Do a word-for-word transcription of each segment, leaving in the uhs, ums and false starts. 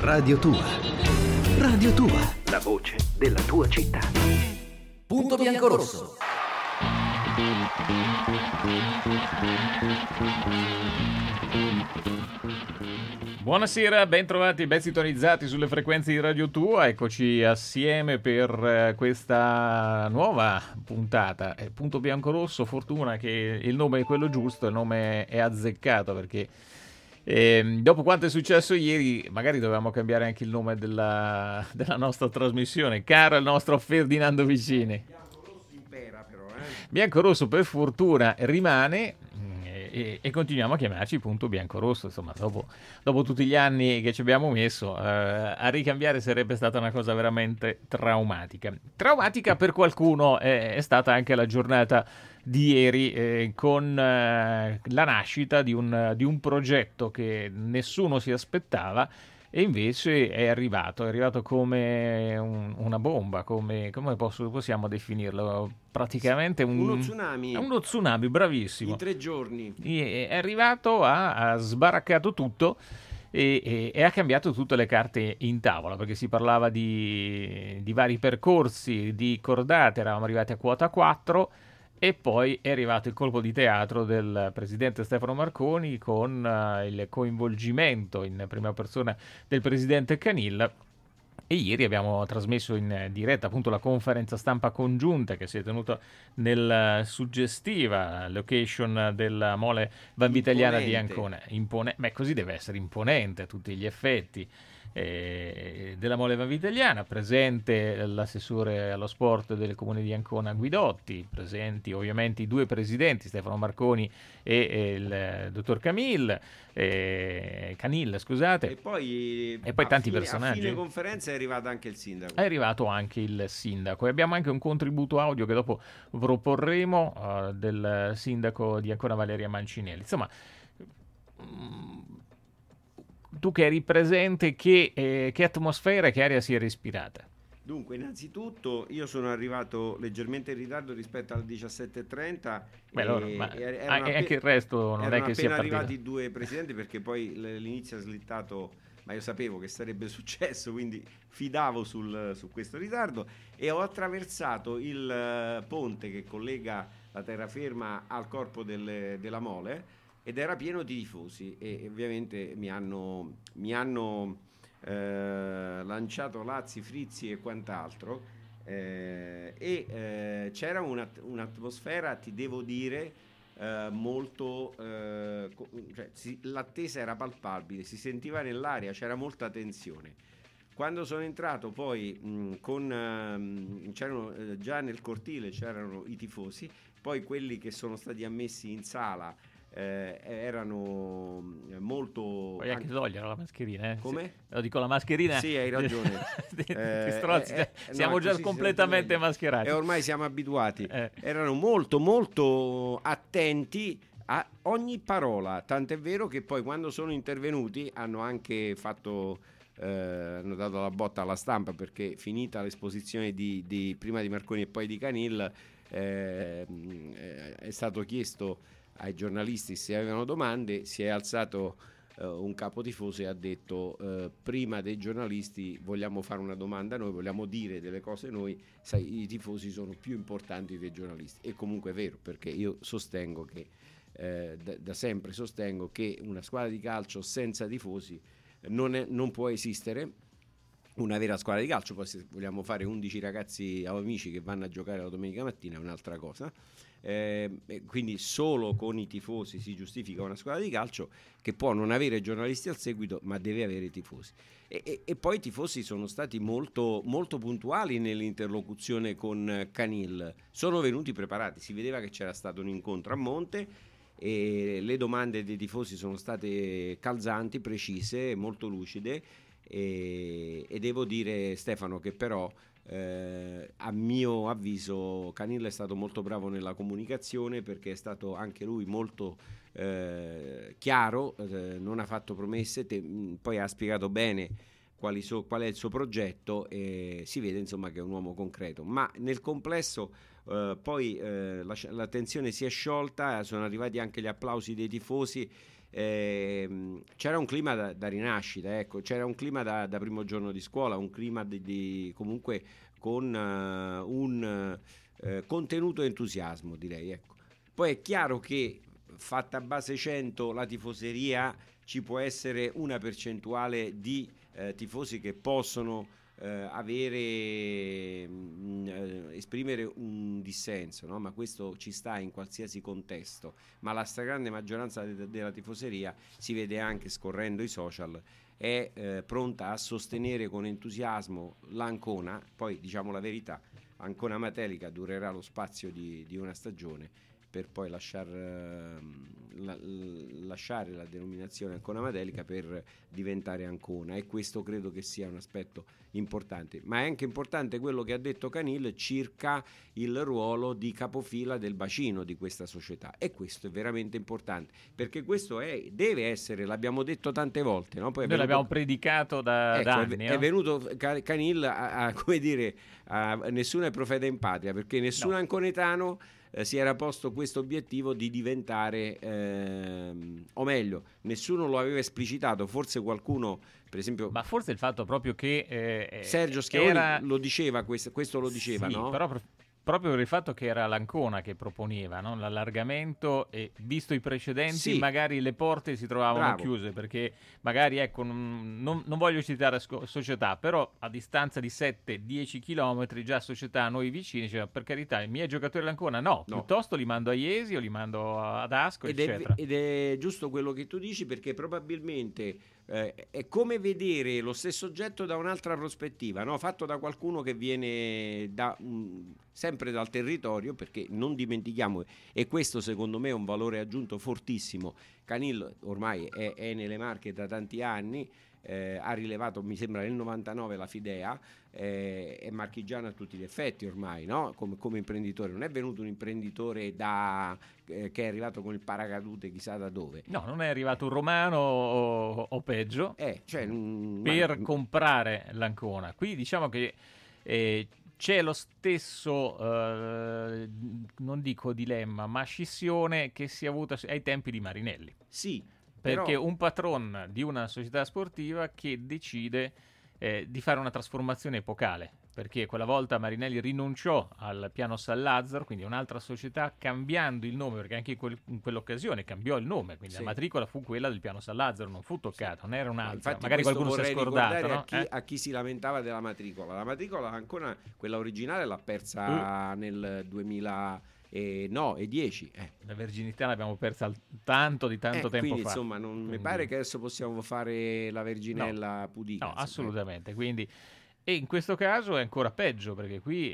Radio Tua. Radio Tua, la voce della tua città. Punto Biancorosso. Buonasera, ben trovati, ben sintonizzati sulle frequenze di Radio Tua. Eccoci assieme per eh, questa nuova puntata. Eh, Punto Biancorosso, fortuna che il nome è quello giusto, il nome è azzeccato, perché eh, dopo quanto è successo ieri magari dovevamo cambiare anche il nome della, della nostra trasmissione. Caro il nostro Ferdinando Vicini. Biancorosso impera però, eh? Biancorosso per fortuna rimane. E, e continuiamo a chiamarci Punto Biancorosso. Insomma, dopo, dopo tutti gli anni che ci abbiamo messo, eh, a ricambiare sarebbe stata una cosa veramente traumatica. Traumatica per qualcuno eh, è stata anche la giornata di ieri, eh, con eh, la nascita di un, di un progetto che nessuno si aspettava. E invece è arrivato, è arrivato come un, una bomba, come, come posso, possiamo definirlo? Praticamente un, uno tsunami. Uno tsunami, bravissimo. In tre giorni. E, è arrivato, ha, ha sbaraccato tutto e, e, e ha cambiato tutte le carte in tavola, perché si parlava di, di vari percorsi, di cordate, eravamo arrivati a quota quattro. E poi è arrivato il colpo di teatro del presidente Stefano Marconi con uh, il coinvolgimento in prima persona del presidente Canil. E ieri abbiamo trasmesso in diretta appunto la conferenza stampa congiunta che si è tenuta nella suggestiva location della Mole Vanvitelliana di Ancona. Impone- Beh, così deve essere, imponente a tutti gli effetti. Eh, della Mole Vanvitelliana, presente l'assessore allo sport del comune di Ancona Guidotti, presenti ovviamente i due presidenti Stefano Marconi e, e il dottor Camil eh, Canil, scusate, E poi, e poi tanti fine, personaggi. A fine conferenza è arrivato anche il sindaco. È arrivato anche il sindaco e abbiamo anche un contributo audio che dopo proporremo uh, del sindaco di Ancona Valeria Mancinelli. Insomma, tu che eri presente, che, eh, che atmosfera e che aria si è respirata? Dunque, innanzitutto io sono arrivato leggermente in ritardo rispetto alle diciassette e trenta. Beh, e, allora, ma e anche, appe- anche il resto non è che sia partito. Erano appena arrivati i due presidenti, perché poi l'inizio ha slittato, ma io sapevo che sarebbe successo, quindi fidavo sul, su questo ritardo, e ho attraversato il uh, ponte che collega la terraferma al corpo del, della Mole, ed era pieno di tifosi e ovviamente mi hanno, mi hanno eh, lanciato lazzi, frizzi e quant'altro, eh, e eh, c'era una, un'atmosfera, ti devo dire, eh, molto eh, co- cioè, si, l'attesa era palpabile, si sentiva nell'aria, c'era molta tensione. Quando sono entrato poi mh, con uh, c'erano uh, già nel cortile c'erano i tifosi, poi quelli che sono stati ammessi in sala Eh, erano molto. Puoi anche togliere la mascherina, eh? Come? Se, lo dico, la mascherina. Sì, hai ragione. Ti eh, strozzi, eh, siamo no, già così completamente mascherati. E ormai siamo abituati. Eh. Erano molto, molto attenti a ogni parola. Tant'è vero che poi, quando sono intervenuti, hanno anche fatto. Eh, hanno dato la botta alla stampa, perché finita l'esposizione di, di prima di Marconi e poi di Canil, eh, è stato chiesto ai giornalisti se avevano domande. Si è alzato uh, un capo tifoso e ha detto uh, prima dei giornalisti vogliamo fare una domanda noi, vogliamo dire delle cose noi, sai, i tifosi sono più importanti dei giornalisti. E comunque è vero, perché io sostengo che eh, da, da sempre sostengo che una squadra di calcio senza tifosi non, è, non può esistere una vera squadra di calcio. Poi se vogliamo fare undici ragazzi amici che vanno a giocare la domenica mattina è un'altra cosa. Eh, quindi solo con i tifosi si giustifica una squadra di calcio, che può non avere giornalisti al seguito ma deve avere tifosi. E, e, e poi i tifosi sono stati molto, molto puntuali nell'interlocuzione con Canil, sono venuti preparati, si vedeva che c'era stato un incontro a monte e le domande dei tifosi sono state calzanti, precise, molto lucide. E, e devo dire, Stefano, che però eh, a mio avviso Canil è stato molto bravo nella comunicazione, perché è stato anche lui molto eh, chiaro, eh, non ha fatto promesse, te, poi ha spiegato bene quali so, qual è il suo progetto, e si vede insomma che è un uomo concreto. Ma nel complesso eh, poi eh, la, la tensione si è sciolta, sono arrivati anche gli applausi dei tifosi. eh, c'era un clima da, da rinascita, ecco, c'era un clima da, da primo giorno di scuola, un clima di, di comunque con uh, un uh, contenuto entusiasmo, direi, ecco. Poi è chiaro che fatta a base cento la tifoseria, ci può essere una percentuale di eh, tifosi che possono eh, avere mh, eh, esprimere un dissenso, no? Ma questo ci sta in qualsiasi contesto, ma la stragrande maggioranza de- della tifoseria, si vede anche scorrendo i social, è eh, pronta a sostenere con entusiasmo l'Ancona. Poi diciamo la verità, Ancona Matelica durerà lo spazio di, di una stagione, per poi lasciar, la, lasciare la denominazione Ancona Matelica per diventare Ancona, e questo credo che sia un aspetto importante. Ma è anche importante quello che ha detto Canil circa il ruolo di capofila del bacino di questa società, e questo è veramente importante, perché questo è, deve essere, l'abbiamo detto tante volte, no? Poi Noi venuto, l'abbiamo predicato da, ecco, da anni. È, no? è venuto Canil a, a, come dire, a, nessuno è profeta in patria, perché nessun No. anconetano Eh, si era posto questo obiettivo di diventare, ehm, o meglio, nessuno lo aveva esplicitato, forse qualcuno, per esempio, Ma forse il fatto proprio che eh, Sergio Schiavoni era... lo diceva, questo, questo lo diceva, sì, no? però pro- proprio per il fatto che era l'Ancona che proponeva, no? L'allargamento, e visto i precedenti, Sì. magari le porte si trovavano Bravo. chiuse, perché magari, ecco, non, non- non voglio citare sco- società, però a distanza di sette dieci chilometri già società a noi vicini diceva: per carità, i miei giocatori dell'Ancona no, No. piuttosto li mando a Iesi o li mando ad Asco, Ed è, eccetera. ed è giusto quello che tu dici, perché probabilmente eh, è come vedere lo stesso oggetto da un'altra prospettiva, no? Fatto da qualcuno che viene da, mh, sempre dal territorio, perché non dimentichiamo, e questo secondo me è un valore aggiunto fortissimo. Canil ormai è, è nelle Marche da tanti anni, eh, ha rilevato, mi sembra nel novantanove, la Fidea, eh, è marchigiano a tutti gli effetti ormai, no? Come, come imprenditore, non è venuto un imprenditore da, eh, che è arrivato con il paracadute chissà da dove. No, non è arrivato un romano o, o peggio Eh, cioè, mh, per ma- comprare l'Ancona. Qui diciamo che eh, c'è lo stesso, eh, non dico dilemma, ma scissione che si è avuta ai tempi di Marinelli. sì, Perché però, un patron di una società sportiva che decide eh, di fare una trasformazione epocale, perché quella volta Marinelli rinunciò al piano San Lazzaro, quindi un'altra società, cambiando il nome, perché anche in, quel- in quell'occasione cambiò il nome, quindi Sì. la matricola fu quella del piano San Lazzaro, non fu toccata, non era ma un'altra. infatti Magari questo qualcuno si è vorrei scordato, ricordare no? a chi, Eh? a chi si lamentava della matricola. La matricola Ancona, quella originale, l'ha persa nel duemila e no, e dieci. Eh. La verginità l'abbiamo persa al- tanto di tanto Eh, tempo quindi fa. insomma non mi Quindi- pare che adesso possiamo fare la verginella pudica. No, insomma. assolutamente. Quindi, e in questo caso è ancora peggio, perché qui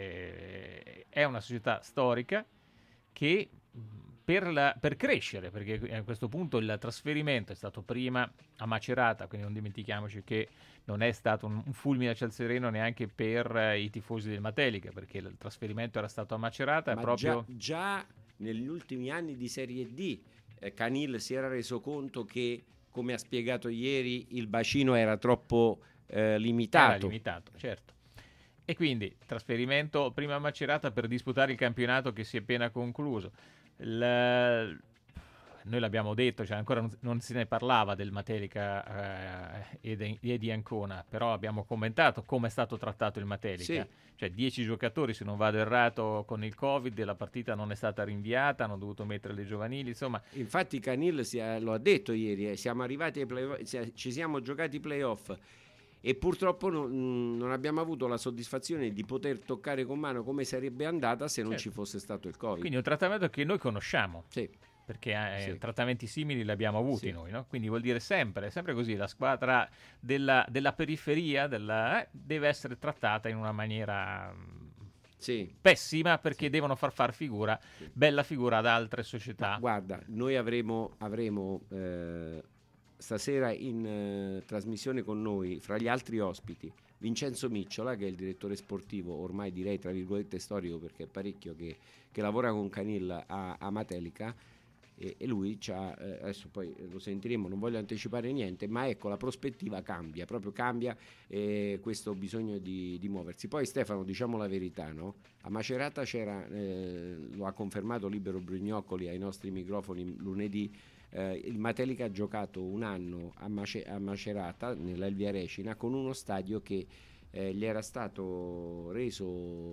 è, è una società storica che mh, per, la- per crescere, perché a questo punto il trasferimento è stato prima a Macerata, quindi non dimentichiamoci che non è stato un, un fulmine a ciel sereno neanche per eh, i tifosi del Matelica, perché il trasferimento era stato a Macerata. Ma proprio... già, già negli ultimi anni di Serie D eh, Canil si era reso conto che, come ha spiegato ieri, il bacino era troppo eh, limitato. Era limitato, certo. E quindi trasferimento prima a Macerata per disputare il campionato che si è appena concluso. Il- Noi l'abbiamo detto, cioè ancora non, non se ne parlava del Matelica eh, e, de- e di Ancona, però abbiamo commentato come è stato trattato il Matelica. Sì. Cioè dieci giocatori, se non vado errato, con il Covid, e la partita non è stata rinviata, hanno dovuto mettere le giovanili, insomma. Infatti Canil si è- lo ha detto ieri, eh, siamo arrivati ai playoff, si- ci siamo giocati i playoff e purtroppo non, non abbiamo avuto la soddisfazione di poter toccare con mano come sarebbe andata se non Certo. ci fosse stato il Covid. Quindi è un trattamento che noi conosciamo. Sì. Perché eh, Sì. trattamenti simili li abbiamo avuti Sì. noi, no? Quindi vuol dire sempre, sempre così, la squadra della, della periferia della, eh, deve essere trattata in una maniera mh, Sì. pessima, perché devono far far figura, bella figura ad altre società. Guarda, noi avremo, avremo eh, stasera in eh, trasmissione con noi, fra gli altri ospiti, Vincenzo Micciola, che è il direttore sportivo, ormai direi tra virgolette storico, perché è parecchio che, che lavora con Canil a, a Matelica, e, e lui c'ha, eh, adesso poi lo sentiremo, non voglio anticipare niente, ma ecco, la prospettiva cambia, proprio cambia eh, questo bisogno di, di muoversi. Poi Stefano, diciamo la verità, no? A Macerata c'era, eh, lo ha confermato Libero Brignocoli ai nostri microfoni lunedì, eh, il Matelica ha giocato un anno a, Mace- a Macerata, nell'Elvia Recina, con uno stadio che eh, gli era stato reso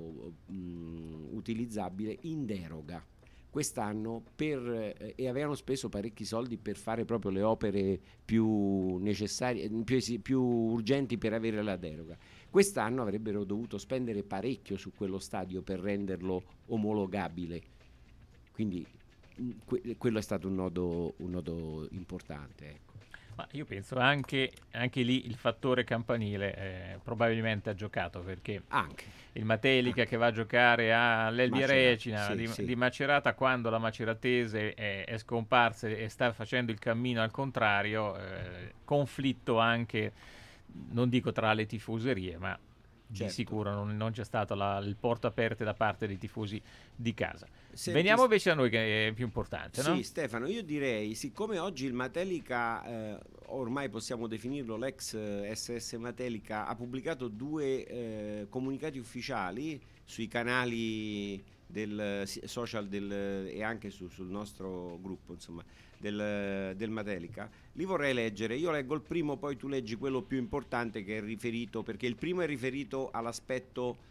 mh, utilizzabile in deroga quest'anno per, eh, e avevano speso parecchi soldi per fare proprio le opere più necessarie, più, esi- più urgenti per avere la deroga. Quest'anno avrebbero dovuto spendere parecchio su quello stadio per renderlo omologabile, quindi mh, que- quello è stato un nodo, un nodo importante, ecco. Ma io penso anche, anche lì il fattore campanile eh, probabilmente ha giocato, perché Anche. il Matelica Anche. che va a giocare all'Elvia Macerata, Recina sì, di, sì. di Macerata, quando la maceratese è, è scomparsa e sta facendo il cammino al contrario, eh, conflitto anche, non dico tra le tifoserie, ma di Certo. sicuro non, non c'è stato la, il porto aperte da parte dei tifosi di casa. Senti, Veniamo invece a noi, che è più importante, no? Sì, Stefano, io direi, siccome oggi il Matelica, eh, ormai possiamo definirlo l'ex eh, S S Matelica, ha pubblicato due eh, comunicati ufficiali sui canali del si- social del, e anche su- sul nostro gruppo, insomma, del, del Matelica, li vorrei leggere. Io leggo il primo, poi tu leggi quello più importante, che è riferito, perché il primo è riferito all'aspetto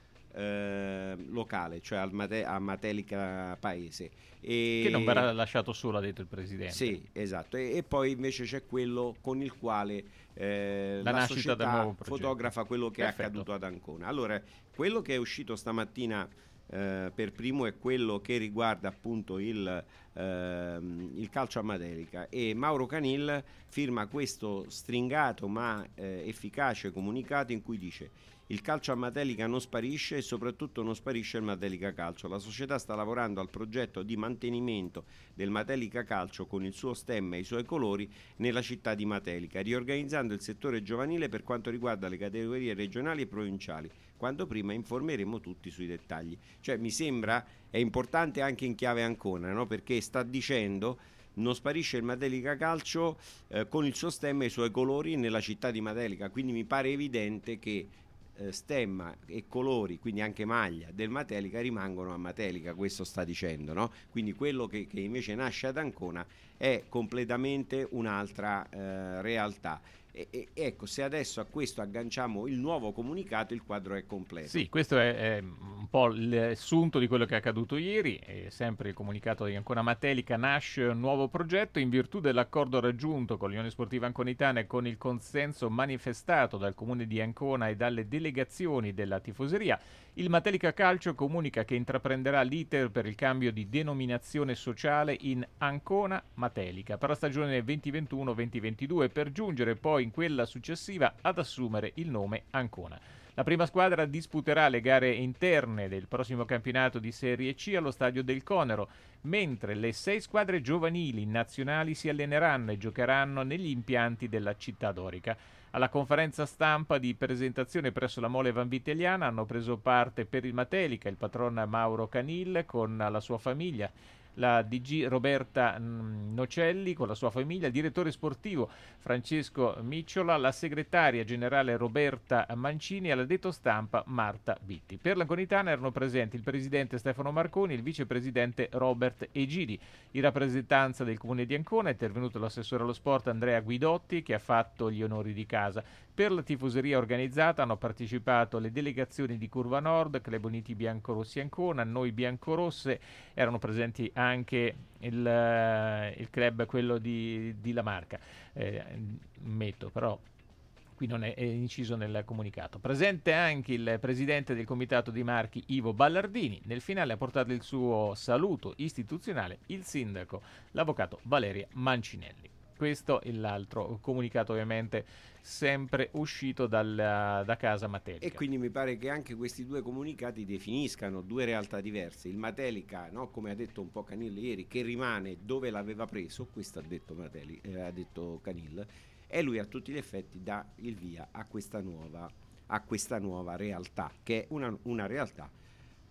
eh, locale, cioè al Mate- a Matelica paese. E Che non verrà lasciato solo, ha detto il presidente. sì, esatto. E, e poi invece c'è quello con il quale eh, La la, nascita del società nuovo progetto. fotografa quello che Perfetto. è accaduto ad Ancona. Allora, quello che è uscito stamattina eh, per primo è quello che riguarda appunto il, ehm, il calcio a Matelica, e Mauro Canil firma questo stringato ma eh, efficace comunicato in cui dice: il calcio a Matelica non sparisce e soprattutto non sparisce il Matelica Calcio. La società sta lavorando al progetto di mantenimento del Matelica Calcio con il suo stemma e i suoi colori nella città di Matelica, riorganizzando il settore giovanile per quanto riguarda le categorie regionali e provinciali. Quanto prima informeremo tutti sui dettagli. Cioè, mi sembra è importante anche in chiave Ancona, no? Perché sta dicendo: non sparisce il Matelica Calcio eh, con il suo stemma e i suoi colori nella città di Matelica. Quindi mi pare evidente che eh, stemma e colori, quindi anche maglia del Matelica, rimangono a Matelica. Questo sta dicendo, no? Quindi quello che, che invece nasce ad Ancona è completamente un'altra eh, realtà. E, e, ecco, se adesso a questo agganciamo il nuovo comunicato, il quadro è completo. Sì, questo è, è un po' il sunto di quello che è accaduto ieri. E sempre il comunicato di Ancona Matelica: nasce un nuovo progetto in virtù dell'accordo raggiunto con l'Unione Sportiva Anconitana e con il consenso manifestato dal Comune di Ancona e dalle delegazioni della tifoseria. Il Matelica Calcio comunica che intraprenderà l'iter per il cambio di denominazione sociale in Ancona Matelica per la stagione venti ventuno venti ventidue, per giungere poi in quella successiva ad assumere il nome Ancona. La prima squadra disputerà le gare interne del prossimo campionato di Serie C allo stadio del Conero, mentre le sei squadre giovanili nazionali si alleneranno e giocheranno negli impianti della città dorica. Alla conferenza stampa di presentazione presso la Mole Vanvitelliana hanno preso parte per il Matelica il patron Mauro Canil con la sua famiglia, la D G Roberta mh, Nocelli con la sua famiglia, il direttore sportivo Francesco Micciola, la segretaria generale Roberta Mancini e l'addetto stampa Marta Bitti. Per l'Anconitana erano presenti il presidente Stefano Marconi e il vicepresidente Robert Egidi. In rappresentanza del comune di Ancona è intervenuto l'assessore allo sport Andrea Guidotti, che ha fatto gli onori di casa. Per la tifoseria organizzata hanno partecipato le delegazioni di Curva Nord, Club Uniti Biancorossi Ancona, Noi Biancorosse, erano presenti anche il, uh, il club, quello di, di La Marca, eh, metto però qui non è, è inciso nel comunicato. Presente anche il presidente del comitato di marchi Ivo Ballardini. Nel finale ha portato il suo saluto istituzionale il sindaco, l'avvocato Valeria Mancinelli. Questo è l'altro comunicato, ovviamente sempre uscito dal, da casa Matelica. E quindi mi pare che anche questi due comunicati definiscano due realtà diverse. Il Matelica, no, come ha detto un po' Canil ieri, che rimane dove l'aveva preso, questo ha detto, Mateli, eh, ha detto Canil, e lui a tutti gli effetti dà il via a questa nuova, a questa nuova realtà, che è una, una realtà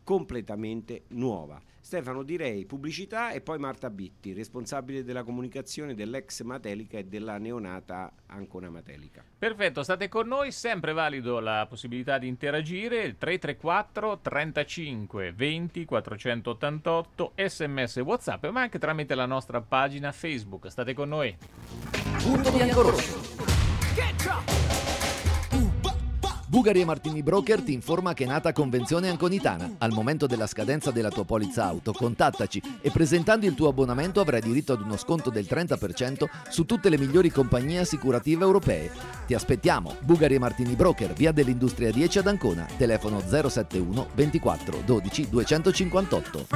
completamente nuova. Stefano, direi pubblicità e poi Marta Bitti, responsabile della comunicazione dell'ex Matelica e della neonata Ancona Matelica. Perfetto, state con noi, sempre valido la possibilità di interagire, il tre tre quattro trentacinque venti quattrocentottantotto, sms WhatsApp, ma anche tramite la nostra pagina Facebook. State con noi. Punto biancorosso. Bugari e Martini Broker ti informa che è nata Convenzione Anconitana. Al momento della scadenza della tua polizza auto, contattaci e presentando il tuo abbonamento avrai diritto ad uno sconto del trenta per cento su tutte le migliori compagnie assicurative europee. Ti aspettiamo. Bugari e Martini Broker, via dell'Industria dieci ad Ancona, telefono zero settantuno ventiquattro dodici duecentocinquantotto.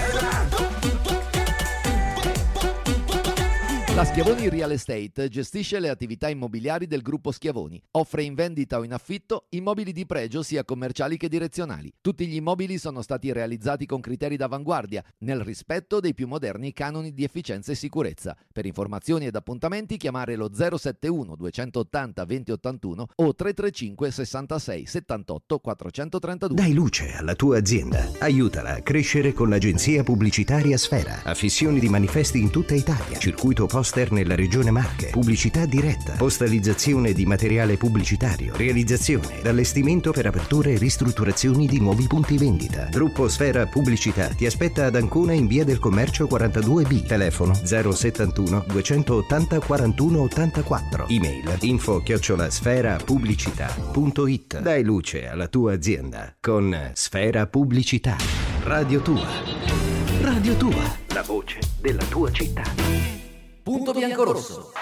La Schiavoni Real Estate gestisce le attività immobiliari del gruppo Schiavoni. Offre in vendita o in affitto immobili di pregio sia commerciali che direzionali. Tutti gli immobili sono stati realizzati con criteri d'avanguardia, nel rispetto dei più moderni canoni di efficienza e sicurezza. Per informazioni ed appuntamenti chiamare lo zero settantuno duecentottanta venti ottantuno o tre tre cinque sessantasei settantotto quattrocentotrentadue. Dai luce alla tua azienda. Aiutala a crescere con l'agenzia pubblicitaria Sfera. Affissioni di manifesti in tutta Italia. Circuito poster nella regione Marche, pubblicità diretta, postalizzazione di materiale pubblicitario, realizzazione ed allestimento per aperture e ristrutturazioni di nuovi punti vendita. Gruppo Sfera Pubblicità ti aspetta ad Ancona in via del Commercio quarantadue B, telefono zero settantuno duecentottanta quarantuno ottantaquattro, email info chiocciola sfera pubblicità punto it. Dai luce alla tua azienda con Sfera Pubblicità. Radio Tua. Radio Tua, la voce della tua città. Punto biancorosso.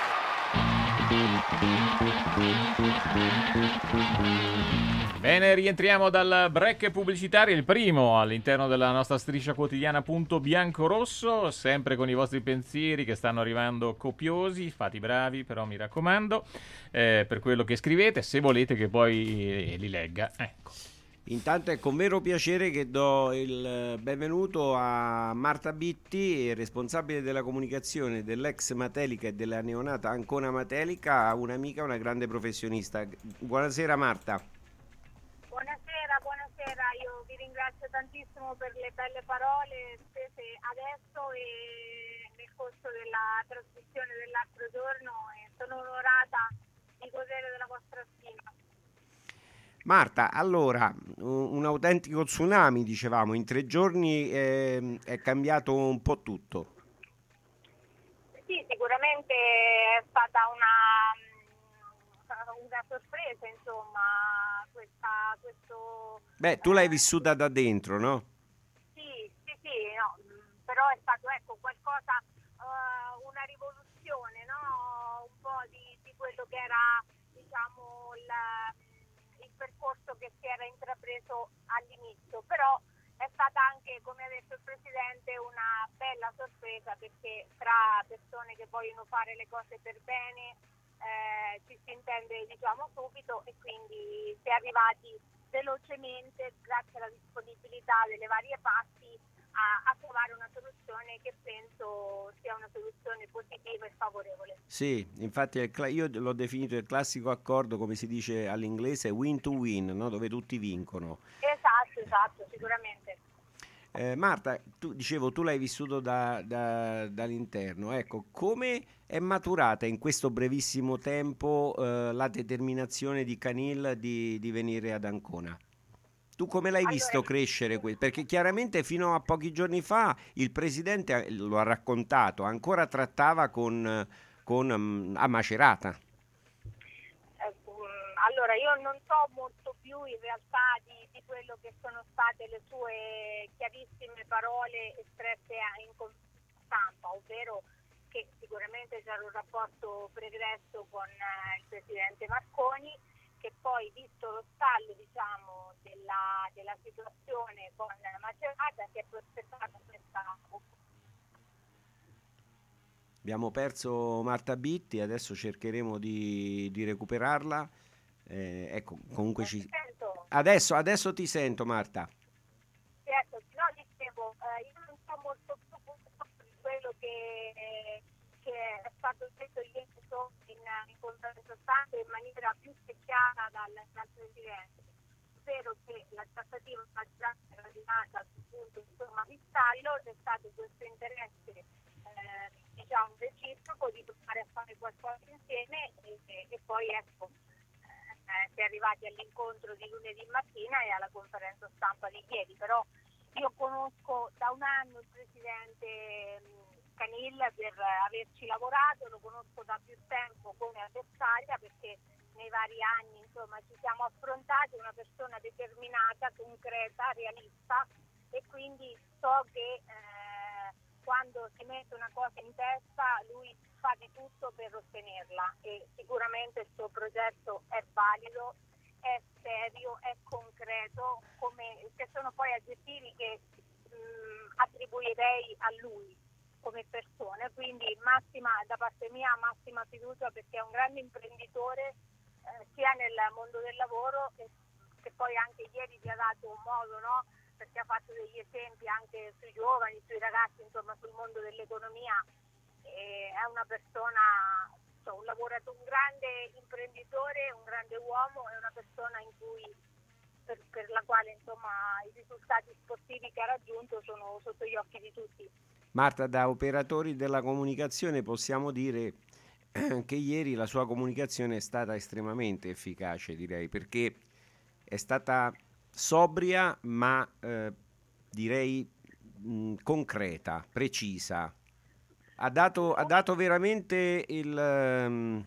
Bene, rientriamo dal break pubblicitario, il primo all'interno della nostra striscia quotidiana Punto Biancorosso, sempre con i vostri pensieri che stanno arrivando copiosi, fate i bravi però mi raccomando, eh, per quello che scrivete, se volete che poi li legga. Ecco. Intanto è con vero piacere che do il benvenuto a Marta Bitti, responsabile della comunicazione dell'ex Matelica e della neonata Ancona Matelica, un'amica, una grande professionista. Buonasera Marta. Buonasera, buonasera, io vi ringrazio tantissimo per le belle parole spese adesso e nel corso della trasmissione dell'altro giorno e sono onorata di godere della vostra stima. Marta, allora, un autentico tsunami, dicevamo, in tre giorni eh, è cambiato un po' tutto. Sì, sicuramente è stata una, una sorpresa, insomma, questa, questo... Beh, tu l'hai vissuta da dentro, no? Sì, sì, sì, no, però è stato, ecco, qualcosa, uh, una rivoluzione, no? Un po' di, di quello che era, diciamo, il... il percorso che si era intrapreso all'inizio, però è stata anche, come ha detto il Presidente, una bella sorpresa perché tra persone che vogliono fare le cose per bene eh, ci si intende, diciamo, subito e quindi si è arrivati velocemente, grazie alla disponibilità delle varie parti, a, a trovare una soluzione che penso sia una soluzione positiva e favorevole. Sì, infatti è il cla- io l'ho definito il classico accordo, come si dice all'inglese, win to win, no? Dove tutti vincono. Esatto, esatto, sicuramente. Eh, Marta, tu dicevo, tu l'hai vissuto da, da, dall'interno, ecco, come è maturata in questo brevissimo tempo eh, la determinazione di Canil di, di venire ad Ancona? Tu come l'hai allora, visto crescere? Que- perché chiaramente fino a pochi giorni fa il Presidente, lo ha raccontato, ancora trattava con, con um, a Macerata. Allora, io non so molto più in realtà di, di quello che sono state le sue chiarissime parole espresse in stampa, ovvero che sicuramente c'era un rapporto pregresso con eh, il Presidente Marconi, che poi, visto lo stallo, diciamo, della, della situazione con Macerata, si è prospettata questa... Abbiamo perso Marta Bitti, adesso cercheremo di, di recuperarla. Eh, ecco, comunque ci... Adesso, adesso ti sento, Marta. Certo, no, dicevo, eh, io non so molto più di quello che, eh, che è stato detto ieri in, in conferenza stampa in maniera più che chiara dal, dal Presidente. spero che la trattativa sia arrivata sul punto insomma di stallo. C'è stato questo interesse eh, diciamo reciproco di provare a fare qualcosa insieme e, e, e poi ecco eh, si è arrivati all'incontro di lunedì mattina e alla conferenza stampa di ieri. Però io conosco da un anno il presidente Canilla per averci lavorato, lo conosco da più tempo come avversaria perché nei vari anni insomma ci siamo affrontati, una persona determinata, concreta, realista, e quindi so che eh, quando si mette una cosa in testa lui fa di tutto per ottenerla e sicuramente il suo progetto è valido, è serio, è concreto, come, che sono poi aggettivi che mh, attribuirei a lui come persona, quindi massima da parte mia massima fiducia perché è un grande imprenditore eh, sia nel mondo del lavoro che, che poi anche ieri ci ha dato un modo, no? Perché ha fatto degli esempi anche sui giovani, sui ragazzi, insomma sul mondo dell'economia. E è una persona, cioè, un lavoratore, un grande imprenditore, un grande uomo, è una persona in cui per, per la quale insomma i risultati sportivi che ha raggiunto sono sotto gli occhi di tutti. Marta, da operatori della comunicazione possiamo dire che ieri la sua comunicazione è stata estremamente efficace, direi, perché è stata sobria ma eh, direi mh, concreta, precisa. Ha dato, ha dato veramente il, um,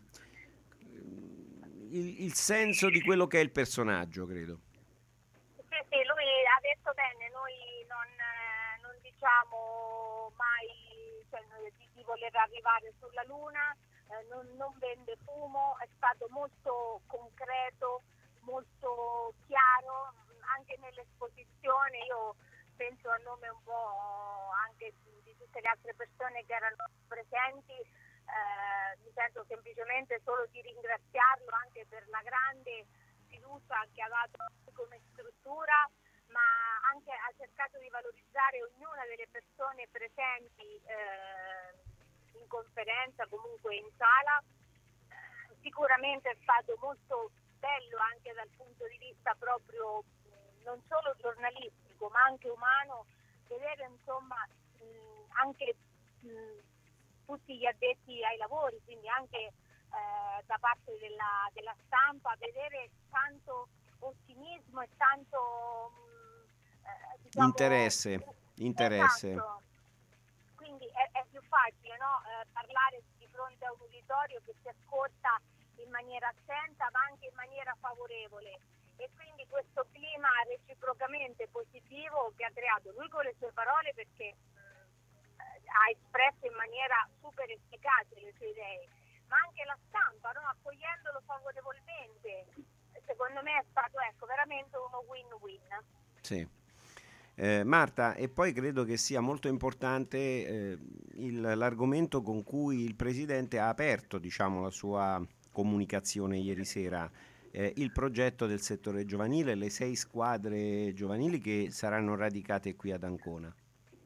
il, il senso di quello che è il personaggio, credo. Sì, sì, lui ha detto bene, noi non, eh, non diciamo mai cioè, di, di voler arrivare sulla Luna, eh, non, non vende fumo, è stato molto concreto, molto chiaro, anche nell'esposizione. Io penso a nome un po' anche di tutte le altre persone che erano presenti, eh, mi sento semplicemente solo di ringraziarlo anche per la grande fiducia che ha dato come struttura, ma anche ha cercato di valorizzare ognuna delle persone presenti eh, in conferenza, comunque in sala. Eh, sicuramente è stato molto bello anche dal punto di vista proprio mh, non solo giornalistico ma anche umano, vedere insomma mh, anche mh, tutti gli addetti ai lavori, quindi anche eh, da parte della, della stampa, vedere tanto ottimismo e tanto mh, eh, diciamo, interesse, interesse. Esatto. Quindi è, è più facile, no? eh, parlare di fronte a un uditorio che si ascolta in maniera attenta ma anche in maniera favorevole, e quindi questo clima reciprocamente positivo che ha creato lui con le sue parole, perché mh, ha espresso in maniera super efficace le sue idee, ma anche la stampa, no? Accogliendolo favorevolmente, secondo me è stato ecco veramente uno win-win. Sì. Eh, Marta, e poi credo che sia molto importante eh, il, l'argomento con cui il Presidente ha aperto, diciamo, la sua comunicazione ieri sera, eh, il progetto del settore giovanile, le sei squadre giovanili che saranno radicate qui ad Ancona.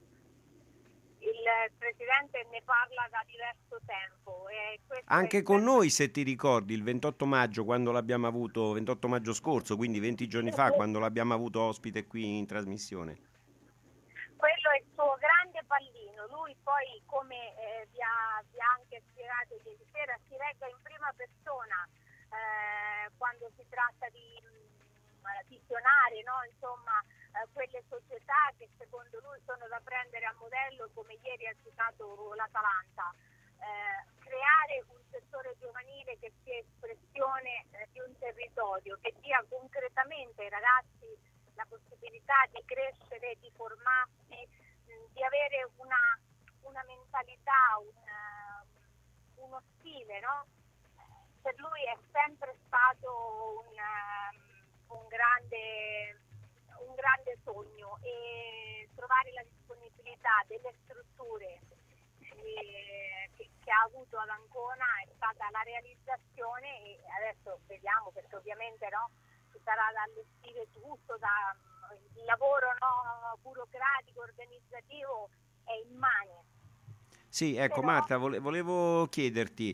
Il Presidente ne parla da diverso tempo. E Anche con noi, se ti ricordi, il ventotto maggio, quando l'abbiamo avuto, ventotto maggio scorso, quindi venti giorni fa, quando l'abbiamo avuto ospite qui in trasmissione. Quello è il suo grande pallino. Lui poi, come eh, vi, ha, vi ha anche spiegato ieri sera, si regga in prima persona eh, quando si tratta di mh, visionare, no? Insomma, eh, quelle società che secondo lui sono da prendere a modello, come ieri ha citato l'Atalanta. Eh, creare un settore giovanile che sia espressione eh, di un territorio, che dia concretamente ai ragazzi la possibilità di crescere, di formarsi, mh, di avere una, una mentalità, un, uno stile, no? Per lui è sempre stato un, un, grande, un grande sogno, e trovare la disponibilità delle strutture eh, che, che ha avuto ad Ancona è stata la realizzazione, e adesso vediamo, perché ovviamente no, ci sarà da allestire tutto, da, il lavoro no, burocratico, organizzativo è immane. Sì, ecco. Però... Marta, vole, volevo chiederti,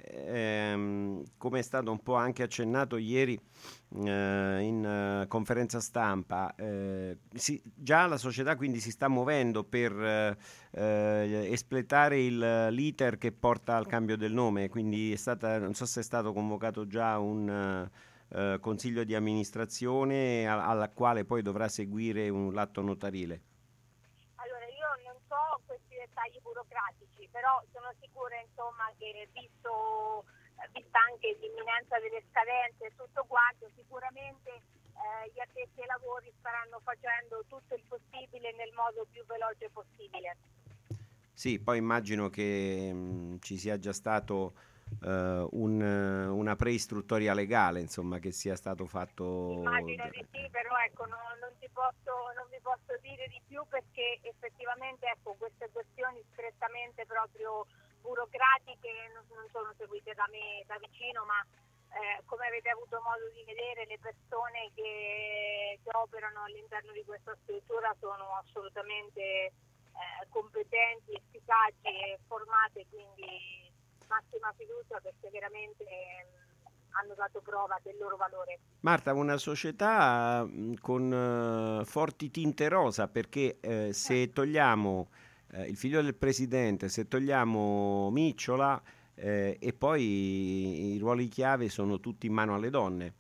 ehm, come è stato un po' anche accennato ieri eh, in eh, conferenza stampa, eh, si, già la società quindi si sta muovendo per eh, eh, espletare il, l'iter che porta al cambio del nome, quindi è stata, non so se è stato convocato già un eh, consiglio di amministrazione a, alla quale poi dovrà seguire un l'atto notarile. Allora, io non so questi dettagli burocratici, però sono sicura, insomma, che visto, vista anche l'imminenza delle scadenze e tutto quanto, sicuramente eh, gli addetti ai lavori staranno facendo tutto il possibile nel modo più veloce possibile. Sì, poi immagino che mh, ci sia già stato uh, un, una preistruttoria legale, insomma, che sia stato fatto. Immagino di sì, però ecco, no, non, ti posso, non vi posso dire di più perché effettivamente ecco, queste questioni strettamente proprio burocratiche non, non sono seguite da me da vicino, ma eh, come avete avuto modo di vedere le persone che, che operano all'interno di questa struttura sono assolutamente Eh, competenti, efficaci e formate, quindi massima fiducia perché veramente eh, hanno dato prova del loro valore. Marta, una società mh, con uh, forti tinte rosa perché eh, se togliamo eh, il figlio del presidente, se togliamo Micciola eh, e poi i ruoli chiave sono tutti in mano alle donne.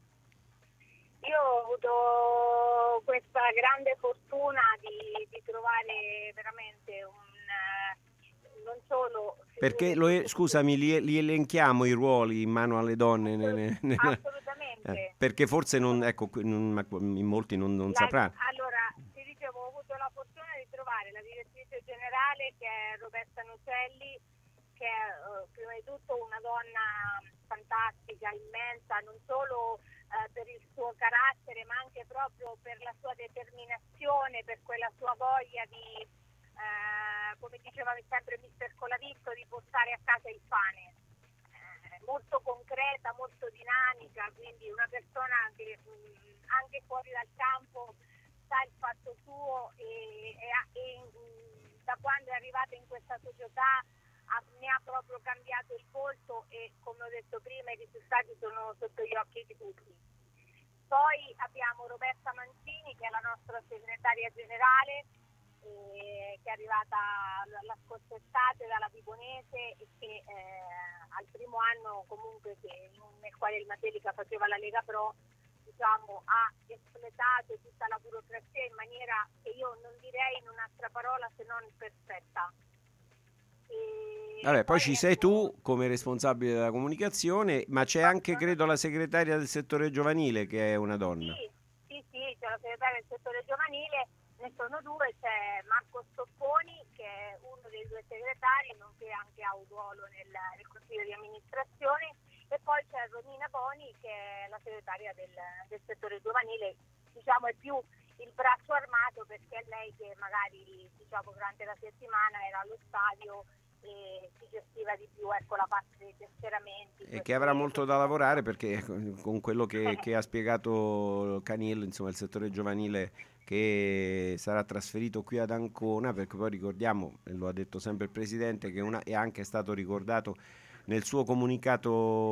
Io ho avuto questa grande fortuna di, di trovare veramente un non solo perché lo è, scusami li, li elenchiamo i ruoli in mano alle donne Assolut- ne, ne, assolutamente eh, perché forse non ecco non, in molti non, non La, sapranno. allora ti dicevo, ho avuto la fortuna di trovare la direttrice generale che è Roberta Nucelli, che è uh, prima di tutto una donna fantastica, immensa, non solo uh, per il suo carattere ma anche proprio per la sua determinazione, per quella sua voglia di, uh, come diceva sempre mister Colavitto, di portare a casa il pane. Uh, molto concreta, molto dinamica, quindi una persona che mh, anche fuori dal campo sa il fatto suo e, e, e mh, da quando è arrivata in questa società ne ha proprio cambiato il volto e come ho detto prima i risultati sono sotto gli occhi di tutti. Poi abbiamo Roberta Mancini che è la nostra segretaria generale eh, che è arrivata la scorsa estate dalla Vibonese e che eh, al primo anno comunque che, nel quale il Matelica faceva la Lega Pro diciamo ha espletato tutta la burocrazia in maniera che io non direi in un'altra parola se non perfetta. Vabbè, poi ci sei tu come responsabile della comunicazione, ma c'è anche credo la segretaria del settore giovanile che è una donna. Sì, sì, sì, c'è la segretaria del settore giovanile, ne sono due, c'è Marco Stopponi che è uno dei due segretari, nonché anche ha un ruolo nel, nel consiglio di amministrazione e poi c'è Romina Boni che è la segretaria del, del settore giovanile, diciamo è più il braccio armato perché è lei che magari diciamo durante la settimana era allo stadio e si gestiva di più ecco la parte dei tesseramenti e che avrà molto da lavorare perché con quello che, che ha spiegato Canillo, insomma il settore giovanile che sarà trasferito qui ad Ancona, perché poi ricordiamo, lo ha detto sempre il presidente, che una, è anche stato ricordato nel suo comunicato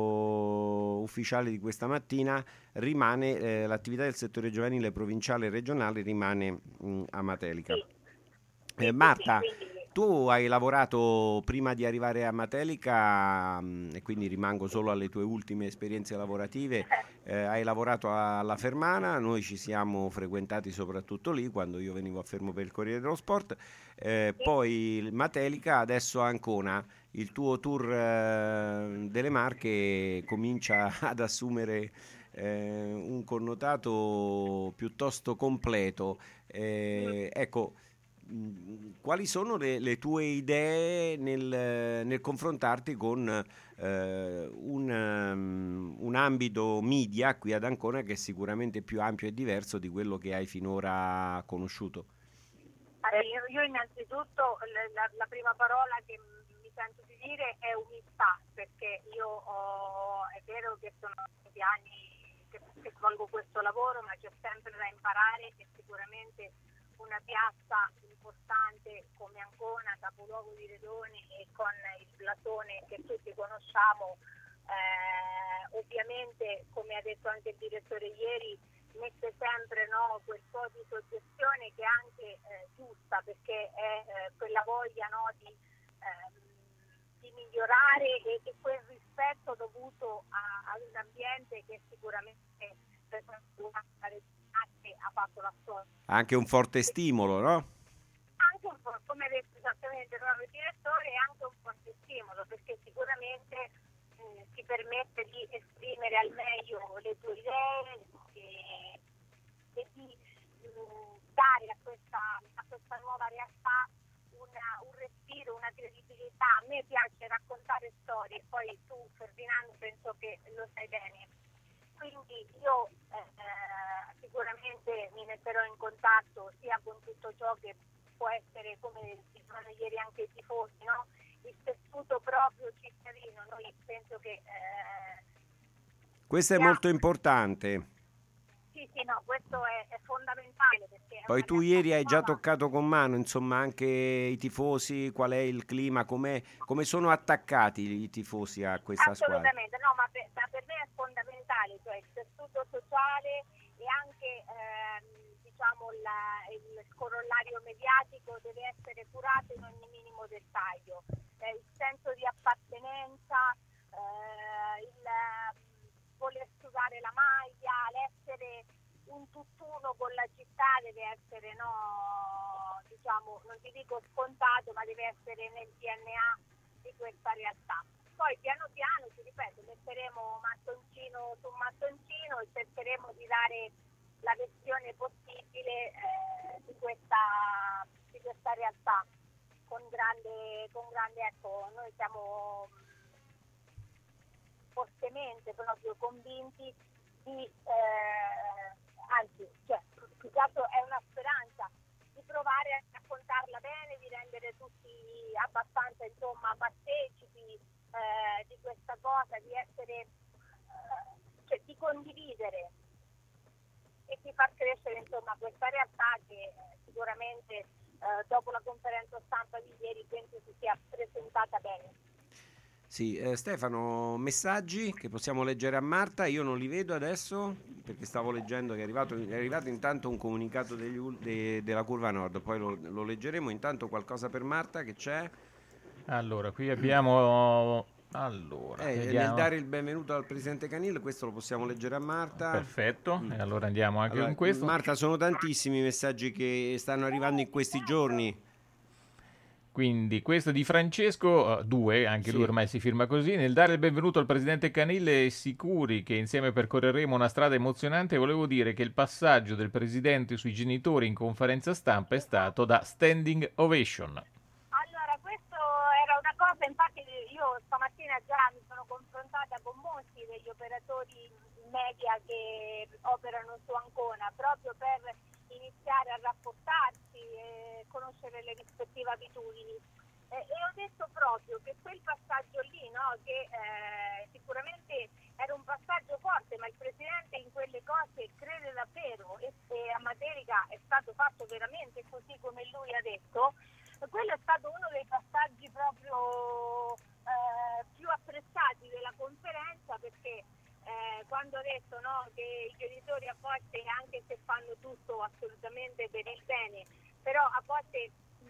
ufficiale di questa mattina, rimane eh, l'attività del settore giovanile provinciale e regionale rimane mh, a Matelica. Sì. Eh, Marta, tu hai lavorato prima di arrivare a Matelica mh, e quindi rimango solo alle tue ultime esperienze lavorative, eh, hai lavorato alla Fermana, noi ci siamo frequentati soprattutto lì quando io venivo a Fermo per il Corriere dello Sport, eh, poi Matelica, adesso Ancona. Il tuo tour eh, delle Marche comincia ad assumere eh, un connotato piuttosto completo. Eh, ecco, mh, quali sono le, le tue idee nel, nel confrontarti con eh, un, um, un ambito media qui ad Ancona che è sicuramente più ampio e diverso di quello che hai finora conosciuto? Eh, io, io innanzitutto la, la prima parola che mi sento di dire è umiltà, perché io ho, è vero che sono tanti anni che, che svolgo questo lavoro, ma c'è sempre da imparare e sicuramente una piazza importante come Ancona, capoluogo di Regione e con il blasone che tutti conosciamo eh, ovviamente, come ha detto anche il direttore ieri, mette sempre, no, quel po' di suggestione che è anche eh, giusta, perché è eh, quella voglia, no, di, ehm, di migliorare e, e quel rispetto dovuto a, ad un ambiente che sicuramente per una regione ha fatto la storia. Anche un forte stimolo, no? Anche un po', come ha detto esattamente il proprio direttore, è anche un forte stimolo, perché sicuramente eh, ti permette di esprimere al meglio le tue idee e, e di mh, dare a questa, a questa nuova realtà una, un respiro, una credibilità. A me piace raccontare storie, poi tu Ferdinando penso che lo sai bene. Quindi io eh, sicuramente mi metterò in contatto sia con tutto ciò che può essere, come dicevano ieri anche i tifosi, no? Il tessuto proprio cittadino. Noi penso che eh, questo è sia... molto importante. Sì, sì, no, questo è, è fondamentale. Perché è Poi una tu ieri hai nuova. già toccato con mano, insomma, anche i tifosi, qual è il clima, com'è, come sono attaccati i tifosi a questa squadra? Assolutamente, no, ma per, ma per me è fondamentale, cioè il tessuto sociale e anche ehm, diciamo la, il corollario mediatico deve essere curato in ogni minimo dettaglio. Eh, il senso di appartenenza, eh, il eh, voler sudare la maglia, l'essere un tutt'uno con la città deve essere, no, diciamo, non ti dico scontato, ma deve essere nel D N A di questa realtà. Poi piano piano, ti ripeto, metteremo mattoncino su mattoncino e cercheremo di dare la versione possibile eh, di questa di questa realtà con grande, con grande ecco, noi siamo fortemente proprio convinti di eh, anzi, cioè, più che altro è una speranza di provare a raccontarla bene, di rendere tutti abbastanza, insomma, partecipi eh, di questa cosa, di essere, eh, cioè di condividere e di far crescere, insomma, questa realtà che eh, sicuramente eh, dopo la conferenza stampa di ieri penso si sia presentata bene. Sì, eh, Stefano, messaggi che possiamo leggere a Marta, io non li vedo adesso perché stavo leggendo che è arrivato, è arrivato intanto un comunicato degli, ul- de- della Curva Nord, poi lo, lo leggeremo. Intanto qualcosa per Marta che c'è? Allora, qui abbiamo... Allora, Eh, nel vediamo. dare il benvenuto al presidente Canil, questo lo possiamo leggere a Marta. Perfetto, Mm. e allora andiamo anche Allora, con questo. Marta, sono tantissimi i messaggi che stanno arrivando in questi giorni. Quindi questo di Francesco, eh, due, anche Sì. lui ormai si firma così. Nel dare il benvenuto al presidente Canille, sicuri che insieme percorreremo una strada emozionante, volevo dire che il passaggio del presidente sui genitori in conferenza stampa è stato da standing ovation. Allora, questo era una cosa, infatti io stamattina già mi sono confrontata con molti degli operatori media che operano su Ancona, proprio per iniziare a rapportarsi e conoscere le rispettive abitudini. Eh, e ho detto proprio che quel passaggio lì, no, che eh, sicuramente era un passaggio forte, ma il Presidente in quelle cose crede davvero e, e a Materica è stato fatto veramente così come lui ha detto. Quello è stato uno dei passaggi proprio eh, più apprezzati della conferenza, perché eh, quando ha detto, no, che i genitori a volte, anche se fanno tutto assolutamente per il bene, però a volte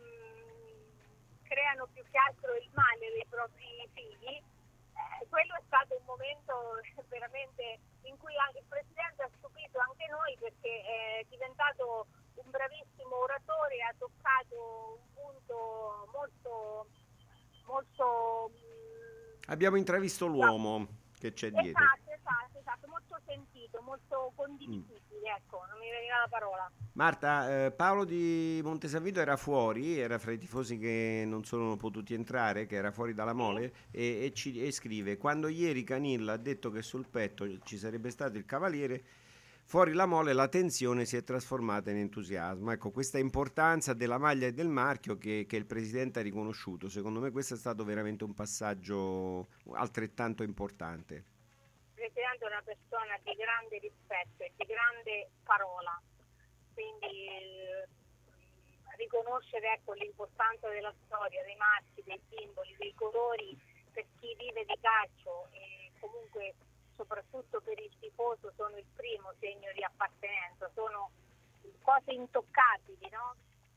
mh, creano più che altro il male dei propri figli, eh, quello è stato un momento veramente in cui anche il Presidente ha stupito anche noi, perché è diventato un bravissimo oratore, ha toccato un punto molto molto mh, Abbiamo intravisto l'uomo che c'è dietro. esatto, esatto, esatto, molto sentito, molto condivisibile, mm. ecco, non mi veniva la parola. Marta, eh, Paolo di Montesavito era fuori, era fra i tifosi che non sono potuti entrare, che era fuori dalla mole, sì. e, e, ci, e scrive: quando ieri Canilla ha detto che sul petto ci sarebbe stato il cavaliere, fuori la mole la tensione si è trasformata in entusiasmo. Ecco, questa importanza della maglia e del marchio che, che il Presidente ha riconosciuto, secondo me questo è stato veramente un passaggio altrettanto importante. Il Presidente è una persona di grande rispetto e di grande parola, quindi eh, riconoscere, ecco, l'importanza della storia, dei marchi, dei simboli, dei colori per chi vive di calcio e comunque soprattutto per il tifoso sono il primo segno di appartenenza, sono cose intoccabili, no?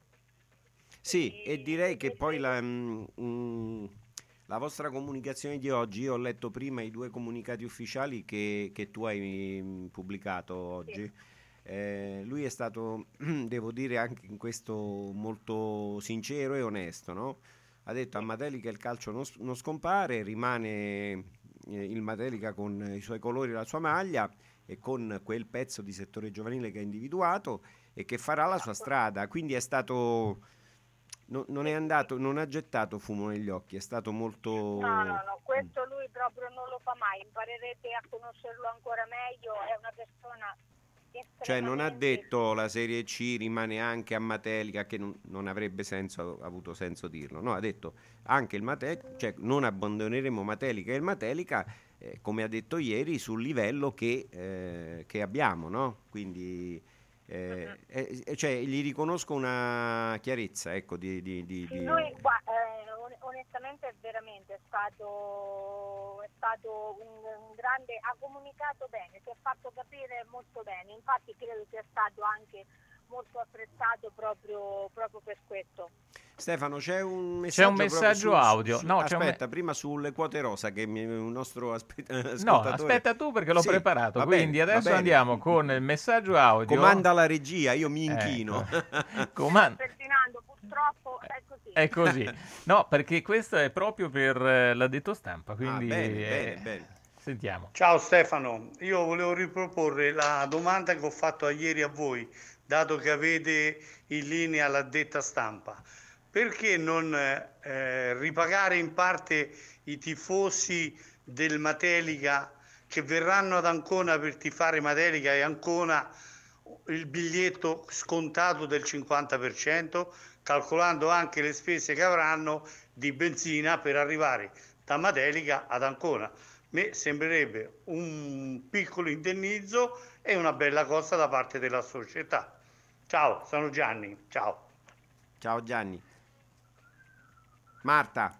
Sì, e, e direi che poi la, mm, mm, la vostra comunicazione di oggi, io ho letto prima i due comunicati ufficiali che, che tu hai mm, pubblicato oggi. Sì. Eh, lui è stato, devo dire, anche in questo molto sincero e onesto, no? Ha detto a Matelica il calcio non, non scompare, rimane eh, il Matelica con i suoi colori e la sua maglia e con quel pezzo di settore giovanile che ha individuato e che farà la sua strada. Quindi è stato, no, non è andato, non ha gettato fumo negli occhi, è stato molto... No, no, no, questo lui proprio non lo fa mai, imparerete a conoscerlo ancora meglio, è una persona... Cioè non ha detto la Serie C rimane anche a Matelica, che non, non avrebbe senso, avuto senso dirlo, no, ha detto anche il Matelica, cioè non abbandoneremo Matelica e il Matelica, eh, come ha detto ieri, sul livello che, eh, che abbiamo, no? Quindi eh, eh, cioè, gli riconosco una chiarezza, ecco, di... di, di, sì, di... Lui, qua, eh, onestamente veramente è stato, è stato un, un grande, ha comunicato bene, si è fatto capire molto bene, infatti credo sia stato anche molto apprezzato proprio, proprio per questo. Stefano, c'è un messaggio, c'è un messaggio su, audio. su, no, aspetta, c'è un... prima sulle quote rosa che mi, un nostro aspe- ascoltatore... No, aspetta tu perché l'ho sì, preparato, va quindi bene, va adesso bene. andiamo con il messaggio audio. Comanda la regia, io mi inchino. Ecco. Coman- Ferdinando, purtroppo è così. È così. No, perché questo è proprio per eh, l'addetto stampa, quindi Ah, bene, eh, bene, bene. Sentiamo. Ciao Stefano, io volevo riproporre la domanda che ho fatto ieri a voi, dato che avete in linea l'addetta stampa. Perché non eh, ripagare in parte i tifosi del Matelica che verranno ad Ancona per tifare Matelica e Ancona il biglietto scontato del cinquanta per cento, calcolando anche le spese che avranno di benzina per arrivare da Matelica ad Ancona? Mi sembrerebbe un piccolo indennizzo e una bella cosa da parte della società. Ciao, sono Gianni, ciao. Ciao Gianni. Marta.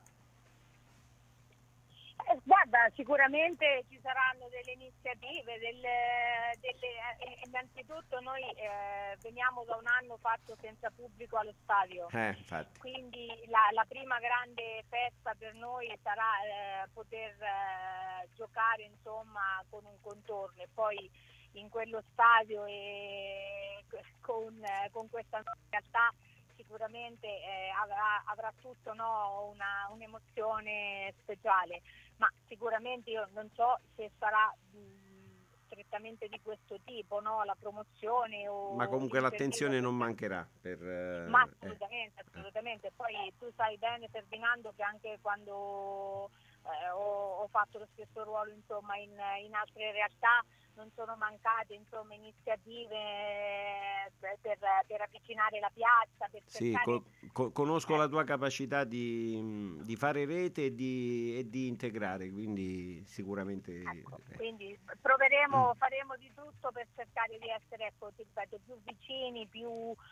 Eh, guarda, sicuramente ci saranno delle iniziative, delle, delle, eh, innanzitutto noi eh, veniamo da un anno fatto senza pubblico allo stadio, Eh, infatti. quindi la, la prima grande festa per noi sarà eh, poter eh, giocare insomma con un contorno e poi in quello stadio e con, eh, con questa realtà sicuramente eh, avrà, avrà tutto, no, una, un'emozione speciale, ma sicuramente io non so se sarà mh, strettamente di questo tipo, no, la promozione o Ma comunque l'attenzione non mancherà per, eh, ma assolutamente, assolutamente. Poi tu sai bene, Ferdinando, che anche quando eh, ho, ho fatto lo stesso ruolo insomma in, in altre realtà non sono mancate insomma iniziative per, per, per avvicinare la piazza, per sì, cercare... co- co- conosco eh. la tua capacità di, di fare rete e di, e di integrare, quindi sicuramente... Ecco, quindi proveremo, faremo di tutto per cercare di essere, ecco, ti ripeto, più vicini, più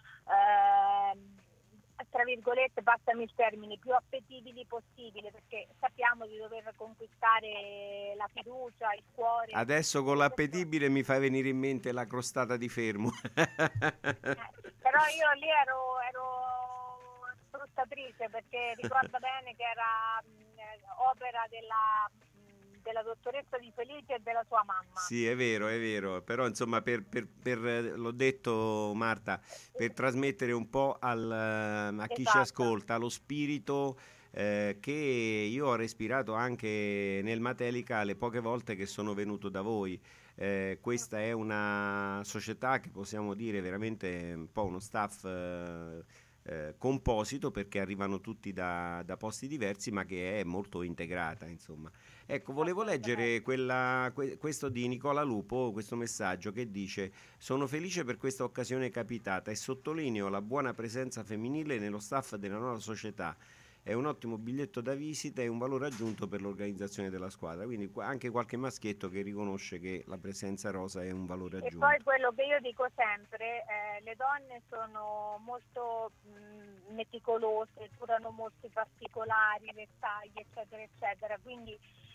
ehm, tra virgolette, passami il termine, più appetibili possibile, perché sappiamo di dover conquistare la fiducia, il cuore. Adesso con l'appetibile mi fa venire in mente la crostata di Fermo. Eh, però io lì ero, ero sfruttatrice, perché ricordo bene che era mh, opera della... della dottoressa Di Felice e della sua mamma. Sì, è vero, è vero, però insomma per, per, per l'ho detto Marta, per trasmettere un po' al, a chi Esatto. ci ascolta lo spirito eh, che io ho respirato anche nel Matelica le poche volte che sono venuto da voi. Eh, questa è una società che possiamo dire veramente un po' uno staff eh, eh, composito, perché arrivano tutti da, da posti diversi, ma che è molto integrata, insomma. Ecco, volevo leggere quella, que- questo di Nicola Lupo, questo messaggio che dice: sono felice per questa occasione capitata e sottolineo la buona presenza femminile nello staff della nuova società. È un ottimo biglietto da visita e un valore aggiunto per l'organizzazione della squadra. Quindi anche qualche maschietto che riconosce che la presenza rosa è un valore aggiunto. E poi quello che io dico sempre, eh, le donne sono molto mh, meticolose, curano molti particolari, dettagli, eccetera, eccetera. Quindi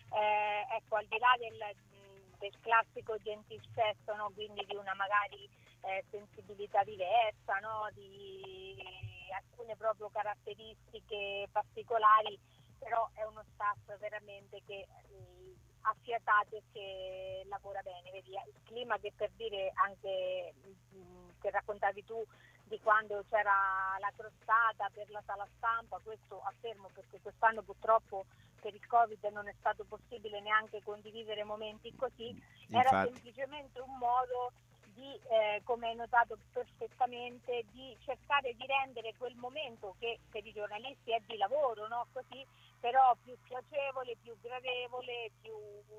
eh, ecco, al di là del, del classico gentilcesto, no? Quindi di una magari eh, sensibilità diversa, no? Di alcune proprio caratteristiche particolari, però è uno staff veramente che eh, affiatato e che lavora bene. Vedi, il clima, che per dire anche mh, che raccontavi tu di quando c'era la crostata per la sala stampa, questo affermo perché quest'anno purtroppo per il Covid non è stato possibile neanche condividere momenti così. Era Infatti. semplicemente un modo di, eh, come hai notato perfettamente, di cercare di rendere quel momento che per i giornalisti è di lavoro, no? Così, però più piacevole, più gradevole, più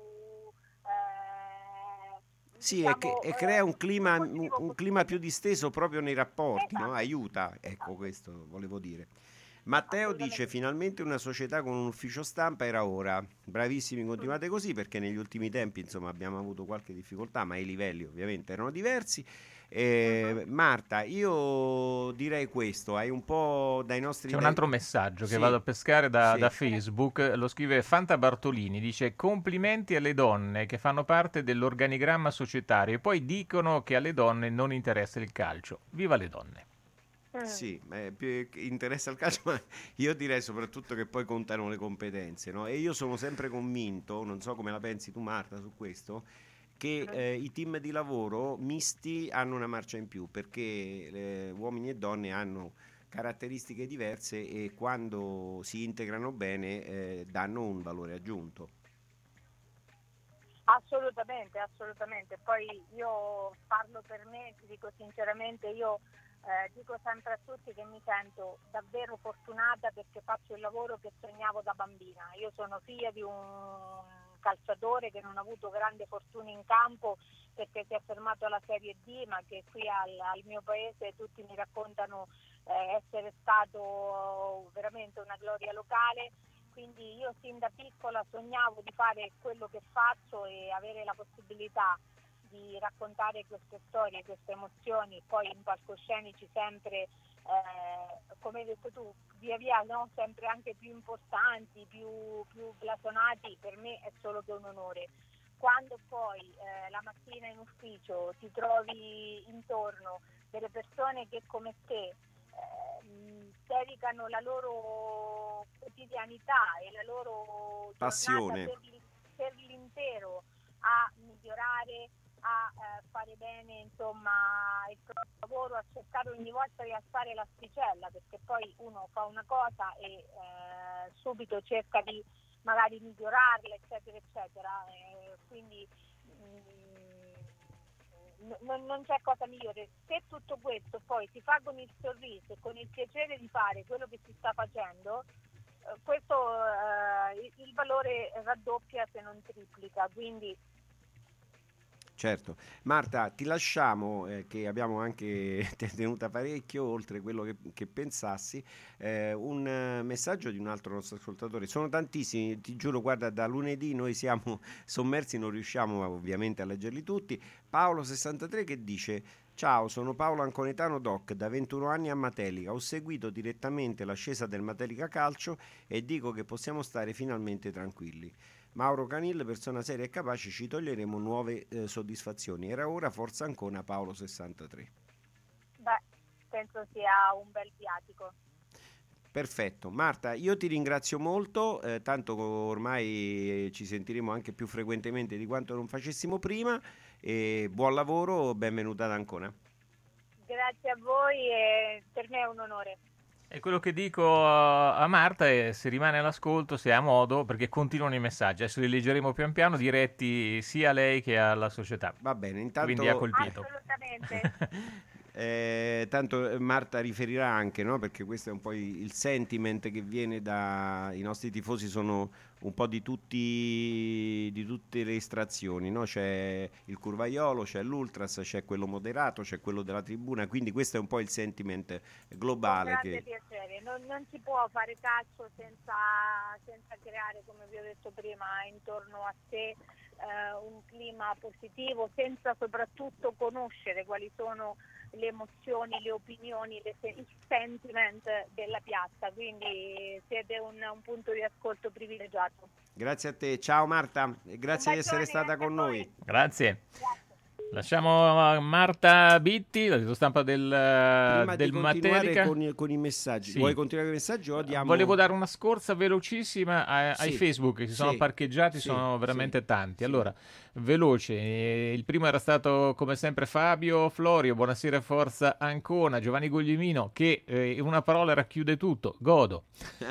eh, Sì, diciamo, e, che, e eh, crea un clima, più un, positivo un clima più possibile. disteso proprio nei rapporti, no? Esatto. Aiuta, ecco, questo volevo dire. Matteo dice: finalmente una società con un ufficio stampa, era ora. Bravissimi, continuate così, perché negli ultimi tempi insomma abbiamo avuto qualche difficoltà, ma i livelli ovviamente erano diversi. Eh, Marta, io direi questo, hai un po' dai nostri... C'è un dai- altro messaggio che Sì, vado a pescare da, sì. da Facebook, lo scrive Fanta Bartolini, dice complimenti alle donne che fanno parte dell'organigramma societario e poi dicono che alle donne non interessa il calcio. Viva le donne! Sì, eh, più che interessa il calcio, ma io direi soprattutto che poi contano le competenze, no? E io sono sempre convinto, non so come la pensi tu Marta su questo, che eh, i team di lavoro misti hanno una marcia in più, perché eh, uomini e donne hanno caratteristiche diverse e quando si integrano bene eh, danno un valore aggiunto. Assolutamente, assolutamente. Poi io parlo per me, ti dico sinceramente, io eh, dico sempre a tutti che mi sento davvero fortunata perché faccio il lavoro che sognavo da bambina. Io sono figlia di un calciatore che non ha avuto grande fortuna in campo perché si è fermato alla Serie D, ma che qui al, al mio paese tutti mi raccontano eh, essere stato veramente una gloria locale. Quindi io sin da piccola sognavo di fare quello che faccio e avere la possibilità di raccontare queste storie, queste emozioni, poi in palcoscenici sempre, eh, come hai detto tu, via via, no? Sempre anche più importanti, più, più blasonati, per me è solo che un onore. Quando poi eh, la mattina in ufficio ti trovi intorno delle persone che come te eh, dedicano la loro quotidianità e la loro Passione. giornata per, per l'intero a migliorare, a eh, fare bene insomma il proprio lavoro, a cercare ogni volta di alzare l'asticella, perché poi uno fa una cosa e eh, subito cerca di magari migliorarla, eccetera eccetera, e quindi mh, non, non c'è cosa migliore. Se tutto questo poi si fa con il sorriso e con il piacere di fare quello che si sta facendo, eh, questo eh, il valore raddoppia se non triplica, quindi Certo. Marta, ti lasciamo, eh, che abbiamo anche tenuta parecchio, oltre quello che, che pensassi, eh, un eh, messaggio di un altro nostro ascoltatore. Sono tantissimi, ti giuro, guarda, da lunedì noi siamo sommersi, non riusciamo ovviamente a leggerli tutti. Paolo sessantatré che dice: ciao, sono Paolo Anconetano Doc, da ventuno anni a Matelica. Ho seguito direttamente l'ascesa del Matelica Calcio e dico che possiamo stare finalmente tranquilli. Mauro Canil, persona seria e capace, ci toglieremo nuove eh, soddisfazioni. Era ora, forza Ancona, Paolo sessantatré. beh, penso sia un bel viatico. Perfetto, Marta, io ti ringrazio molto, eh, tanto ormai ci sentiremo anche più frequentemente di quanto non facessimo prima, e buon lavoro, benvenuta ad Ancona. Grazie a voi e per me è un onore. E quello che dico a Marta è, se rimane all'ascolto, se ha modo, perché continuano i messaggi, adesso li leggeremo pian piano, diretti sia a lei che alla società. Va bene, intanto... Quindi ha colpito. Assolutamente. Eh, tanto Marta riferirà anche, no? Perché questo è un po' il sentiment che viene dai nostri tifosi, sono un po' di tutti di tutte le estrazioni, no? C'è il curvaiolo, c'è l'ultras, c'è quello moderato, c'è quello della tribuna, quindi questo è un po' il sentiment globale. Con grande che... piacere, non, non si può fare calcio senza, senza creare, come vi ho detto prima, intorno a sé eh, un clima positivo, senza soprattutto conoscere quali sono le emozioni, le opinioni, le, il sentiment della piazza, quindi siete un, un punto di ascolto privilegiato. Grazie a te, ciao Marta, e grazie di essere stata con noi. Grazie. Grazie. Lasciamo Marta Bitti, la stampa del, Prima del di continuare Matelica. Con, con i messaggi, sì. Vuoi continuare con i messaggi o diamo... Volevo dare una scorsa velocissima ai, sì. ai Facebook che si sono sì. parcheggiati, sì. sono veramente sì. tanti. Sì. Allora, veloce, il primo era stato come sempre Fabio Florio, buonasera Forza Ancona, Giovanni Guglielmino che eh, in una parola racchiude tutto, godo.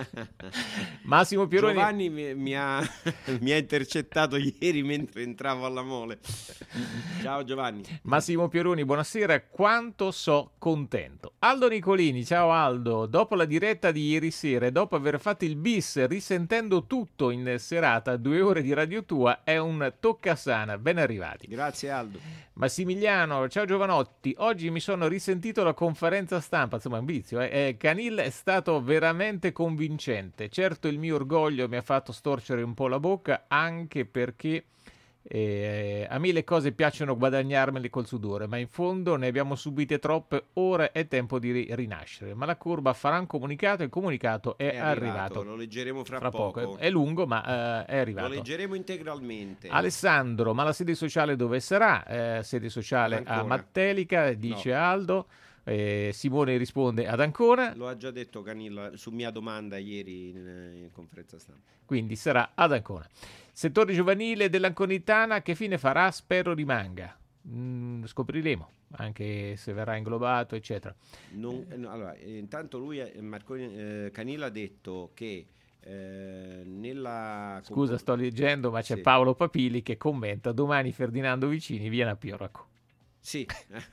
Massimo Pieroni. Giovanni mi, mi, ha, mi ha intercettato ieri mentre entravo alla mole. Ciao Giovanni. Massimo Pieroni, buonasera, quanto so contento. Aldo Nicolini, ciao Aldo, dopo la diretta di ieri sera e dopo aver fatto il bis risentendo tutto in serata, due ore di Radio Tua, è un toccasana, ben arrivati. Grazie Aldo. Massimiliano, ciao Giovanotti, oggi mi sono risentito la conferenza stampa, insomma un vizio, eh? Eh, Canil è stato veramente convincente, certo il mio orgoglio mi ha fatto storcere un po' la bocca, anche perché Eh, a me le cose piacciono guadagnarmele col sudore, ma in fondo ne abbiamo subite troppe, ora è tempo di ri- rinascere. Ma la curva farà un comunicato e il comunicato è, è arrivato, arrivato. Lo leggeremo fra, fra poco. poco. È, è lungo, ma uh, è arrivato. Lo leggeremo integralmente. Alessandro, ma la sede sociale dove sarà? Eh, sede sociale Ancora. a Mattelica, dice no. Aldo. Eh, Simone risponde ad Ancona. Lo ha già detto Canilla su mia domanda ieri in, in conferenza stampa. Quindi sarà ad Ancona. Settore giovanile dell'Anconitana che fine farà? Spero rimanga. Mm, scopriremo, anche se verrà inglobato, eccetera. Non, no, allora, eh, intanto lui, Marconi, eh, Canilla ha detto che eh, nella... Scusa, sto leggendo, ma c'è sì. Paolo Papili che commenta: domani Ferdinando Vicini viene a Pioraco. Sì,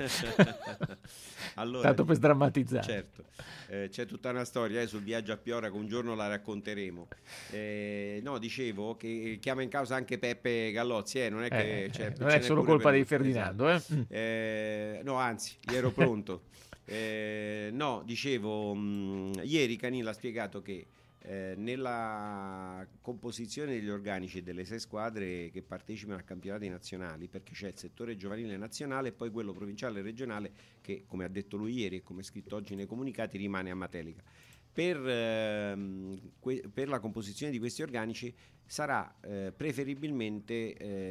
allora, tanto per sdrammatizzare. Certo, eh, c'è tutta una storia eh, sul viaggio a Pioraco, un giorno la racconteremo. Eh, no, dicevo che chiama in causa anche Peppe Gallozzi, eh, non è che eh, cioè, non è solo colpa di Ferdinando, esatto. eh? Eh, no, anzi, ero pronto. eh, no, dicevo, mh, ieri Canilla ha spiegato che Eh, nella composizione degli organici delle sei squadre che partecipano a campionati nazionali, perché c'è il settore giovanile nazionale e poi quello provinciale e regionale che, come ha detto lui ieri e come è scritto oggi nei comunicati, rimane a Matelica. Per, ehm, que- per la composizione di questi organici sarà eh, preferibilmente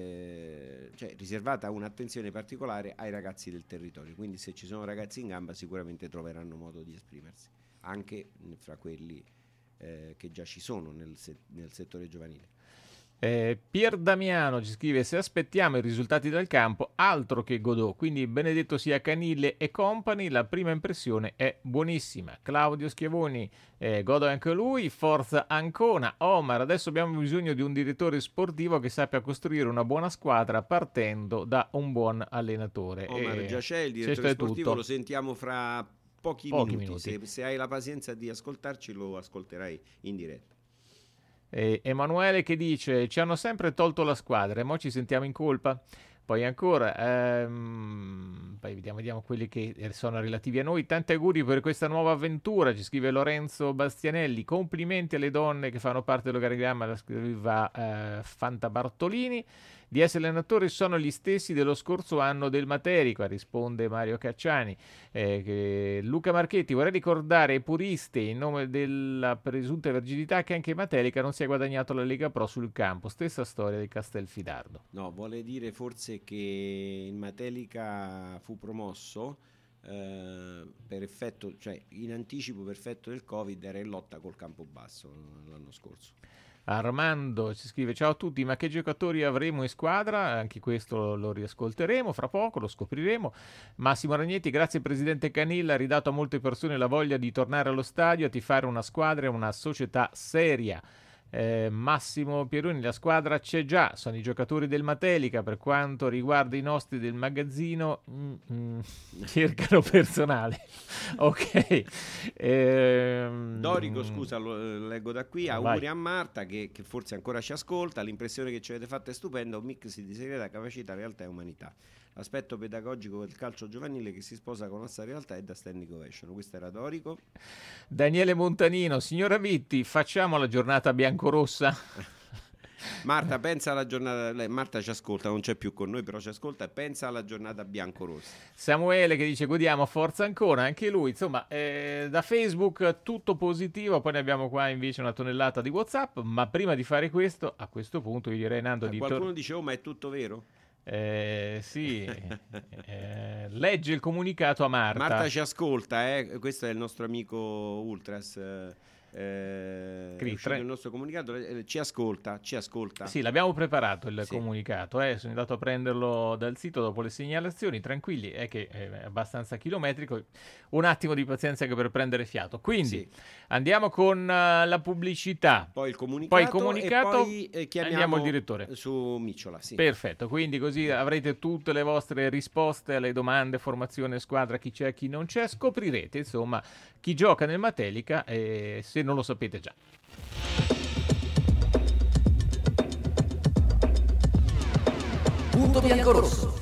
eh, cioè, riservata un'attenzione particolare ai ragazzi del territorio, quindi se ci sono ragazzi in gamba sicuramente troveranno modo di esprimersi, anche fra quelli Eh, che già ci sono nel, se- nel settore giovanile. Eh, Pier Damiano ci scrive: se aspettiamo i risultati del campo, altro che Godot, quindi benedetto sia Canille e company, la prima impressione è buonissima. Claudio Schiavoni, eh, Godot anche lui, forza Ancona. Omar, adesso abbiamo bisogno di un direttore sportivo che sappia costruire una buona squadra partendo da un buon allenatore. Omar, eh, già c'è il direttore sportivo, tutto. lo sentiamo fra pochi, pochi minuti, minuti. se, se hai la pazienza di ascoltarci lo ascolterai in diretta. Eh, Emanuele che dice: ci hanno sempre tolto la squadra e mo ci sentiamo in colpa. Poi ancora ehm, poi vediamo, vediamo quelli che sono relativi a noi. Tanti auguri per questa nuova avventura, ci scrive Lorenzo Bastianelli. Complimenti alle donne che fanno parte dell'organigramma, la scriveva eh, Fanta Bartolini. Di essere allenatori sono gli stessi dello scorso anno del Materica, risponde Mario Cacciani. Eh, che Luca Marchetti, vorrei ricordare ai puristi in nome della presunta verginità che anche Materica non si è guadagnato la Lega Pro sul campo, stessa storia di Castelfidardo. No, vuole dire forse che il Matelica fu promosso eh, per effetto, cioè in anticipo per effetto del Covid, era in lotta col Campobasso l'anno scorso. Armando ci scrive: ciao a tutti, ma che giocatori avremo in squadra? Anche questo lo riascolteremo fra poco, lo scopriremo. Massimo Ragnetti, grazie presidente Canilla, ha ridato a molte persone la voglia di tornare allo stadio a tifare una squadra e una società seria. Eh, Massimo Pieroni, la squadra c'è già, sono i giocatori del Matelica. Per quanto riguarda i nostri del magazzino, mm, mm, cercano personale. Ok. Ehm, Dorico, scusa, lo leggo da qui. vai. Auguri a Marta che, che forse ancora ci ascolta. L'impressione che ci avete fatto è stupenda, un mix di serietà, capacità, realtà e umanità. L'aspetto pedagogico del calcio giovanile che si sposa con la nostra realtà è da standing ovation. Questo era Dorico. Daniele Montanino, signora Vitti, facciamo la giornata biancorossa. Marta, pensa alla giornata. Lei, Marta ci ascolta, non c'è più con noi, però ci ascolta e pensa alla giornata bianco-rossa. Samuele che dice godiamo forza ancora, anche lui. Insomma, eh, da Facebook tutto positivo. Poi ne abbiamo qua invece una tonnellata di WhatsApp. Ma prima di fare questo, a questo punto io direi, Nando, Eh, di qualcuno tor- dice, oh, ma è tutto vero? Eh, sì, eh, legge il comunicato a Marta. Marta ci ascolta, eh? Questo è il nostro amico Ultras. Eh, eh, è uscito il nostro comunicato, eh, ci ascolta, ci ascolta. Sì, l'abbiamo preparato il Sì. comunicato, eh. Sono andato a prenderlo dal sito dopo le segnalazioni, tranquilli, è che è abbastanza chilometrico, un attimo di pazienza anche per prendere fiato. Quindi Sì. andiamo con uh, la pubblicità, Poi il comunicato, poi il comunicato e poi eh, chiamiamo andiamo il direttore. su Micciola. Sì. Perfetto, quindi così avrete tutte le vostre risposte alle domande, formazione squadra, chi c'è, chi non c'è, scoprirete insomma chi gioca nel Matelica, eh, se non lo sapete già. Punto bianco-rosso.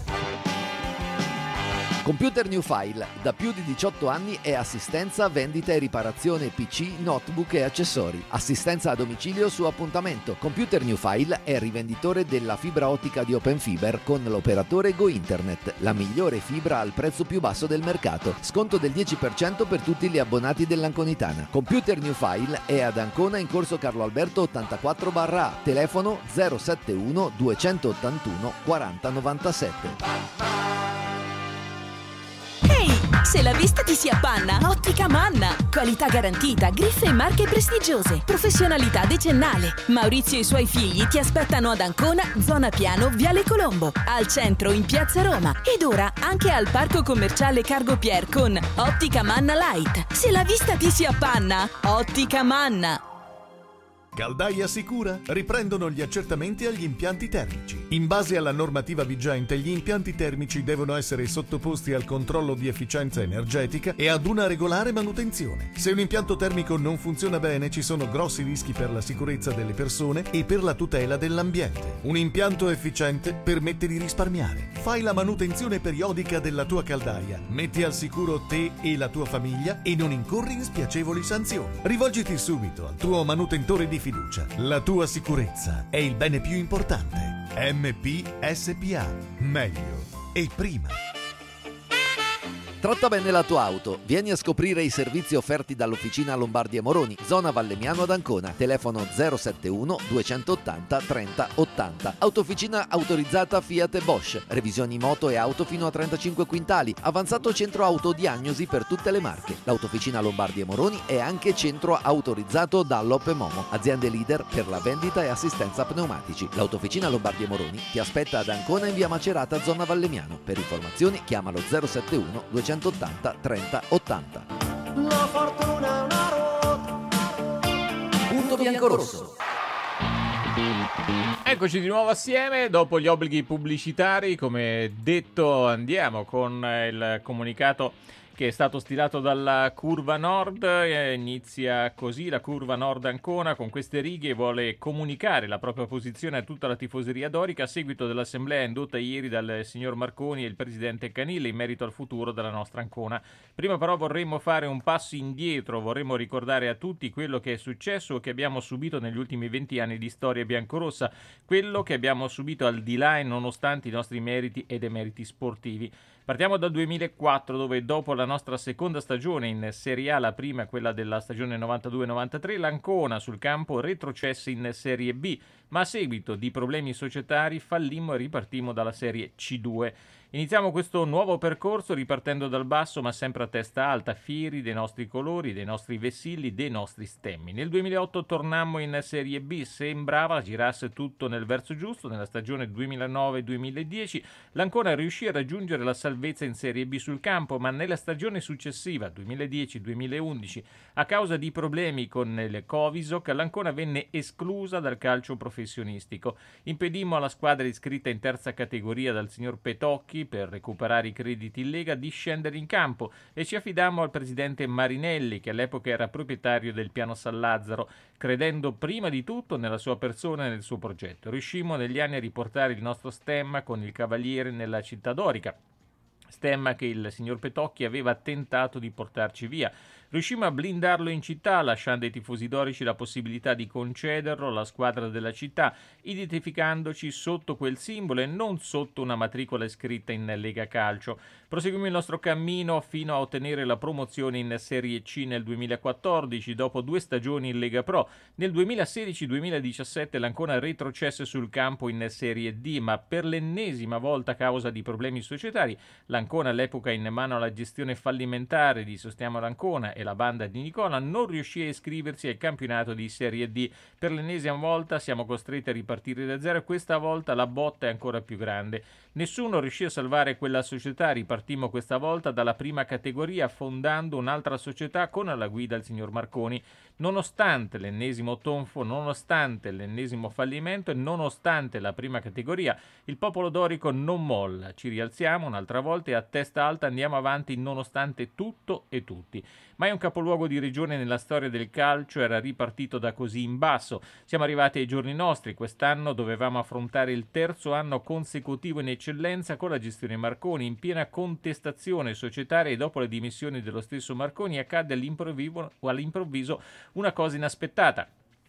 Computer New File, da più di diciotto anni è assistenza, vendita e riparazione P C, notebook e accessori. Assistenza a domicilio su appuntamento. Computer New File è rivenditore della fibra ottica di Open Fiber con l'operatore Go Internet, la migliore fibra al prezzo più basso del mercato. Sconto del dieci per cento per tutti gli abbonati dell'Anconitana. Computer New File è ad Ancona in corso Carlo Alberto ottantaquattro barra A, telefono zero sette uno due otto uno quaranta novantasette. Se la vista ti si appanna, Ottica Manna. Qualità garantita, griffe e marche prestigiose, professionalità decennale. Maurizio e i suoi figli ti aspettano ad Ancona, zona Piano, Viale Colombo, al centro in Piazza Roma ed ora anche al parco commerciale Cargo Pier con Ottica Manna Light. Se la vista ti si appanna, Ottica Manna. Caldaia Sicura riprendono gli accertamenti agli impianti termici. In base alla normativa vigente, gli impianti termici devono essere sottoposti al controllo di efficienza energetica e ad una regolare manutenzione. Se un impianto termico non funziona bene, ci sono grossi rischi per la sicurezza delle persone e per la tutela dell'ambiente. Un impianto efficiente permette di risparmiare. Fai la manutenzione periodica della tua caldaia, metti al sicuro te e la tua famiglia e non incorri in spiacevoli sanzioni. Rivolgiti subito al tuo manutentore di fiducia. La tua sicurezza è il bene più importante. M P S P A. Meglio e prima. Tratta bene la tua auto. Vieni a scoprire i servizi offerti dall'Officina Lombardi e Moroni, zona Vallemiano ad Ancona. Telefono zero sette uno due otto zero trenta ottanta. Autofficina autorizzata Fiat e Bosch. Revisioni moto e auto fino a trentacinque quintali. Avanzato centro autodiagnosi per tutte le marche. L'Autofficina Lombardi e Moroni è anche centro autorizzato dall'Op Momo, aziende leader per la vendita e assistenza pneumatici. L'Autofficina Lombardi e Moroni ti aspetta ad Ancona in via Macerata, zona Vallemiano. Per informazioni chiamalo zero sette uno due otto zero trenta ottanta. La fortuna è una ruota. Punto bianco-rosso. Eccoci di nuovo assieme dopo gli obblighi pubblicitari. Come detto, andiamo con il comunicato che è stato stilato dalla Curva Nord. Eh, inizia così la Curva Nord Ancona con queste righe e vuole comunicare la propria posizione a tutta la tifoseria dorica a seguito dell'assemblea indotta ieri dal signor Marconi e il presidente Canille in merito al futuro della nostra Ancona. Prima però vorremmo fare un passo indietro, vorremmo ricordare a tutti quello che è successo o che abbiamo subito negli ultimi venti anni di storia biancorossa, quello che abbiamo subito al di là e nonostante i nostri meriti e demeriti sportivi. Partiamo dal duemilaquattro, dove dopo la nostra seconda stagione in Serie A, la prima quella della stagione novantadue novantatré, l'Ancona sul campo retrocesse in Serie B, ma a seguito di problemi societari fallimmo e ripartimmo dalla Serie C due. Iniziamo questo nuovo percorso ripartendo dal basso ma sempre a testa alta, fieri dei nostri colori, dei nostri vessilli, dei nostri stemmi. Nel duemilaotto tornammo in Serie B, sembrava girasse tutto nel verso giusto. Nella stagione duemilanove duemiladieci l'Ancona riuscì a raggiungere la salvezza in Serie B sul campo, ma nella stagione successiva, duemiladieci duemilaundici, a causa di problemi con il Covisoc, l'Ancona venne esclusa dal calcio professionistico. Impedimmo alla squadra iscritta in terza categoria dal signor Petocchi per recuperare i crediti in Lega di scendere in campo e ci affidammo al presidente Marinelli, che all'epoca era proprietario del Piano San Lazzaro, credendo prima di tutto nella sua persona e nel suo progetto. Riuscimmo negli anni a riportare il nostro stemma con il Cavaliere nella città dorica, stemma che il signor Petocchi aveva tentato di portarci via. Riuscimmo a blindarlo in città, lasciando ai tifosi dorici la possibilità di concederlo alla squadra della città, identificandoci sotto quel simbolo e non sotto una matricola scritta in Lega Calcio. Proseguimmo il nostro cammino fino a ottenere la promozione in Serie C nel duemilaquattordici, dopo due stagioni in Lega Pro. Nel duemilasedici duemiladiciassette l'Ancona retrocesse sul campo in Serie D, ma per l'ennesima volta a causa di problemi societari, l'Ancona, all'epoca in mano alla gestione fallimentare di Sostiamo l'Ancona e la banda di Nicola, non riuscì a iscriversi al campionato di Serie D. Per l'ennesima volta siamo costretti a ripartire da zero e questa volta la botta è ancora più grande. Nessuno riuscì a salvare quella società, ripartimmo questa volta dalla prima categoria fondando un'altra società con alla guida il signor Marconi. Nonostante l'ennesimo tonfo, nonostante l'ennesimo fallimento e nonostante la prima categoria, il popolo dorico non molla, ci rialziamo un'altra volta e a testa alta andiamo avanti nonostante tutto e tutti. Mai un capoluogo di regione nella storia del calcio era ripartito da così in basso. Siamo arrivati ai giorni nostri. Quest'anno dovevamo affrontare il terzo anno consecutivo in eccellenza con la gestione Marconi, in piena contestazione societaria, e dopo le dimissioni dello stesso Marconi accadde all'improvviso, all'improvviso una cosa inaspettata.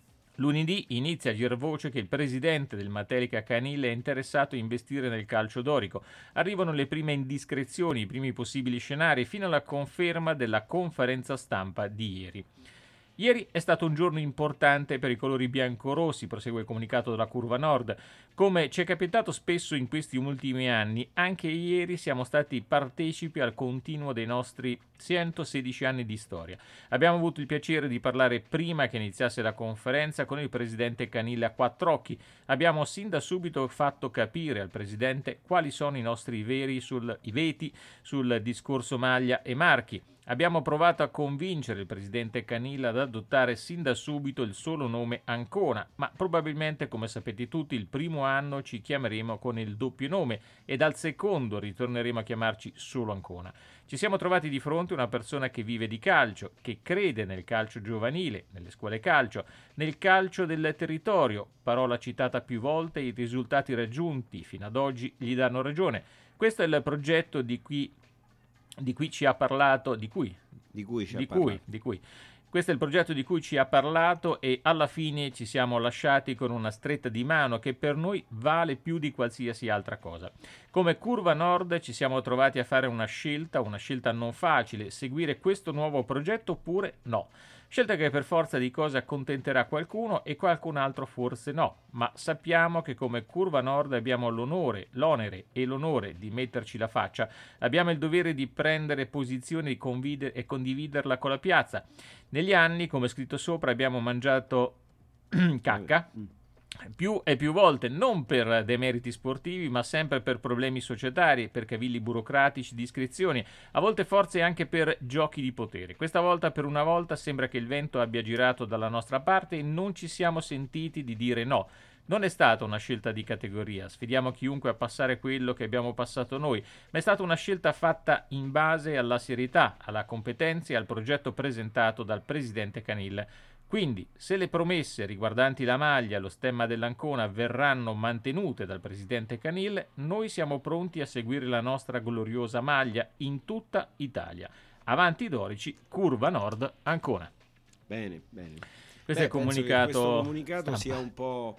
Lunedì inizia a gir voce che il presidente del Matelica Canile è interessato a investire nel calcio dorico. Arrivano le prime indiscrezioni, i primi possibili scenari, fino alla conferma della conferenza stampa di ieri. Ieri è stato un giorno importante per i colori biancorossi, prosegue il comunicato della Curva Nord. Come ci è capitato spesso in questi ultimi anni, anche ieri siamo stati partecipi al continuo dei nostri centosedici anni di storia. Abbiamo avuto il piacere di parlare prima che iniziasse la conferenza con il presidente Canile a quattro occhi. Abbiamo sin da subito fatto capire al presidente quali sono i nostri veri sul, i veti sul discorso maglia e marchi. Abbiamo provato a convincere il presidente Canile ad adottare sin da subito il solo nome Ancona, ma probabilmente, come sapete tutti, il primo anno ci chiameremo con il doppio nome e dal secondo ritorneremo a chiamarci solo Ancona. Ci siamo trovati di fronte a una persona che vive di calcio, che crede nel calcio giovanile, nelle scuole calcio, nel calcio del territorio, parola citata più volte, e i risultati raggiunti fino ad oggi gli danno ragione. Questo è il progetto di cui di cui ci ha parlato, di cui, di cui, ci di ha cui, parlato. di cui. Questo è il progetto di cui ci ha parlato e alla fine ci siamo lasciati con una stretta di mano che per noi vale più di qualsiasi altra cosa. Come Curva Nord ci siamo trovati a fare una scelta, una scelta non facile, seguire questo nuovo progetto oppure no. Scelta che per forza di cose accontenterà qualcuno e qualcun altro forse no, ma sappiamo che come Curva Nord abbiamo l'onore, l'onere e l'onore di metterci la faccia, abbiamo il dovere di prendere posizione e, convide- e condividerla con la piazza. Negli anni, come scritto sopra, abbiamo mangiato cacca, più e più volte, non per demeriti sportivi, ma sempre per problemi societari, per cavilli burocratici, di iscrizioni, a volte forse anche per giochi di potere. Questa volta, per una volta, sembra che il vento abbia girato dalla nostra parte e non ci siamo sentiti di dire no. Non è stata una scelta di categoria, sfidiamo chiunque a passare quello che abbiamo passato noi, ma è stata una scelta fatta in base alla serietà, alla competenza e al progetto presentato dal presidente Canile. Quindi, se le promesse riguardanti la maglia e lo stemma dell'Ancona verranno mantenute dal presidente Canile, noi siamo pronti a seguire la nostra gloriosa maglia in tutta Italia. Avanti Dorici, Curva Nord, Ancona. Bene, bene. Questo Beh, è il comunicato. Questo comunicato stampa. sia un po'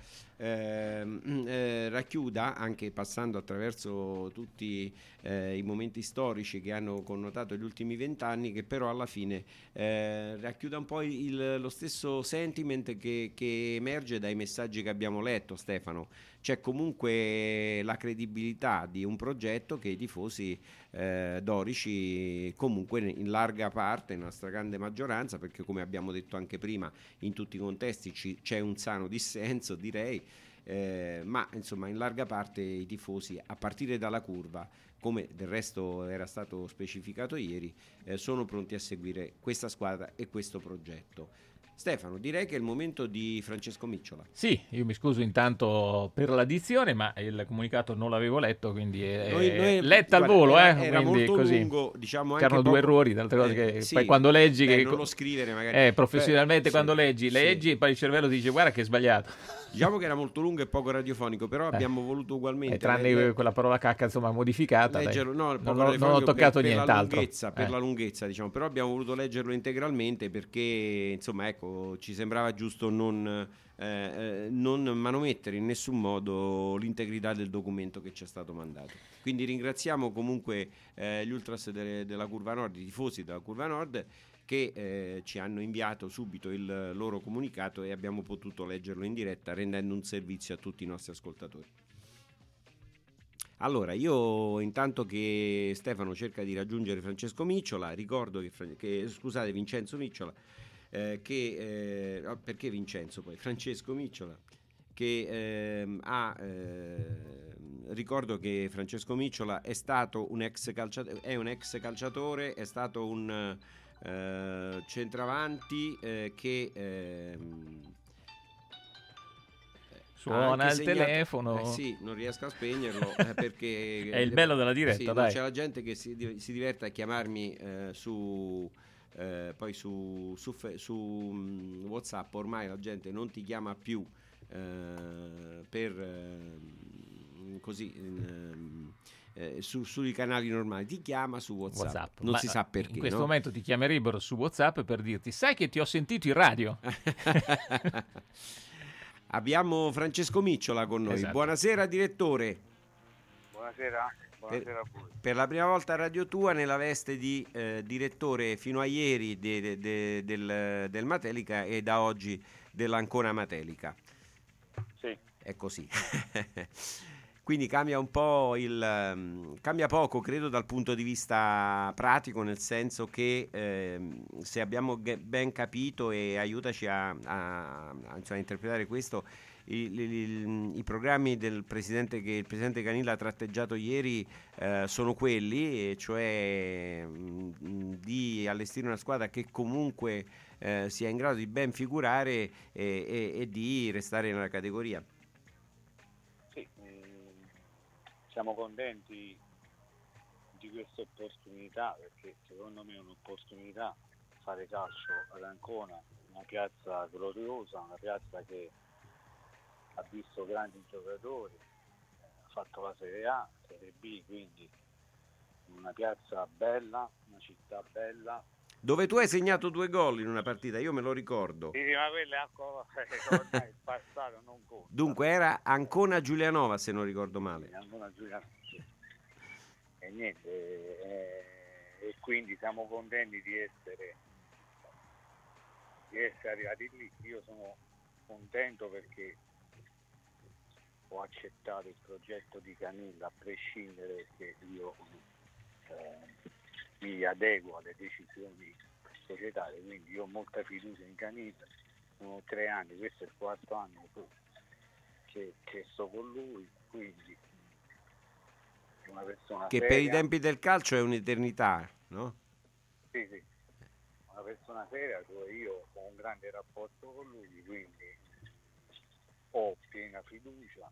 eh, eh, racchiuda, anche passando attraverso tutti eh, i momenti storici che hanno connotato gli ultimi vent'anni, che però alla fine eh, racchiuda un po' il, lo stesso sentiment che, che emerge dai messaggi che abbiamo letto, Stefano. C'è comunque la credibilità di un progetto che i tifosi eh, dorici comunque in larga parte, nella stragrande maggioranza, perché come abbiamo detto anche prima in tutti i contesti ci, c'è un sano dissenso, direi, eh, ma insomma in larga parte i tifosi, a partire dalla curva, come del resto era stato specificato ieri, eh, sono pronti a seguire questa squadra e questo progetto. Stefano, direi che è il momento di Francesco Micciola. Sì, io mi scuso intanto per la dizione, ma il comunicato non l'avevo letto, quindi è Noi- noi- letta al guarda, volo, era- eh, era quindi molto così. lungo, diciamo anche C'erano due poco- errori, tante cose eh, che sì. poi quando leggi Beh, che non lo scrivere magari. eh, professionalmente Beh, quando sì, leggi, sì. leggi e poi il cervello ti dice guarda che è sbagliato. Diciamo che era molto lungo e poco radiofonico, però abbiamo voluto ugualmente eh, tranne le, quella parola cacca, insomma, modificata. leggerlo, no, non, ho, non ho toccato per, nient'altro. Per la lunghezza, per eh. la lunghezza, diciamo, però abbiamo voluto leggerlo integralmente perché, insomma, ecco, ci sembrava giusto non, eh, non manomettere in nessun modo l'integrità del documento che ci è stato mandato. Quindi ringraziamo comunque eh, gli ultras de, della Curva Nord, i tifosi della Curva Nord, che eh, ci hanno inviato subito il loro comunicato e abbiamo potuto leggerlo in diretta, rendendo un servizio a tutti i nostri ascoltatori. Allora, io intanto che Stefano cerca di raggiungere Francesco Micciola, ricordo che, che scusate, Vincenzo Micciola, eh, che eh, perché Vincenzo poi? Francesco Micciola, che eh, ha eh, ricordo che Francesco Micciola è stato un ex calciatore, è un ex calciatore, è stato un Uh, centravanti uh, che uh, suona il segnato, telefono. Eh sì, non riesco a spegnerlo eh, perché è il bello della diretta, sì, dai. C'è la gente che si, si diverte a chiamarmi uh, su uh, poi su, su, su um, WhatsApp. Ormai la gente non ti chiama più uh, per uh, così um, Eh, su, sui canali normali, ti chiama su WhatsApp, WhatsApp. non Ma si sa perché. In questo no? momento ti chiamerebbero su WhatsApp per dirti: sai che ti ho sentito in radio. Abbiamo Francesco Micciola con noi. Esatto. Buonasera direttore. Buonasera, buonasera a voi. Per la prima volta a Radio Tua nella veste di eh, direttore fino a ieri de, de, de, del, del Matelica e da oggi dell'Ancona Matelica. Sì. È così. Quindi cambia un po' il um, cambia poco, credo, dal punto di vista pratico, nel senso che eh, se abbiamo ge- ben capito, e aiutaci a, a, a, cioè, a interpretare questo, i, i, i programmi del presidente che il presidente Canilla ha tratteggiato ieri eh, sono quelli, e cioè mh, di allestire una squadra che comunque eh, sia in grado di ben figurare e, e, e di restare nella categoria. Siamo contenti di questa opportunità, perché secondo me è un'opportunità fare calcio ad Ancona, una piazza gloriosa, una piazza che ha visto grandi giocatori, ha fatto la Serie A, Serie B, quindi una piazza bella, una città bella. Dove tu hai segnato due gol in una partita, io me lo ricordo. Sì, ma quelle ormai il passato non conta. Dunque era Ancona Giulianova, se non ricordo male. Ancona Giulianova, sì. E niente, eh, e quindi siamo contenti di essere, di essere arrivati lì. Io sono contento perché ho accettato il progetto di Canilla, a prescindere, perché io eh, mi adeguo alle decisioni societarie, quindi io ho molta fiducia in Canilla, sono tre anni, questo è il quarto anno che, che sto con lui, quindi è una persona che seria. Per i tempi del calcio è un'eternità, no? Sì, sì, una persona seria, dove io ho un grande rapporto con lui, quindi ho piena fiducia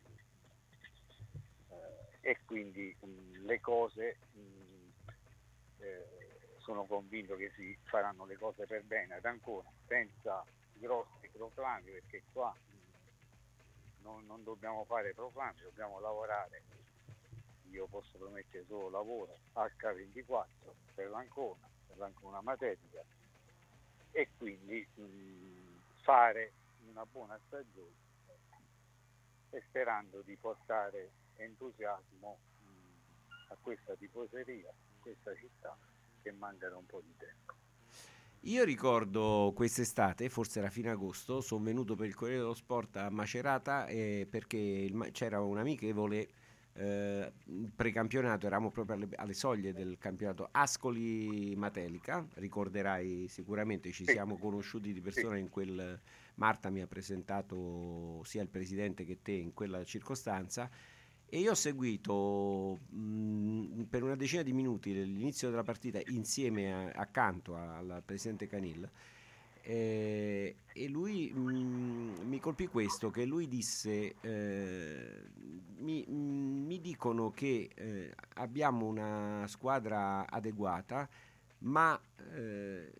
eh, e quindi mh, le cose mh, eh, sono convinto che si faranno le cose per bene ad Ancona, senza grossi proclami, perché qua mh, non, non dobbiamo fare proclami, dobbiamo lavorare. Io posso promettere solo lavoro acca ventiquattro per l'Ancona, per l'Ancona Matelica, e quindi mh, fare una buona stagione e sperando di portare entusiasmo mh, a questa tifoseria, a questa città che manca da un po' di tempo. Io ricordo quest'estate, forse era fine agosto, sono venuto per il Corriere dello Sport a Macerata eh, perché il, c'era un amichevole eh, precampionato, eravamo proprio alle, alle soglie del campionato Ascoli Matelica, ricorderai sicuramente, ci sì. siamo conosciuti di persona sì. in quel... Marta mi ha presentato sia il presidente che te in quella circostanza e io ho seguito mh, per una decina di minuti l'inizio della partita insieme a, accanto al presidente Canilla eh, e lui mh, mi colpì questo, che lui disse eh, mi, mh, mi dicono che eh, abbiamo una squadra adeguata, ma eh,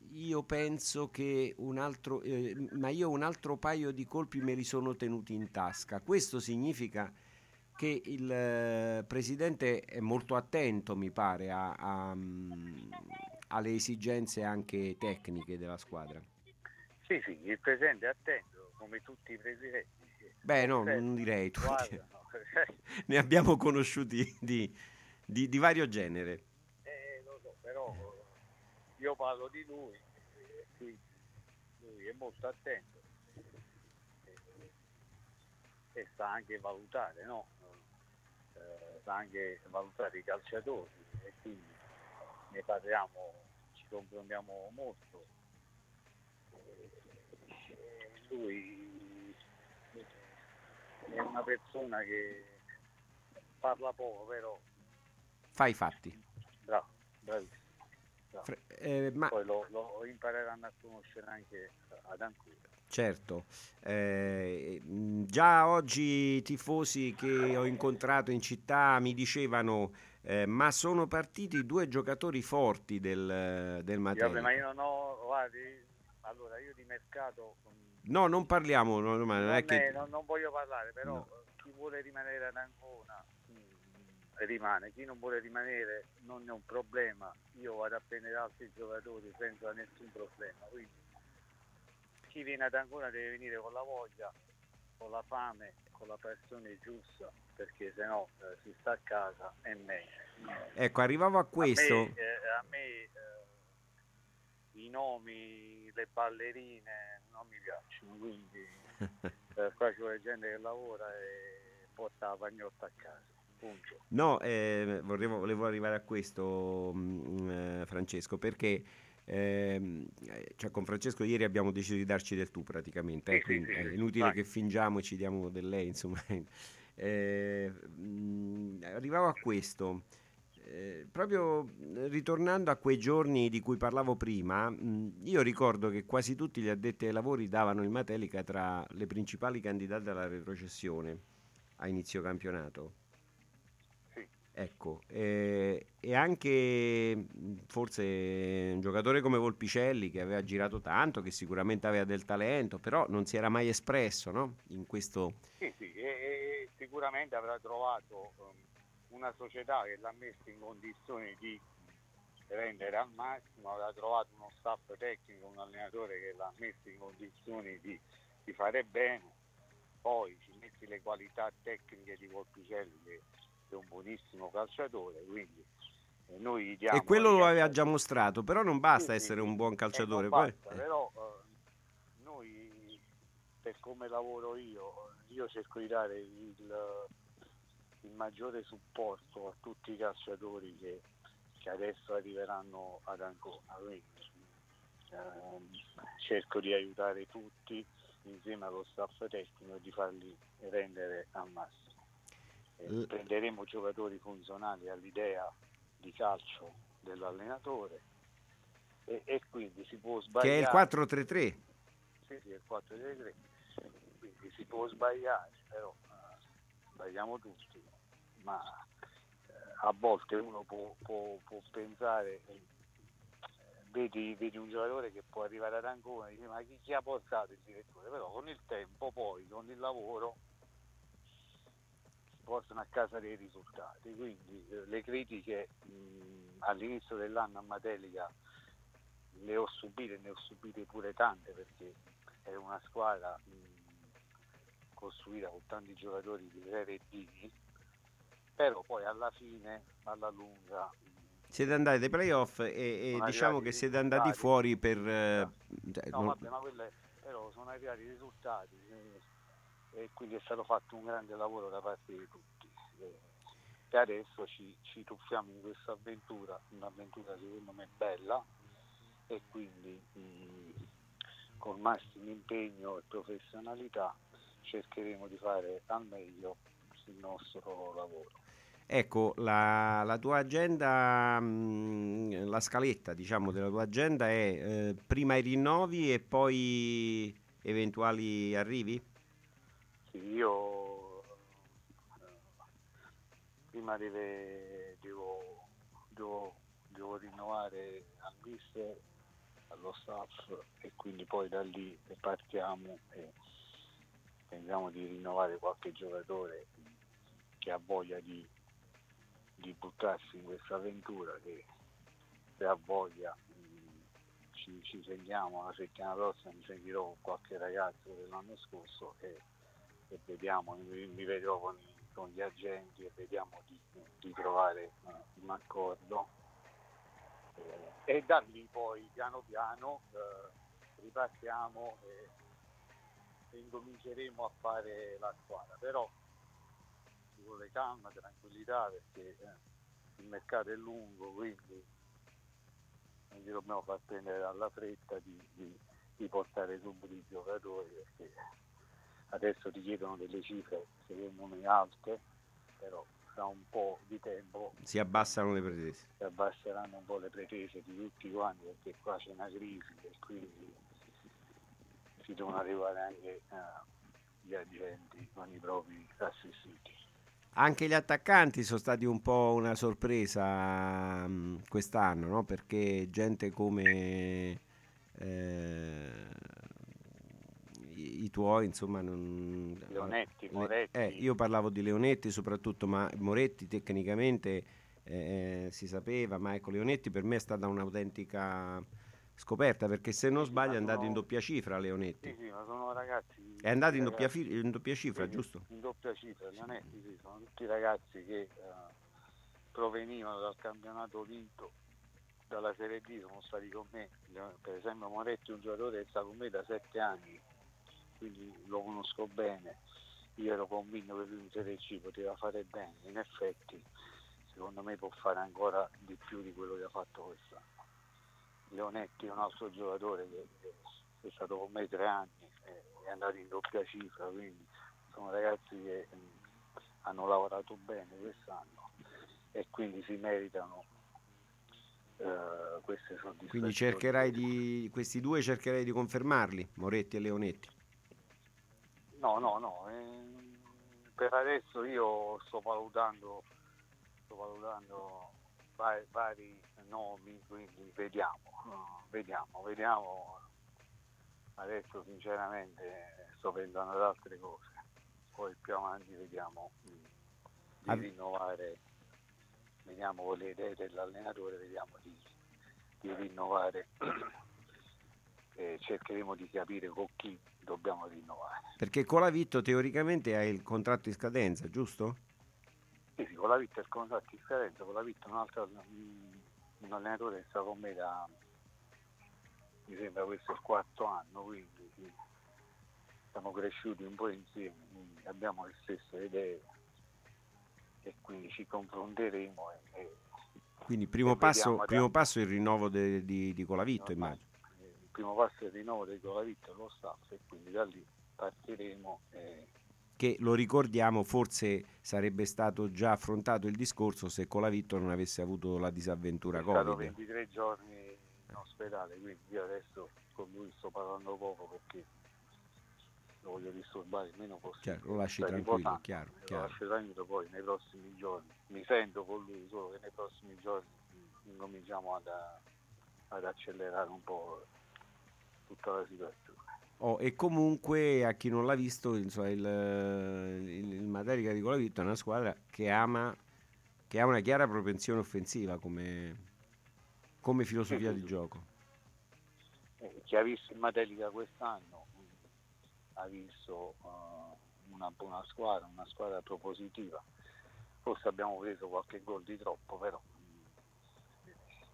io penso che un altro, eh, ma io un altro paio di colpi me li sono tenuti in tasca. Questo significa che il eh, presidente è molto attento, mi pare, a, a, mm, alle esigenze anche tecniche della squadra. Sì, sì, il presidente è attento, come tutti i presidenti. Beh, no, Osservano, non direi tutti. guardano. Ne abbiamo conosciuti di, di, di vario genere. Eh, lo so, però io parlo di lui, eh, quindi lui è molto attento eh, e sa anche valutare, no? Eh, sa anche valutare i calciatori e quindi ne parliamo, ci confrontiamo molto. Eh, lui è una persona che parla poco, però Fai i fatti. bravo, bravissimo. bravo. Fre- eh, ma Poi lo, lo impareranno a conoscere anche ad Ancona. certo, eh, mh, già oggi i tifosi che ho incontrato in città mi dicevano eh, ma sono partiti due giocatori forti del, del Io, Matelica. ma io non ho, guardi, allora io di mercato mm, No, non parliamo, no, ma non non, è è- che... non- non voglio parlare, però No. eh, chi vuole rimanere ad Ancona mm, rimane, chi non vuole rimanere non è un problema, io vado a prendere altri giocatori senza nessun problema, quindi chi viene ad Ancona deve venire con la voglia, con la fame, con la passione giusta, perché se no eh, si sta a casa è meglio. Ecco, arrivavo a questo. A me, eh, a me, eh, i nomi, le ballerine non mi piacciono, quindi eh, qua ci vuole gente che lavora e porta la pagnotta a casa. Punto. No, eh, volevo, volevo arrivare a questo, mh, eh, Francesco, perché ehm, eh, cioè con Francesco ieri abbiamo deciso di darci del tu praticamente, eh, Sì, sì, quindi sì, è sì, inutile vai. che fingiamo e ci diamo del lei, insomma. Eh, mh, arrivavo a questo, eh, proprio ritornando a quei giorni di cui parlavo prima, mh, io ricordo che quasi tutti gli addetti ai lavori davano il Matelica tra le principali candidate alla retrocessione a inizio campionato. Sì. Ecco, eh, e anche mh, forse un giocatore come Volpicelli che aveva girato tanto, che sicuramente aveva del talento, però non si era mai espresso, no? In questo... Sì, sì, e, e sicuramente avrà trovato um, una società che l'ha messo in condizioni di rendere al massimo, avrà trovato uno staff tecnico, un allenatore che l'ha messo in condizioni di, di fare bene, poi ci metti le qualità tecniche di Volpicelli che è un buonissimo calciatore, quindi eh, noi gli diamo... E quello lo aveva gli- già mostrato, però non basta Sì, sì, essere sì. un buon Eh, calciatore. non poi- basta, eh. però eh, noi, per come lavoro io, io cerco di dare il, il maggiore supporto a tutti i calciatori che, che adesso arriveranno ad Ancona, quindi ehm, cerco di aiutare tutti insieme allo staff tecnico e di farli rendere al massimo. Eh, L- prenderemo giocatori funzionali all'idea di calcio dell'allenatore e, e quindi si può sbagliare. Che è il quattro tre tre. Sì, sì, è il quattro tre tre, quindi si può sbagliare, però eh, sbagliamo tutti, ma eh, a volte uno può, può, può pensare, eh, vedi, vedi un giocatore che può arrivare ad Ancona e dice ma chi, chi ha portato il direttore, però con il tempo poi, con il lavoro si portano a casa dei risultati, quindi eh, le critiche mh, all'inizio dell'anno a Matelica le ho subite, ne ho subite pure tante perché è una squadra mh, costruita con tanti giocatori di Serie D, però poi alla fine, alla lunga, mh, Siete andati ai playoff e, e sono diciamo arrivati che i siete risultati. andati fuori per... eh, cioè, No, non- vabbè, ma quelle però sono arrivati i risultati eh, e quindi è stato fatto un grande lavoro da parte di tutti. Eh, e adesso ci, ci tuffiamo in questa avventura, un'avventura secondo me bella, e quindi mh, con massimo impegno e professionalità cercheremo di fare al meglio il nostro lavoro. Ecco, la, la tua agenda, mh, la scaletta, diciamo, della tua agenda è eh, prima i rinnovi e poi eventuali arrivi? Sì, io eh, prima deve, devo, devo, devo rinnovare al mister allo staff, e quindi poi da lì partiamo e pensiamo di rinnovare qualche giocatore che ha voglia di, di buttarsi in questa avventura, che se ha voglia mh, ci, ci sentiamo la settimana prossima, mi sentirò con qualche ragazzo dell'anno scorso e, e vediamo, mi, mi vedrò con, con gli agenti e vediamo di, di trovare uh, un accordo eh, e da lì poi piano piano uh, ripartiamo e, e incominceremo a fare la squadra, però ci vuole calma, tranquillità, perché eh, il mercato è lungo, quindi non ci dobbiamo far prendere dalla fretta di, di, di portare subito i giocatori, perché adesso ti chiedono delle cifre secondo me alte, però fra un po' di tempo si abbassano le pretese, si abbasseranno un po' le pretese di tutti quanti, perché qua c'è una crisi e quindi si devono arrivare anche uh, gli agenti con i propri assistiti. Anche gli attaccanti sono stati un po' una sorpresa mh, quest'anno, no? Perché gente come eh, i, i tuoi, insomma, non... Leonetti, Moretti. Eh, io parlavo di Leonetti soprattutto, ma Moretti tecnicamente eh, si sapeva, ma ecco, Leonetti per me è stata un'autentica scoperta, perché se non Sì, sbaglio è sono... andato in doppia cifra Leonetti. Sì, sì, ma sono ragazzi... È andato in ragazzi, doppia, fi- in doppia cifra, sì, giusto? In doppia cifra, Leonetti, sì, sono tutti ragazzi che uh, provenivano dal campionato vinto, dalla Serie D, sono stati con me. Per esempio Moretti è un giocatore che sta con me da sette anni, quindi lo conosco bene. Io ero convinto che lui in Serie C poteva fare bene, in effetti secondo me può fare ancora di più di quello che ha fatto quest'anno. Leonetti è un altro giocatore che, che è stato con me tre anni, è andato in doppia cifra, quindi sono ragazzi che mh, hanno lavorato bene quest'anno e quindi si meritano uh, queste soddisfazioni. Quindi cercherai di, questi due cercherai di confermarli, Moretti e Leonetti? No, no, no, eh, per adesso io sto valutando, sto valutando vari, vari nomi, quindi vediamo, no, vediamo, vediamo. Adesso sinceramente sto pensando ad altre cose, poi più avanti vediamo mh, di Av- rinnovare, vediamo con le idee dell'allenatore, vediamo di, di rinnovare e cercheremo di capire con chi dobbiamo rinnovare. Perché Colavitto teoricamente ha il contratto in scadenza, giusto? Sì, sì, Colavitto è il contratto in scadenza, Colavitto è un altro mh, un allenatore che sta con me da, mi sembra questo è il quarto anno, quindi sì, siamo cresciuti un po' insieme, quindi abbiamo le stesse idee e quindi ci confronteremo e, e quindi primo, e passo, vediamo primo da- passo è il rinnovo de- di, di Colavitto, no, immagino. il primo passo è il rinnovo del Colavitto e lo staff e quindi da lì partiremo e Che lo ricordiamo, forse sarebbe stato già affrontato il discorso se Colavitto non avesse avuto la disavventura è stato Covid. ventitré giorni in ospedale, quindi io adesso con lui sto parlando poco perché lo voglio disturbare il meno possibile. Chiaro, lo lasci Sta tranquillo, riposando, chiaro, lo chiaro. lascio tranquillo, poi nei prossimi giorni mi sento con lui, solo che nei prossimi giorni mh, incominciamo ad, ad accelerare un po' tutta la situazione. Oh, e comunque a chi non l'ha visto, insomma, il, il, il Materica di Colavitto è una squadra che ama, che ha una chiara propensione offensiva come, come filosofia Sì, sì, di sì. gioco. Eh, chi ha visto il Matelica quest'anno mh, ha visto uh, una buona squadra, una squadra propositiva. Forse abbiamo preso qualche gol di troppo, però mh,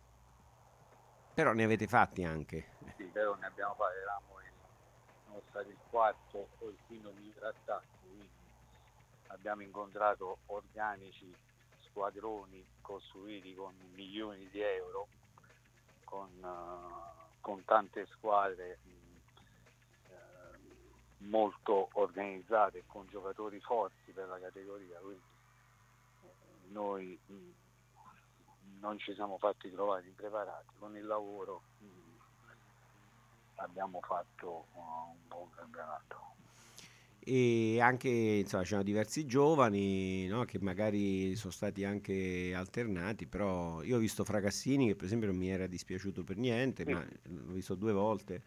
Però ne avete fatti anche. sì, però ne abbiamo fatto, eravamo il, siamo stati il quarto o il quinto miglior attacco, quindi abbiamo incontrato organici, squadroni costruiti con milioni di euro, con, uh, con tante squadre mh, eh, molto organizzate, con giocatori forti per la categoria, quindi eh, noi mh, non ci siamo fatti trovare impreparati, con il lavoro mh, abbiamo fatto uh, un buon campionato. e anche insomma c'erano diversi giovani, no, che magari sono stati anche alternati, però io ho visto Fracassini che per esempio non mi era dispiaciuto per niente, Sì. ma l'ho visto due volte,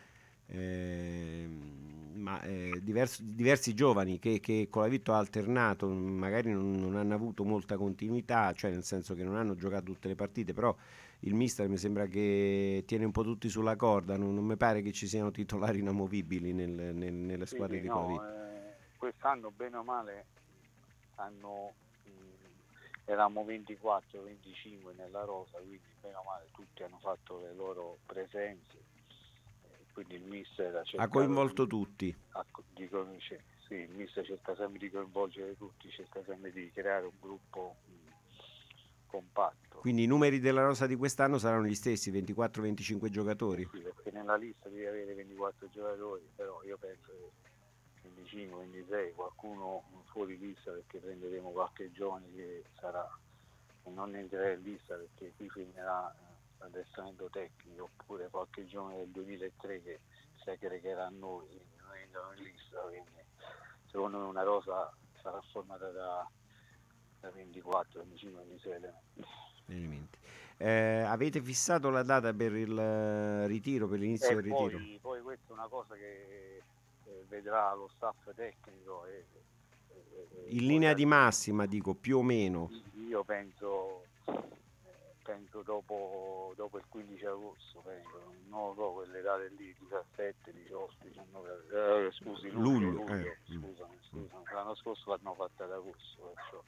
eh, ma eh, diversi, diversi giovani che, che con la Vitto ha alternato, magari non, non hanno avuto molta continuità, cioè nel senso che non hanno giocato tutte le partite, però il mister mi sembra che tiene un po' tutti sulla corda, non, non mi pare che ci siano titolari inamovibili nel- nel- nelle Sì, squadre sì, di no, Colavito. eh, quest'anno bene o male hanno, mh, eravamo ventiquattro venticinque nella rosa, quindi bene o male tutti hanno fatto le loro presenze, eh, quindi il mister ha Ha cercato coinvolto di, tutti. ha- di conoscere- sì, il mister cerca sempre di coinvolgere tutti, cerca sempre di creare un gruppo mh, compatto. Quindi i numeri della rosa di quest'anno saranno gli stessi, ventiquattro venticinque giocatori. Sì, perché nella lista devi avere ventiquattro giocatori, però io penso che venticinque ventisei qualcuno fuori lista, perché prenderemo qualche giovane che sarà, e non entrerà in lista perché qui finirà eh, l'addestramento tecnico, oppure qualche giovane del duemilatré che si aggregherà a noi, quindi non entrano in lista, quindi secondo me una rosa sarà formata da, da ventiquattro venticinque ventisei elementi. Elementi. Eh, avete fissato la data per il eh, ritiro, per l'inizio E del ritiro? poi, poi questa è una cosa che eh, vedrà lo staff tecnico e, e- e- In poi linea da- di massima, dico, più o meno. io penso eh, penso dopo, dopo il quindici agosto, penso, non lo so, quelle date lì, diciassette, diciotto, diciannove, eh, scusi, luglio, Luglio, luglio, eh, mm. scusami, scusami, l'anno scorso l'hanno fatta ad agosto, perciò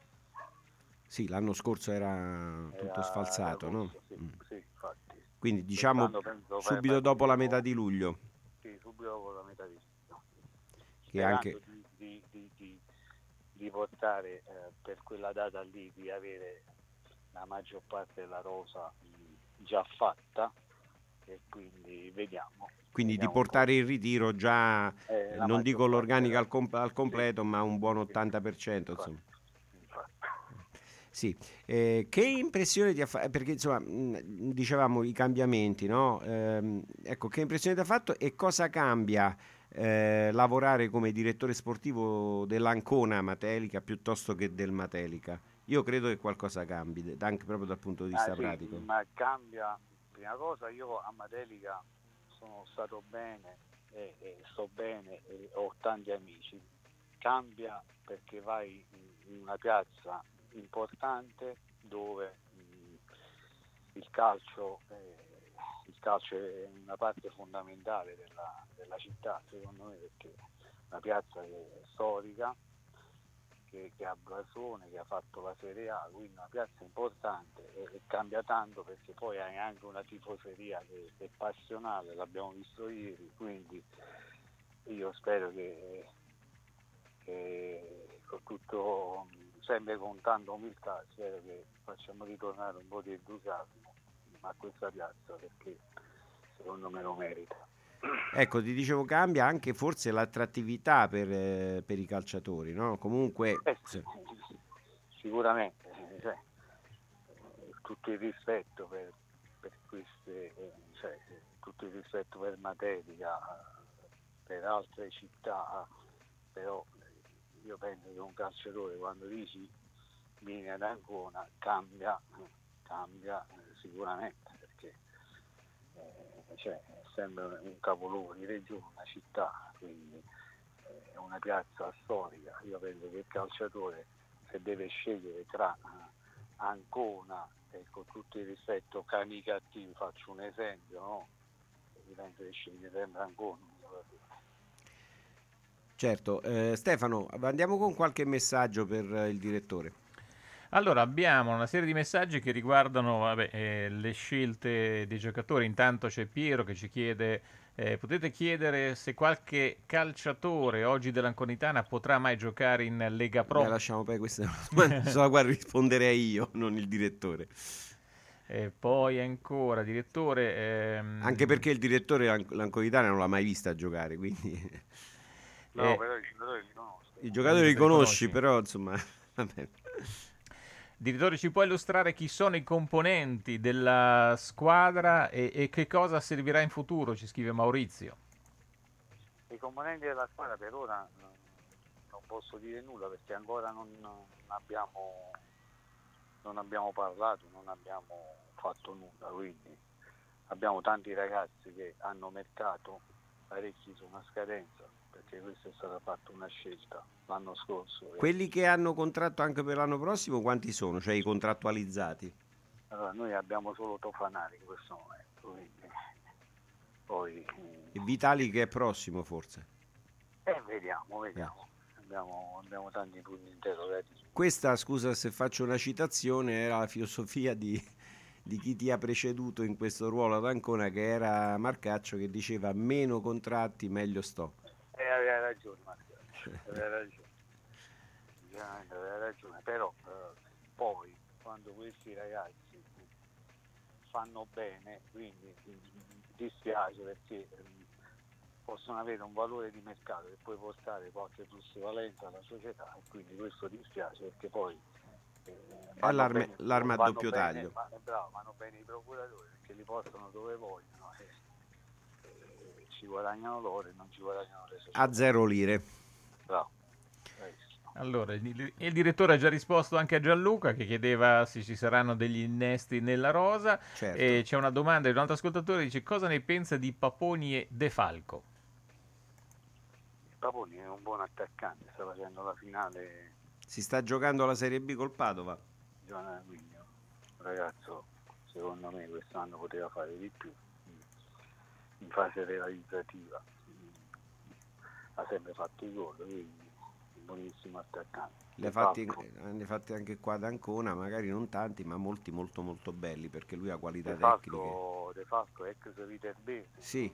Sì, l'anno scorso era tutto era sfalsato, ad no? agosto, sì, Mm. sì, infatti. Quindi diciamo Quest'anno penso subito dopo la metà partiremo- di luglio, Sì, subito dopo la metà di luglio. che Sperando anche di, di, di, di, di portare eh, per quella data lì, di avere la maggior parte della rosa mh, già fatta, e quindi vediamo. quindi di Vediamo portare il ritiro già, Eh, eh, la non maggior dico parte l'organica della- al, com- al completo, Sì. ma un buon Sì. ottanta per cento, Infatti, insomma. infatti. Sì, eh, che impressione ti ha fatto? Perché insomma, mh, dicevamo i cambiamenti, no? Ehm, ecco, che impressione ti ha fatto e cosa cambia eh, lavorare come direttore sportivo dell'Ancona Matelica piuttosto che del Matelica? Io credo che qualcosa cambi, d- anche proprio dal punto di vista Ah, sì, pratico. ma cambia, prima cosa, io a Matelica sono stato bene e, e sto bene e ho tanti amici. Cambia perché vai in, in una piazza importante dove mh, il calcio eh, il calcio è una parte fondamentale della, della città, secondo me, perché è una piazza che è storica, che, che ha blasone, che ha fatto la Serie A, quindi una piazza importante, e, e cambia tanto perché poi hai anche una tifoseria che, che è passionale, l'abbiamo visto ieri, quindi io spero che, che con tutto, sempre con tanta umiltà, spero che facciamo ritornare un po' di entusiasmo a questa piazza, perché secondo me lo merita. Ecco, ti dicevo, cambia anche forse l'attrattività per, eh, per i calciatori, no? Comunque, Eh, se- sicuramente, eh, cioè, eh, tutto il rispetto per, per queste, eh, cioè, eh, tutto il rispetto per Matelica, eh, per altre città, però eh, io penso che un calciatore, quando dici vieni ad Ancona, cambia, eh, cambia eh, sicuramente, perché eh, cioè, è sempre un capoluogo di regione, una città, quindi eh, è una piazza storica. Io penso che il calciatore, se deve scegliere tra eh, Ancona e, con tutto il rispetto, Canicattì, faccio un esempio, no? Io penso che sceglie sempre Ancona. certo. Eh, Stefano, andiamo con qualche messaggio per eh, il direttore. Allora, abbiamo una serie di messaggi che riguardano vabbè, eh, le scelte dei giocatori. Intanto c'è Piero che ci chiede, eh, potete chiedere se qualche calciatore oggi dell'Anconitana potrà mai giocare in Lega Pro? Beh, lasciamo poi questa domanda, sulla quale risponderei io, non il direttore. E poi ancora, direttore... ehm, Anche perché il direttore l'An- l'Anconitana non l'ha mai vista giocare, quindi No, Eh, però i giocatori li conosco. i giocatori li li conosci, conosci. però insomma, va bene. Direttore, ci può illustrare chi sono i componenti della squadra e, e che cosa servirà in futuro? Ci scrive Maurizio. I componenti della squadra per ora posso dire nulla perché ancora non, non abbiamo non abbiamo parlato, non abbiamo fatto nulla, quindi abbiamo tanti ragazzi che hanno mercato, parecchi su una scadenza, perché questa è stata fatta una scelta l'anno scorso. Quelli che hanno contratto anche per l'anno prossimo quanti sono? Cioè i contrattualizzati? Allora, noi abbiamo solo Tofanari in questo momento, quindi poi E Vitali che è prossimo forse? eh, vediamo, vediamo. Abbiamo, abbiamo tanti punti interrogativi. Questa, scusa se faccio una citazione, era la filosofia di, di chi ti ha preceduto in questo ruolo ad Ancona, che era Marcaccio, che diceva meno contratti meglio sto. Eh, aveva ragione Marcaccio, aveva ragione, Sinceramente aveva ragione, però eh, poi quando questi ragazzi fanno bene, quindi dispiace perché eh, possono avere un valore di mercato che può portare qualche plusvalenza alla società, e quindi questo dispiace perché poi eh, È l'arma, bene, l'arma a vanno doppio bene, taglio. Vanno, bravo, vanno bene i procuratori perché li portano dove vogliono e, e ci guadagnano loro e non ci guadagnano le società. A zero lire. Bravo. Allora, il, il direttore ha già risposto anche a Gianluca che chiedeva se ci saranno degli innesti nella rosa. Certo. E c'è una domanda di un altro ascoltatore, dice cosa ne pensa di Paponi e De Falco? Paponi è un buon attaccante, sta facendo la finale. Si sta giocando la Serie B col Padova. Giovanni Aguigno, ragazzo, secondo me quest'anno poteva fare di più in fase realizzativa, ha sempre fatto i gol, quindi buonissimo attaccante. Le ha fatti, ne fatti anche qua ad Ancona, magari non tanti, ma molti molto molto belli, perché lui ha qualità De tecniche. Falco, De Falco ex Viterbese, Sì.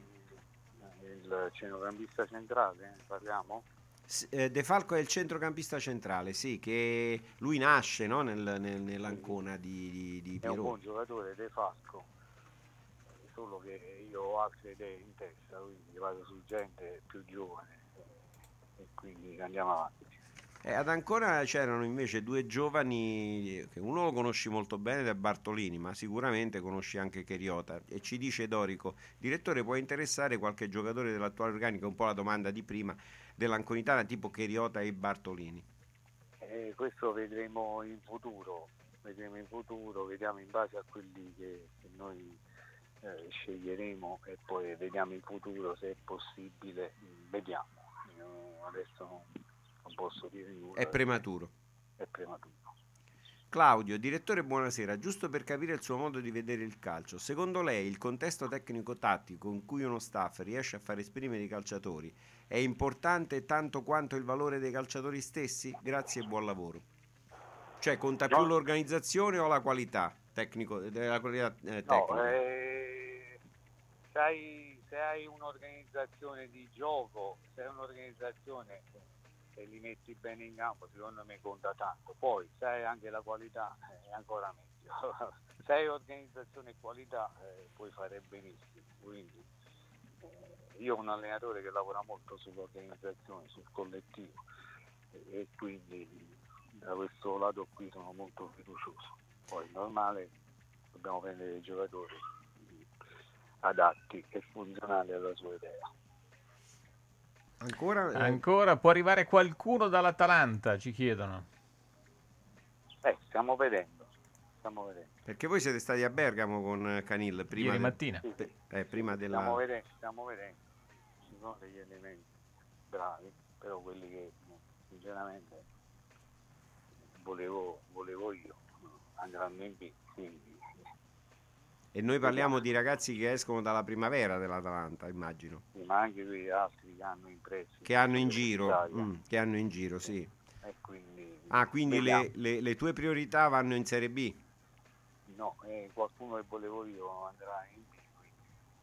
il centrocampista centrale, parliamo? S- eh, De Falco è il centrocampista centrale, sì, che lui nasce, no, nel, nel- nell'Ancona di, di, di È un Piero. buon giocatore De Falco, solo che io ho altre idee in testa, quindi vado su gente più giovane e quindi andiamo avanti. Eh, ad Ancona c'erano invece due giovani, che uno lo conosci molto bene, è Bartolini, ma sicuramente conosci anche Cheriota. E ci dice Dorico, direttore, può interessare qualche giocatore dell'attuale organico? Un po' la domanda di prima dell'Anconitana, tipo Cheriota e Bartolini. Eh, questo vedremo in futuro, vedremo in futuro, vediamo in base a quelli che, che noi eh, sceglieremo e poi vediamo in futuro se è possibile, vediamo. Io adesso non, non posso dire nulla. È prematuro. È prematuro. Claudio, direttore, buonasera. Giusto per capire il suo modo di vedere il calcio, secondo lei il contesto tecnico-tattico in cui uno staff riesce a far esprimere i calciatori è importante tanto quanto il valore dei calciatori stessi? Grazie e buon lavoro. Cioè, conta più l'organizzazione o la qualità tecnico, della qualità eh, tecnica? No, eh, se, hai, se hai un'organizzazione di gioco, se hai un'organizzazione e li metti bene in campo, secondo me conta tanto. Poi se hai anche la qualità è ancora meglio. Se hai organizzazione e qualità eh, puoi fare benissimo. Quindi eh, io ho un allenatore che lavora molto sull'organizzazione, sul collettivo e, e quindi da questo lato qui sono molto fiducioso. Poi normale dobbiamo prendere dei giocatori adatti e funzionali alla sua idea. Ancora, eh, Ancora può arrivare qualcuno dall'Atalanta, ci chiedono. Eh, stiamo vedendo, stiamo vedendo. perché voi siete stati a Bergamo con Canil prima Ieri de- mattina. Sì, sì. eh, prima della... Stiamo vedendo, stiamo vedendo. Ci sono degli elementi bravi, però quelli che sinceramente volevo, volevo io andranno in B, quindi E noi parliamo di ragazzi che escono dalla primavera dell'Atalanta, immagino. sì, ma anche qui altri che hanno in prestito. Che hanno in giro, Italia. mm, che hanno in giro, sì. E quindi Ah, quindi vediamo. le, le- le tue priorità vanno in Serie B? No, eh, qualcuno che volevo io andrà in B, quindi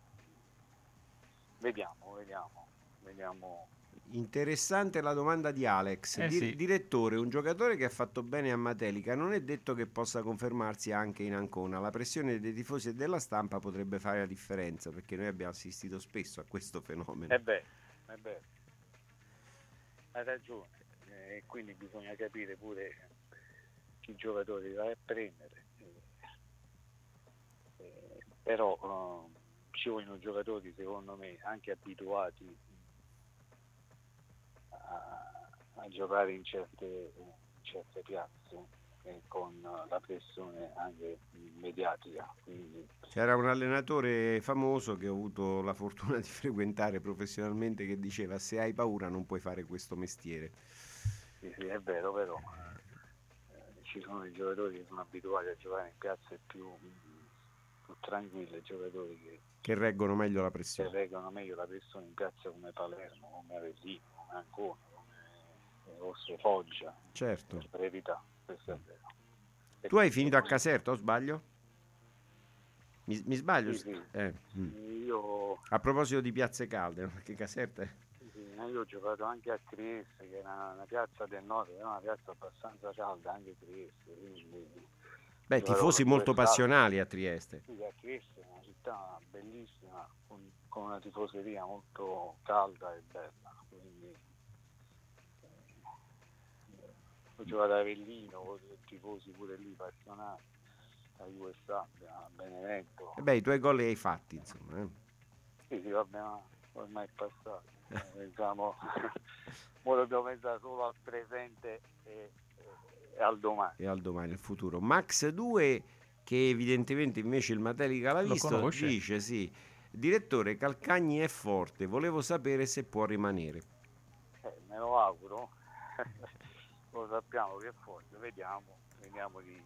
vediamo, vediamo, vediamo. Interessante la domanda di Alex. Eh Di- sì. Direttore, un giocatore che ha fatto bene a Matelica non è detto che possa confermarsi anche in Ancona. La pressione dei tifosi e della stampa potrebbe fare la differenza, perché noi abbiamo assistito spesso a questo fenomeno. È vero, è vero, hai ragione, e eh, quindi bisogna capire pure chi giocatori vai a prendere, eh, eh, però eh, ci vogliono giocatori secondo me anche abituati a, a a giocare in certe, in certe piazze e con la pressione anche mediatica. Quindi... C'era un allenatore famoso che ho avuto la fortuna di frequentare professionalmente che diceva: se hai paura non puoi fare questo mestiere. Sì, sì, è vero, però eh, ci sono i giocatori che sono abituati a giocare in piazze più, più tranquille, giocatori che, che reggono meglio la pressione. Che reggono meglio la pressione in piazze come Palermo, come Avellino, come Ancona, come Rosso Foggia. Certo. Per verità, questo è vero. Tu hai finito a Caserta, o sbaglio? Mi, mi sbaglio? Sì, sì. Eh, mm. Io... A proposito di piazze calde, perché Caserta è... Sì, io ho giocato anche a Trieste, che è una, una piazza del nord, è una piazza abbastanza calda, anche Trieste. Quindi... Beh, tifosi molto passionali a Trieste. Sì, a Trieste è una città bellissima, con, con una tifoseria molto calda e bella. Quindi, eh, ho giocato a Avellino, con tifosi pure lì passionali, a U S A, a Benevento. E beh, i tuoi gol li hai fatti, insomma. Eh. Sì, sì, vabbè, ma ormai è passato. Eh, diciamo, ora dobbiamo pensare solo al presente e, e al domani. E al domani, il futuro. Max due, che evidentemente invece il Matelica l'ha visto, dice sì. Direttore, Calcagni è forte, volevo sapere se può rimanere. Eh, me lo auguro. Lo sappiamo che è forte, vediamo, vediamo di,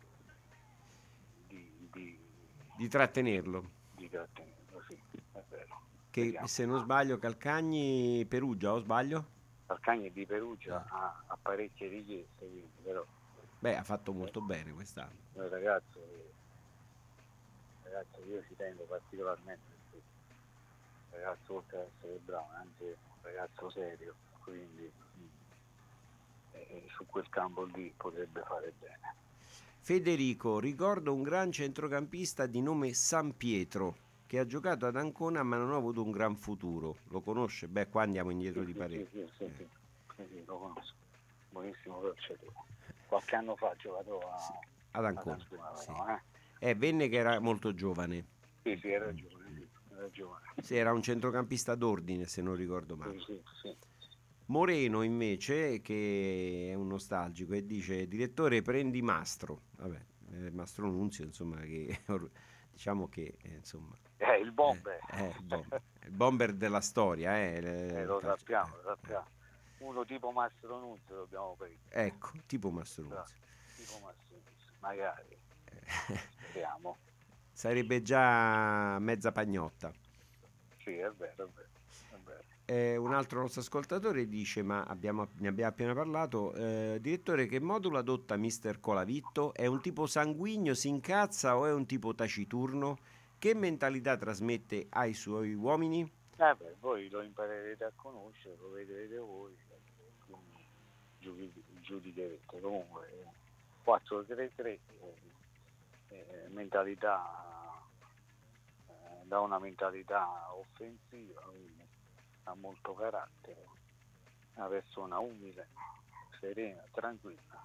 di, di, di trattenerlo. Di trattenerlo, sì, è vero. Che vediamo. Se non sbaglio Calcagni Perugia, o sbaglio? Calcagni è di Perugia, ha, ha parecchie richieste, quindi, però. Beh, ha fatto molto eh. bene quest'anno. Un ragazzo, ragazzo che io ci tengo particolarmente, perché un ragazzo oltre ad essere bravo, è anche un ragazzo serio, quindi eh, su quel campo lì potrebbe fare bene. Federico, ricordo un gran centrocampista di nome San Pietro che ha giocato ad Ancona ma non ha avuto un gran futuro. Lo conosce? Beh, qua andiamo indietro sì, di sì, parecchio. Sì, sì, sì, sì, sì, lo conosco. Buonissimo calciatore. Qualche anno fa ha giocato a, sì, ad Ancona. Ad Ancona sì. però, eh. Eh, venne che era molto giovane. Sì, sì, era giovane. Sì, era giovane. Sì, era un centrocampista d'ordine, se non ricordo male. Sì, sì, sì. Moreno invece, che è un nostalgico, e dice: direttore, prendi Mastro. Vabbè, eh, Mastro Nunzio, insomma, che diciamo che eh, insomma è il bomber. Eh, eh, il, bomber. il bomber della storia, eh, le, eh, lo sappiamo, lo sappiamo. Uno tipo Mastro Nunzio dobbiamo prendere. Ecco, tipo Mastro Nunzio. Tipo Mastro Nunzio, magari. Speriamo. Sarebbe già mezza pagnotta. Sì, è vero, è vero. È vero. Eh, un altro nostro ascoltatore dice: ma abbiamo, ne abbiamo appena parlato, eh, direttore, che modulo adotta mister Colavitto? È un tipo sanguigno, si incazza o è un tipo taciturno? Che mentalità trasmette ai suoi uomini? Eh beh, voi lo imparerete a conoscere, lo vedrete voi, quindi giudicherete. Comunque quattro tre tre, eh, eh, mentalità, eh, da una mentalità offensiva, quindi ha molto carattere, una persona umile, serena, tranquilla,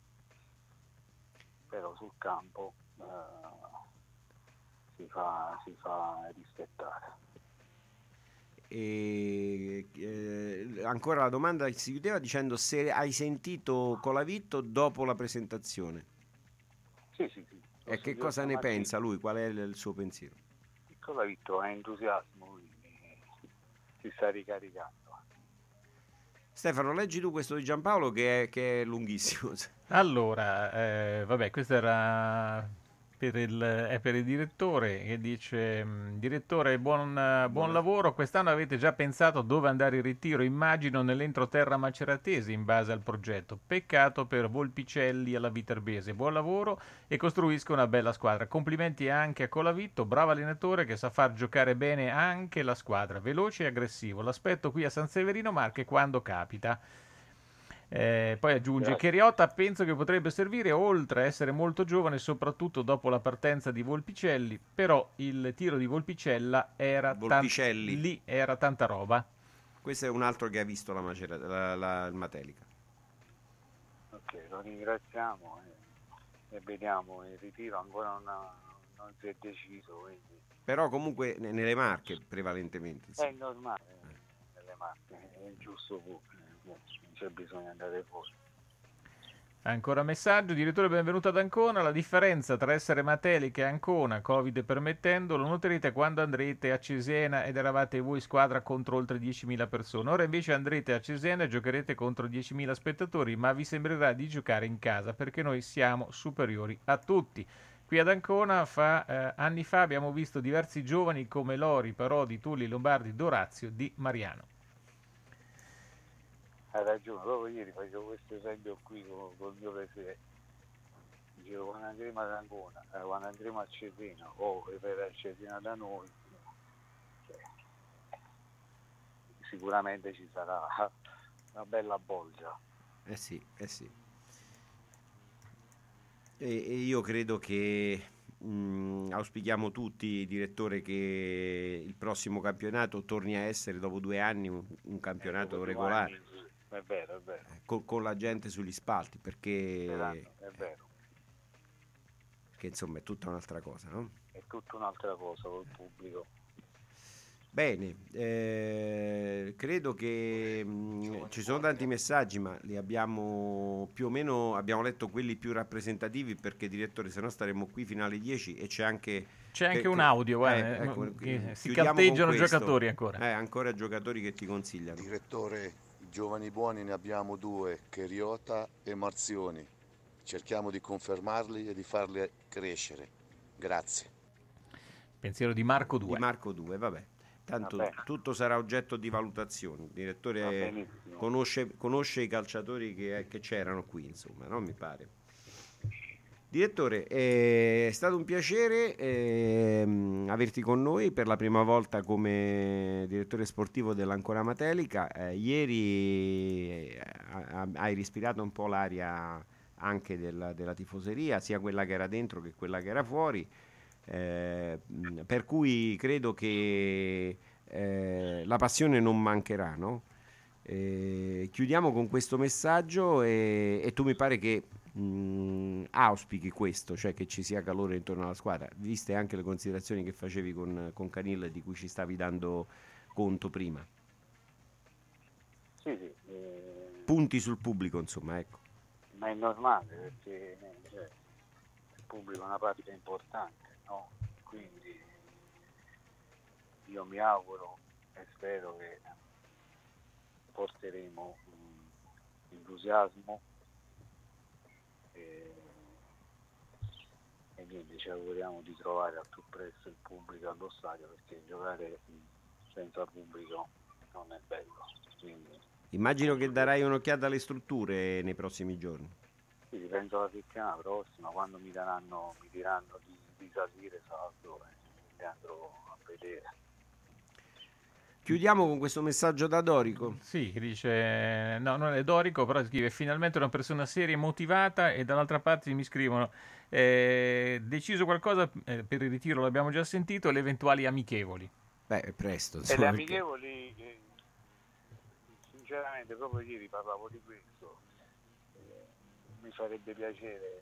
però sul campo eh, si fa, si fa rispettare. E, eh, ancora la domanda si chiudeva dicendo se hai sentito Colavitto dopo la presentazione. Sì, sì, sì. E che cosa ne mattina. pensa lui? Qual è il suo pensiero? Colavitto ha entusiasmo, quindi si sta ricaricando. Stefano, leggi tu questo di Giampaolo che è, che è lunghissimo. Allora, eh, vabbè, questo era per il, è per il direttore che dice: direttore, buon, buon, buon lavoro, quest'anno avete già pensato dove andare in ritiro? Immagino nell'entroterra maceratese in base al progetto. Peccato per Volpicelli alla Viterbese. Buon lavoro e costruisca una bella squadra. Complimenti anche a Colavitto, bravo allenatore che sa far giocare bene anche la squadra, veloce e aggressivo. L'aspetto qui a San Severino Marche quando capita. Eh, poi aggiunge: Grazie. Cheriotta penso che potrebbe servire, oltre a essere molto giovane, soprattutto dopo la partenza di Volpicelli, però il tiro di Volpicella era, Volpicelli. Tan- lì era tanta roba. Questo è un altro che ha visto la, macera, la, la il Matelica. Ok, lo ringraziamo e, e vediamo il ritiro, ancora non, ha, non si è deciso, quindi... però comunque nelle Marche prevalentemente sì. È normale, eh. nelle Marche è giusto pure. non c'è bisogno di andare fuori. Ancora messaggio, direttore, benvenuto ad Ancona. La differenza tra essere Matelica e Ancona, Covid permettendo, lo noterete quando andrete a Cesena ed eravate voi squadra contro oltre diecimila persone. Ora invece andrete a Cesena e giocherete contro diecimila spettatori, ma vi sembrerà di giocare in casa perché noi siamo superiori a tutti. Qui ad Ancona fa, eh, anni fa abbiamo visto diversi giovani come Lori, Parodi, Tulli, Lombardi, Dorazio, Di Mariano. Hai ragione, proprio ieri facevo questo esempio qui con, con il mio presidente. Dicevo, quando andremo ad Ancona, eh, quando andremo a Cesena o per a Cesena da noi, cioè, sicuramente ci sarà una bella bolgia. Eh sì, eh sì. E, e io credo che mh, auspichiamo tutti, direttore, che il prossimo campionato torni a essere dopo due anni un, un campionato eh, regolare. Anni, è vero, è vero. Con, con la gente sugli spalti, perché è vero. Perché insomma è tutta un'altra cosa, no? È tutta un'altra cosa col pubblico. Bene, eh, credo che mh, ci sono tanti messaggi, ma li abbiamo più o meno, abbiamo letto quelli più rappresentativi, perché, direttore, se no staremo qui fino alle dieci e c'è anche c'è anche che, un che, audio, guarda, eh, ecco, che si chiudiamo calteggiano con questo. giocatori ancora. Eh, ancora giocatori che ti consigliano. Direttore, i giovani buoni ne abbiamo due, Cheriota e Marzioni. Cerchiamo di confermarli e di farli crescere. Grazie. Pensiero di Marco due. Di Marco due, vabbè. Tanto Vabbè. tutto sarà oggetto di valutazione. Il direttore conosce, conosce i calciatori che, che c'erano qui, insomma, no? Mi pare. Direttore, è stato un piacere eh, averti con noi per la prima volta come direttore sportivo dell'Ancona Matelica. Eh, ieri eh, hai respirato un po' l'aria anche della, della tifoseria, sia quella che era dentro che quella che era fuori. Eh, per cui credo che eh, la passione non mancherà, no? Eh, chiudiamo con questo messaggio e, e tu mi pare che mh, auspichi questo, cioè che ci sia calore intorno alla squadra, viste anche le considerazioni che facevi con, con Canil, di cui ci stavi dando conto prima. Sì, sì. Eh... Punti sul pubblico, insomma, ecco. Ma è normale, perché cioè, il pubblico è una parte importante. No, quindi io mi auguro e spero che porteremo um, entusiasmo e, e niente, ci auguriamo di trovare al più presto il pubblico allo stadio, perché giocare senza pubblico non è bello. Quindi, immagino che darai un'occhiata alle strutture nei prossimi giorni. sì, penso la settimana prossima, quando mi daranno, mi diranno di di salire saldo e andrò a vedere. Chiudiamo con questo messaggio da Dorico. Sì, che dice, no, non è Dorico, però scrive: finalmente una persona seria e motivata. E dall'altra parte mi scrivono: eh, deciso qualcosa eh, per il ritiro, l'abbiamo già sentito, le eventuali amichevoli. Beh, è presto, E insomma, le perché- amichevoli, eh, sinceramente, proprio ieri parlavo di questo, eh, mi farebbe piacere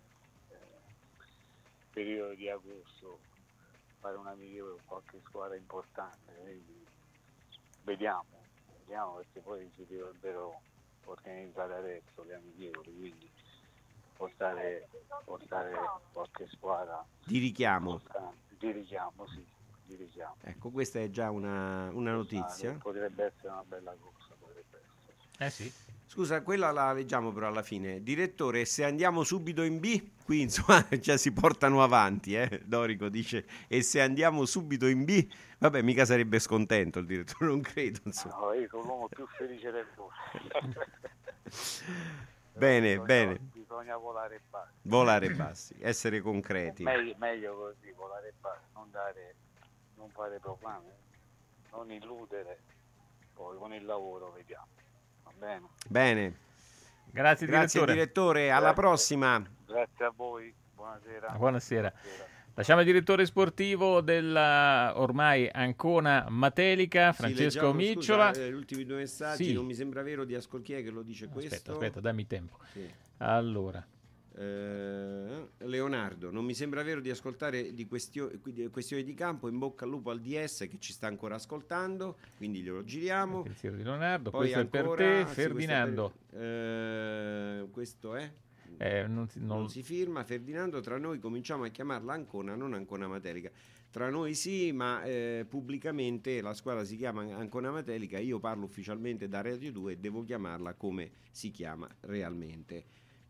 periodo di agosto fare un amichevole con qualche squadra importante, quindi vediamo, vediamo, perché poi si dovrebbero organizzare adesso le amichevoli, quindi portare, portare qualche squadra di richiamo. importante, di richiamo, sì, di richiamo. Ecco, questa è già una, una notizia. Potrebbe essere una bella cosa, potrebbe essere. Eh sì. Scusa, quella la leggiamo però alla fine. Direttore, se andiamo subito in B, qui insomma già si portano avanti, eh? Dorico dice, e se andiamo subito in B, vabbè, mica sarebbe scontento il direttore, non credo, insomma. No, io sono l'uomo più felice del mondo. Bene, bisogna, bene. Bisogna volare bassi. Volare bassi, essere concreti. Meglio, meglio così, volare bassi, non dare, non fare proclami, non illudere, poi con il lavoro vediamo. Va bene? Bene. Grazie, Grazie direttore. direttore, alla Grazie. prossima. Grazie a voi, buonasera. Buonasera. Lasciamo il direttore sportivo della ormai Ancona Matelica, Sì, Francesco leggiamo, Micciola. scusa, eh, gli ultimi due messaggi, Sì. non mi sembra vero di Ascolchiere che lo dice questo. Aspetta, aspetta, dammi tempo. Sì. Allora, Eh, Leonardo, non mi sembra vero di ascoltare di questio- di questioni di campo. In bocca al lupo al D S che ci sta ancora ascoltando, quindi glielo giriamo. Il pensiero di Leonardo. Poi Questo ancora, è per te, sì, Ferdinando. questo, è per- eh, questo è Eh, non, si, non... non si firma. Ferdinando, tra noi cominciamo a chiamarla Ancona, non Ancona Matelica. Tra noi sì, ma eh, pubblicamente la squadra si chiama Ancona Matelica. Io parlo ufficialmente da Radio due e devo chiamarla come si chiama realmente.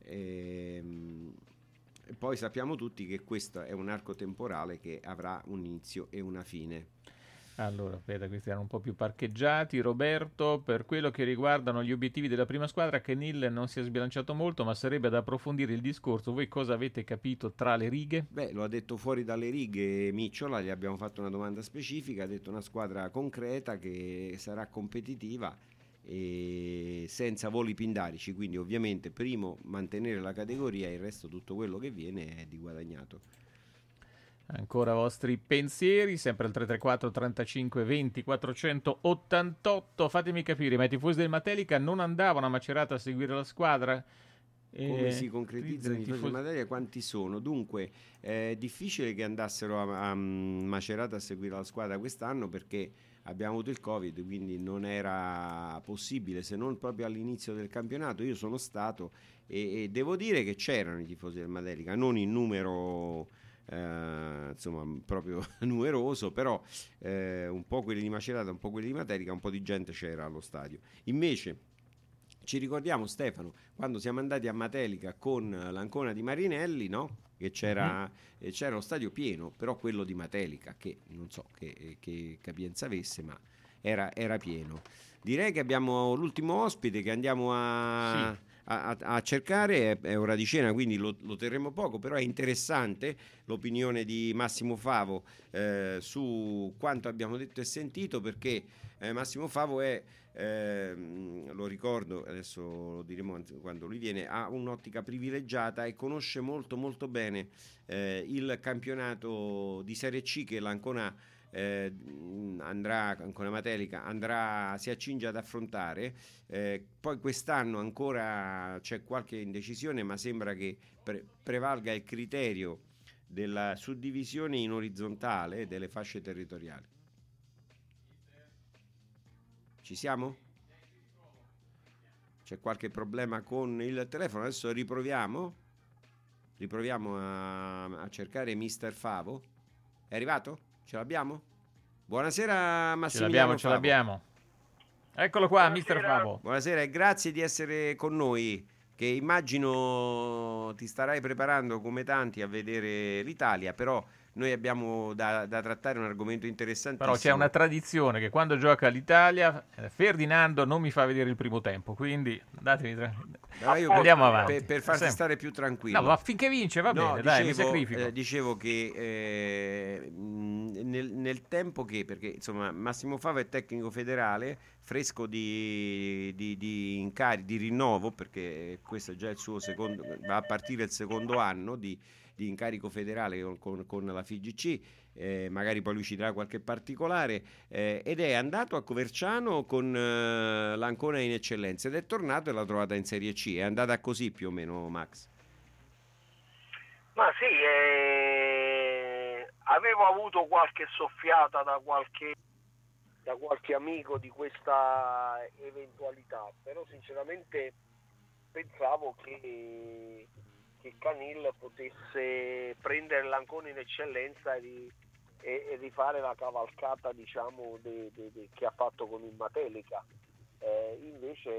Ehm, E poi sappiamo tutti che questo è un arco temporale che avrà un inizio e una fine. Allora, aspetta, questi erano un po' più parcheggiati. Roberto, per quello che riguardano gli obiettivi della prima squadra, Kenil non si è sbilanciato molto, ma sarebbe da approfondire il discorso. Voi cosa avete capito tra le righe? Beh, lo ha detto fuori dalle righe Micciola, gli abbiamo fatto una domanda specifica, ha detto una squadra concreta che sarà competitiva e senza voli pindarici, quindi ovviamente primo mantenere la categoria e il resto tutto quello che viene è di guadagnato. Ancora vostri pensieri, sempre al tre tre quattro trentacinque venti quattrocentottantotto. Fatemi capire, ma i tifosi del Matelica non andavano a Macerata a seguire la squadra? Come Eh, si concretizzano i tifosi di Matelica? Quanti sono? Dunque è difficile che andassero a, a Macerata a seguire la squadra quest'anno perché abbiamo avuto il Covid, quindi non era possibile, se non proprio all'inizio del campionato. Io sono stato e, e devo dire che c'erano i tifosi del Matelica, non in numero eh, insomma proprio numeroso, però eh, un po' quelli di Macerata, un po' quelli di Matelica, un po' di gente c'era allo stadio. Invece ci ricordiamo, Stefano, quando siamo andati a Matelica con l'Ancona di Marinelli, no? Che c'era, mm-hmm. eh, c'era lo stadio pieno, però quello di Matelica, che non so che, che capienza avesse, ma era, era pieno. Direi che abbiamo l'ultimo ospite che andiamo a, sì. a, a, a cercare, è, è ora di cena, quindi lo, lo terremo poco, però è interessante l'opinione di Massimo Favo eh, su quanto abbiamo detto e sentito, perché eh, Massimo Favo è... Eh, lo ricordo, adesso lo diremo quando lui viene, ha un'ottica privilegiata e conosce molto molto bene eh, il campionato di Serie C che l'Ancona eh, andrà, Ancona Matelica andrà, si accinge ad affrontare. Eh, poi quest'anno ancora c'è qualche indecisione, ma sembra che pre- prevalga il criterio della suddivisione in orizzontale delle fasce territoriali. Ci siamo? C'è qualche problema con il telefono? Adesso riproviamo. Riproviamo a, a cercare mister Favo. È arrivato? Ce l'abbiamo? Buonasera Massimiliano Ce l'abbiamo, Favo. ce l'abbiamo. Eccolo qua, Buonasera. mister Favo. Buonasera e grazie di essere con noi, che immagino ti starai preparando come tanti a vedere l'Italia, però noi abbiamo da, da trattare un argomento interessantissimo. Però c'è una tradizione che quando gioca l'Italia Ferdinando non mi fa vedere il primo tempo, quindi datemi tra... io andiamo per, avanti per, per farti Sempre. stare più tranquillo. No, ma finché vince va no, bene, dicevo, dai, mi sacrifico. Eh, dicevo che eh, nel, nel tempo che, perché insomma Massimo Fava è tecnico federale, fresco di, di, di incarico, di rinnovo, perché questo è già il suo secondo, va a partire il secondo anno di di incarico federale con, con, con la F I G C, eh, magari poi lui ci darà qualche particolare, eh, ed è andato a Coverciano con eh, l'Ancona in eccellenza ed è tornato e l'ha trovata in Serie C. È andata così più o meno, Max? Ma sì, eh, avevo avuto qualche soffiata da qualche, da qualche amico di questa eventualità, però sinceramente pensavo che che Canil potesse prendere l'Ancona in eccellenza e, di, e, e rifare la cavalcata, diciamo, de, de, de, che ha fatto con il Matelica. Eh, invece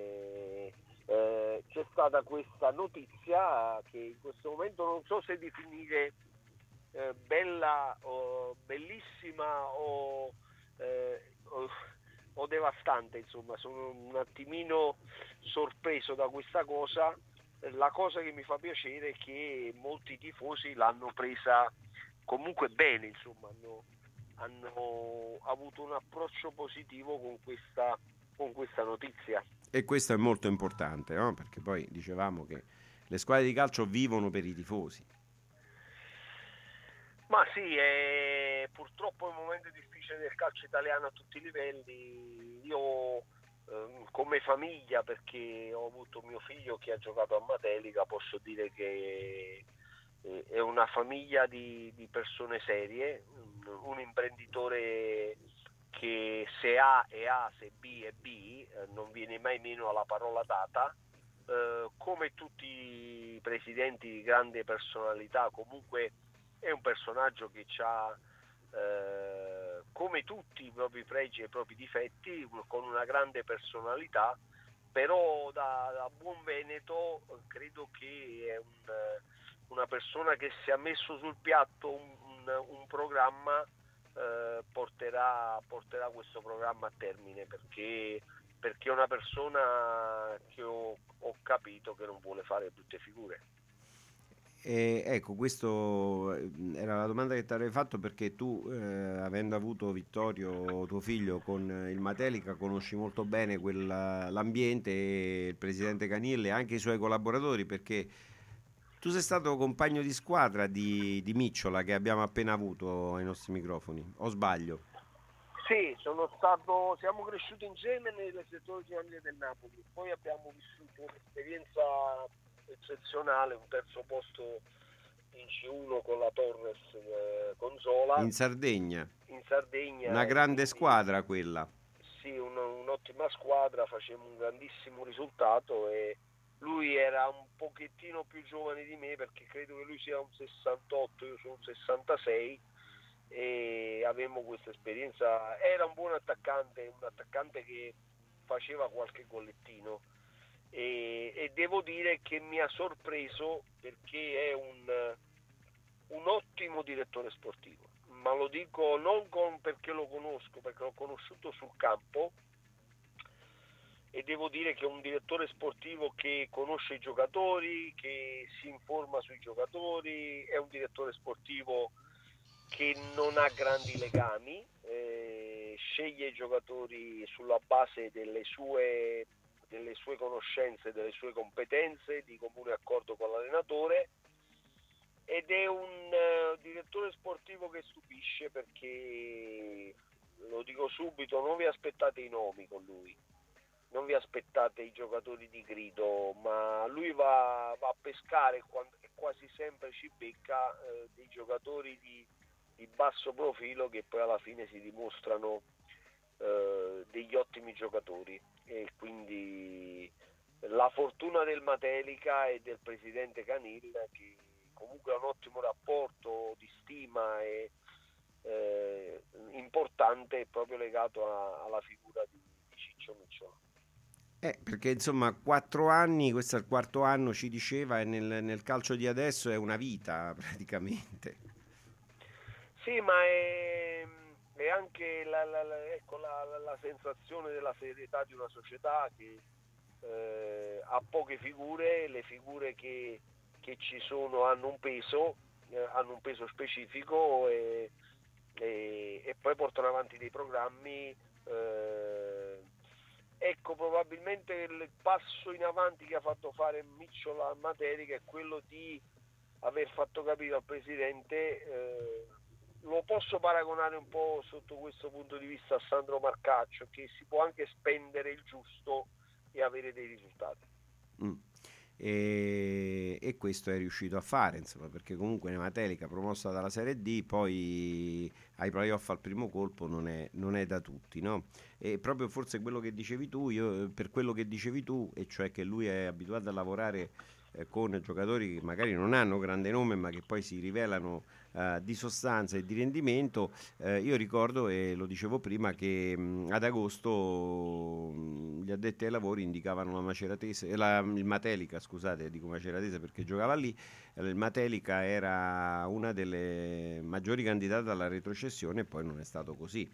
eh, c'è stata questa notizia che in questo momento non so se definire eh, bella o bellissima o, eh, o, o devastante, insomma sono un attimino sorpreso da questa cosa. La cosa che mi fa piacere è che molti tifosi l'hanno presa comunque bene, insomma, hanno, hanno avuto un approccio positivo con questa, con questa notizia. E questo è molto importante, no? Perché poi dicevamo che le squadre di calcio vivono per i tifosi. Ma sì, è purtroppo è un momento difficile del calcio italiano a tutti i livelli. Io eh, come famiglia, perché ho avuto mio figlio che ha giocato a Matelica, posso dire che eh, è una famiglia di, di persone serie, un, un imprenditore che se A è A, se B è B, eh, non viene mai meno alla parola data. Uh, come tutti i presidenti di grande personalità, comunque è un personaggio che ha, uh, come tutti, i propri pregi e i propri difetti, con una grande personalità, però da, da buon veneto credo che è un, una persona che, se ha messo sul piatto un, un, un programma, uh, porterà, porterà questo programma a termine, perché perché è una persona che ho, ho capito che non vuole fare brutte figure. Eh, ecco, questo era la domanda che ti avrei fatto, perché tu, eh, avendo avuto Vittorio, tuo figlio, con il Matelica, conosci molto bene quella, l'ambiente e il presidente Canille e anche i suoi collaboratori, perché tu sei stato compagno di squadra di, di Micciola, che abbiamo appena avuto ai nostri microfoni, o sbaglio? Sì, sono stato, siamo cresciuti insieme nelle sezioni giovanili del Napoli, poi abbiamo vissuto un'esperienza eccezionale, un terzo posto in C uno con la Torres eh, Consola. In Sardegna. In Sardegna. Una grande quindi, squadra quella. Sì, un, un'ottima squadra, facevamo un grandissimo risultato e lui era un pochettino più giovane di me, perché credo che lui sia un sessantotto, io sono un sessantasei, e avevamo questa esperienza. Era un buon attaccante, un attaccante che faceva qualche gollettino, e, e devo dire che mi ha sorpreso, perché è un, un ottimo direttore sportivo, ma lo dico non con, perché lo conosco, perché l'ho conosciuto sul campo, e devo dire che è un direttore sportivo che conosce i giocatori, che si informa sui giocatori, è un direttore sportivo che non ha grandi legami, eh, sceglie i giocatori sulla base delle sue, delle sue conoscenze, delle sue competenze, di comune accordo con l'allenatore, ed è un uh, direttore sportivo che stupisce, perché, lo dico subito, non vi aspettate i nomi con lui, non vi aspettate i giocatori di grido, ma lui va, va a pescare, e quasi sempre ci becca eh, dei giocatori di di basso profilo, che poi alla fine si dimostrano eh, degli ottimi giocatori, e quindi la fortuna del Matelica e del presidente Canille, che comunque ha un ottimo rapporto di stima e eh, importante, è proprio legato a, alla figura di, di Ciccio Micciola. Eh, perché insomma quattro anni, questo è il quarto anno, ci diceva, e nel, nel calcio di adesso è una vita praticamente. Sì, ma è, è anche la, la, la, ecco, la, la, la sensazione della serietà di una società che eh, ha poche figure, le figure che, che ci sono hanno un peso, eh, hanno un peso specifico, e, e, e poi portano avanti dei programmi. Eh, ecco, probabilmente il passo in avanti che ha fatto fare Micciola a Matelica è quello di aver fatto capire al presidente, eh, lo posso paragonare un po' sotto questo punto di vista a Sandro Marcaccio, che si può anche spendere il giusto e avere dei risultati. Mm. E, e questo è riuscito a fare, insomma, perché comunque Matelica, promossa dalla Serie D, poi ai playoff al primo colpo non è, non è da tutti, no? E proprio forse quello che dicevi tu, io per quello che dicevi tu, e cioè che lui è abituato a lavorare eh, con giocatori che magari non hanno grande nome, ma che poi si rivelano Uh, di sostanza e di rendimento. Uh, io ricordo, e lo dicevo prima, che mh, ad agosto mh, gli addetti ai lavori indicavano la Maceratese, la, il Matelica, scusate, dico Maceratese perché giocava lì, eh, il Matelica era una delle maggiori candidate alla retrocessione, e poi non è stato così.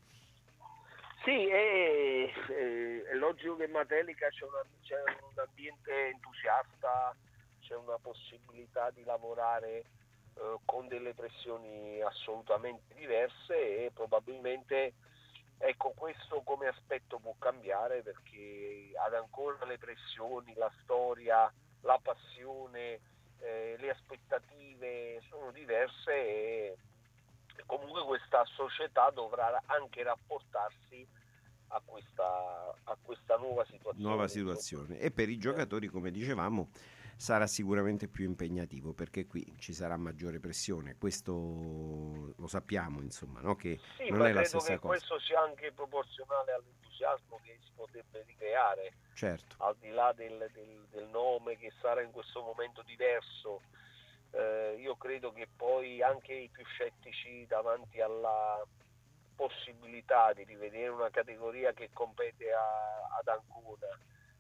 Sì, è, è, è logico che in Matelica c'è, una, c'è un ambiente entusiasta, c'è una possibilità di lavorare con delle pressioni assolutamente diverse, e probabilmente, ecco, questo come aspetto può cambiare, perché ad ancora le pressioni, la storia, la passione, eh, le aspettative sono diverse, e comunque questa società dovrà anche rapportarsi a questa, a questa nuova situazione. Nuova situazione. E per i giocatori, come dicevamo, sarà sicuramente più impegnativo, perché qui ci sarà maggiore pressione, questo lo sappiamo, insomma, no? Che sì, non ma è la credo stessa che cosa. questo sia anche proporzionale all'entusiasmo che si potrebbe ricreare, Certo. al di là del, del, del nome che sarà in questo momento diverso. Eh, io credo che poi anche i più scettici davanti alla possibilità di rivedere una categoria che compete a, ad Ancona,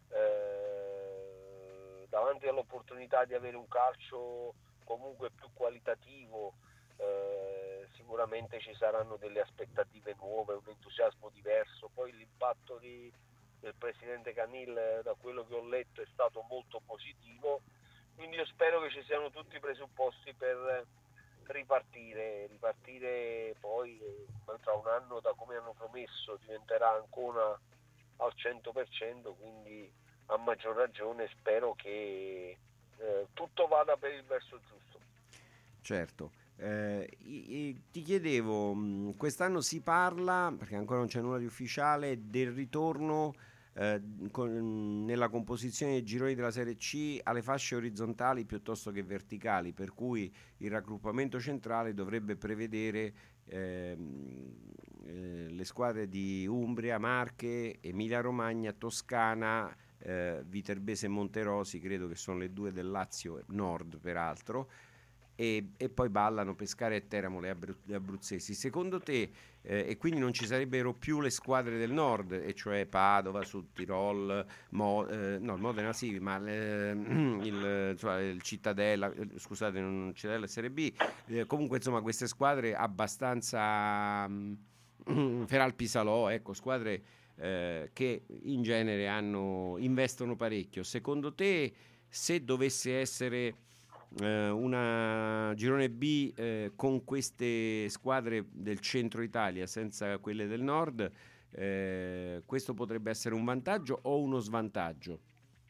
eh, davanti all'opportunità di avere un calcio comunque più qualitativo, eh, sicuramente ci saranno delle aspettative nuove, un entusiasmo diverso. Poi l'impatto di, del presidente Canil, da quello che ho letto, è stato molto positivo, quindi io spero che ci siano tutti i presupposti per ripartire, ripartire poi eh, tra un anno, da come hanno promesso, diventerà Ancona al cento per cento, quindi a maggior ragione spero che eh, tutto vada per il verso giusto. Certo. Eh, i- i- ti chiedevo, mh, quest'anno si parla, perché ancora non c'è nulla di ufficiale, del ritorno eh, con- nella composizione dei gironi della Serie C alle fasce orizzontali piuttosto che verticali, per cui il raggruppamento centrale dovrebbe prevedere ehm, eh, le squadre di Umbria, Marche, Emilia-Romagna, Toscana, eh, Viterbese e Monterosi, credo che sono le due del Lazio Nord peraltro, e, e poi ballano Pescara e Teramo, le, abru- le abruzzesi. Secondo te, eh, e quindi non ci sarebbero più le squadre del nord, e cioè Padova, Sud Tirol, Mo, eh, no, Modena sì, ma le- il, insomma, il Cittadella, eh, scusate, non Cittadella è Serie B, eh, comunque insomma queste squadre abbastanza mm, Feralpi Salò, ecco, squadre eh, che in genere hanno, investono parecchio. Secondo te, se dovesse essere eh, una girone B eh, con queste squadre del centro Italia senza quelle del nord, eh, questo potrebbe essere un vantaggio o uno svantaggio?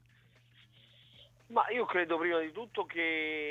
Ma io credo prima di tutto che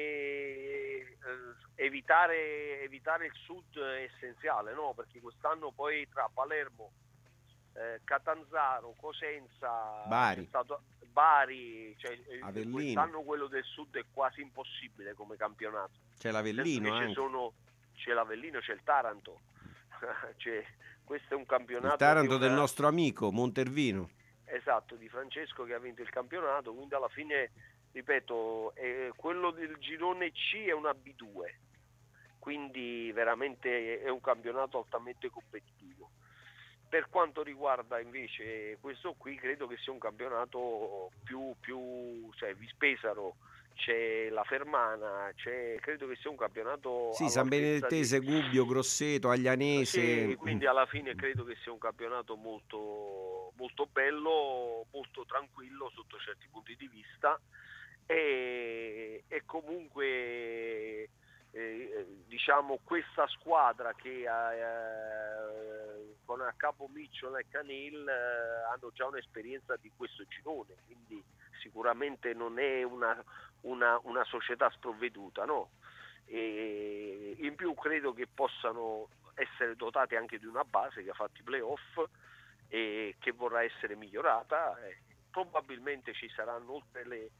eh, evitare, evitare il sud è essenziale, no? Perché quest'anno poi tra Palermo, eh, Catanzaro, Cosenza, Bari. c'è stato, Bari, cioè, eh, Avellino. quest'anno quello del sud è quasi impossibile come campionato. C'è l'Avellino Nel senso che anche. ci sono, c'è l'Avellino, c'è il Taranto, c'è, questo è un campionato. Il Taranto di una- del nostro amico Montervino. Esatto, di Francesco, che ha vinto il campionato, quindi alla fine, ripeto, eh, quello del girone C è una B due, quindi veramente è un campionato altamente competitivo. Per quanto riguarda invece questo qui, credo che sia un campionato più, più cioè Vispesaro, c'è la Fermana, c'è, credo che sia un campionato Sì, San all'altezza Benedettese, di- Gubbio, Grosseto, Aglianese. sì, quindi alla fine credo che sia un campionato molto, molto bello, molto tranquillo sotto certi punti di vista, e, e comunque eh, diciamo questa squadra che eh, con a capo Micciola e Canil eh, hanno già un'esperienza di questo girone, quindi sicuramente non è una, una, una società sprovveduta, no? E in più credo che possano essere dotati anche di una base che ha fatto i playoff e che vorrà essere migliorata. Eh, probabilmente ci saranno, oltre le eh,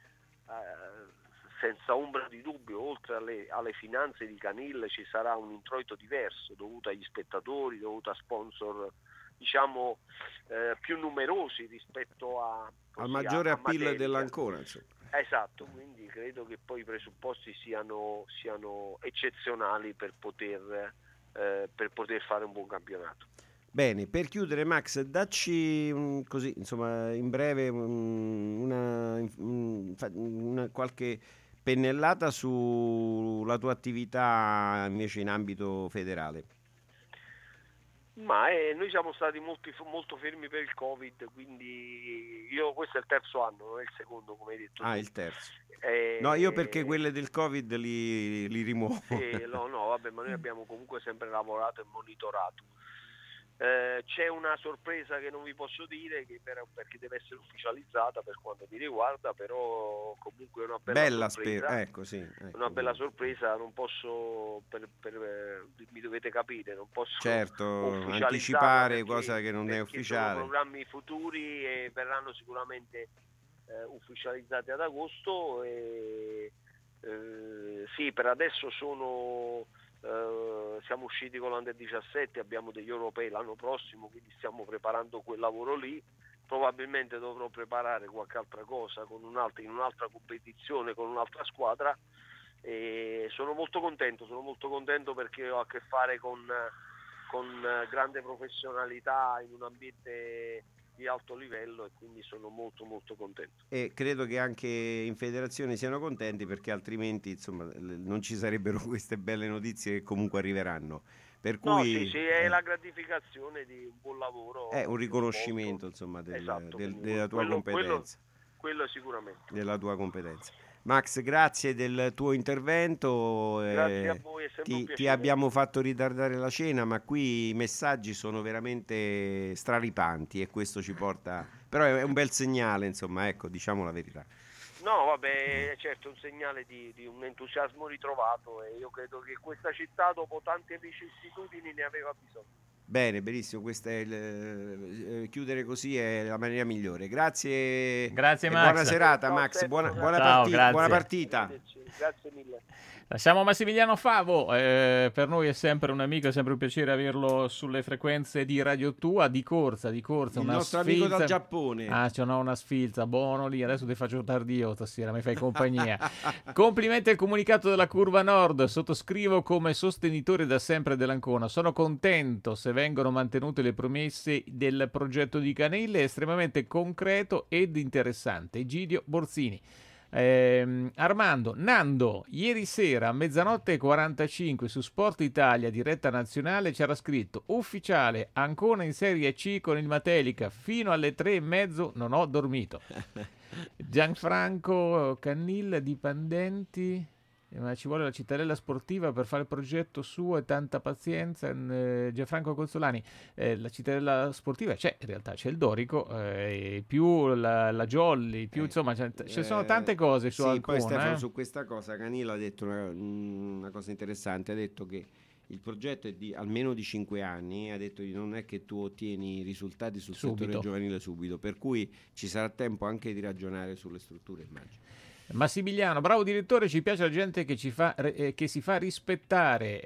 senza ombra di dubbio, oltre alle, alle finanze di Canil, ci sarà un introito diverso dovuto agli spettatori, dovuto a sponsor diciamo eh, più numerosi rispetto a così, Al maggiore a, a appeal Materica. dell'Ancona, insomma. Esatto, quindi credo che poi i presupposti siano, siano eccezionali per poter, eh, per poter fare un buon campionato. Bene, per chiudere Max, dacci un- così, insomma, in breve un- una, un- fa- una qualche pennellata sulla tua attività invece in ambito federale. Ma eh, noi siamo stati molti, molto fermi per il Covid, quindi io questo è il terzo anno, non è il secondo come hai detto Ah, tu. il terzo. Eh, No, io perché quelle del Covid li, li rimuovo. Sì, no, no, vabbè, ma noi abbiamo comunque sempre lavorato e monitorato. Eh, c'è una sorpresa che non vi posso dire, che per, perché deve essere ufficializzata per quanto mi riguarda, però comunque è una bella, Bella sorpresa. sper- ecco, sì, ecco. Una bella sorpresa, non posso, per, per, eh, mi dovete capire, non posso certo ufficializzarla anticipare perché, cosa che non è ufficiale. Sono programmi futuri e verranno sicuramente eh, ufficializzati ad agosto. E, eh, sì, per adesso sono... Uh, siamo usciti con l'Under diciassette, abbiamo degli europei l'anno prossimo, quindi stiamo preparando quel lavoro lì. Probabilmente dovrò preparare qualche altra cosa con un'altra, in un'altra competizione con un'altra squadra, e sono molto contento, sono molto contento perché ho a che fare con, con grande professionalità in un ambiente di alto livello, e quindi sono molto molto contento. E credo che anche in federazione siano contenti, perché altrimenti insomma non ci sarebbero queste belle notizie che comunque arriveranno. Per cui no, sì, sì, è eh, la gratificazione di un buon lavoro. è un riconoscimento insomma del, esatto, del, della tua quello, competenza. Quello, quello sicuramente. Della tua competenza. Max, grazie del tuo intervento. Grazie a voi, è sempre ti, un piacere. ti abbiamo fatto ritardare la cena, ma qui i messaggi sono veramente straripanti e questo ci porta... Però è un bel segnale, insomma, ecco, diciamo la verità. No, vabbè, certo, è un segnale di, di un entusiasmo ritrovato, e io credo che questa città dopo tante vicissitudini ne aveva bisogno. Bene, benissimo, questa è il, eh, chiudere così è la maniera migliore. Grazie, grazie e Max. Buona serata, Ciao, Max. Stefano, Buona, buona, Ciao, partita, grazie. buona partita. Grazie mille. Lasciamo Massimiliano Favo, eh, per noi è sempre un amico, è sempre un piacere averlo sulle frequenze di Radio Tua, di corsa, di corsa. Il una nostro sfilza. amico dal Giappone. Ah, c'è una sfilza, buono lì, adesso ti faccio tardi io stasera, mi fai compagnia. Complimenti al comunicato della Curva Nord, sottoscrivo come sostenitore da sempre dell'Ancona, sono contento se vengono mantenute le promesse del progetto di Canille, è estremamente concreto ed interessante. Egidio Borsini. Eh, Armando, Nando, ieri sera a mezzanotte e quarantacinque su Sport Italia, diretta nazionale, c'era scritto ufficiale Ancona in Serie C con il Matelica, fino alle tre e mezzo non ho dormito. Gianfranco Cannilla, dipendenti, ma ci vuole la cittadella sportiva per fare il progetto suo e tanta pazienza. eh, Gianfranco Consolani, eh, la cittadella sportiva c'è, in realtà c'è il Dorico, eh, più la, la Jolly, più Eh, insomma c'è- ci sono eh, tante cose su sì, Ancona. poi Stefano eh. su questa cosa Canilla ha detto una, una cosa interessante, ha detto che il progetto è di almeno di cinque anni, ha detto che non è che tu ottieni risultati sul Subito. settore giovanile subito, per cui ci sarà tempo anche di ragionare sulle strutture, immagino. Massimiliano, bravo direttore, ci piace la gente che, ci fa, eh, che si fa rispettare.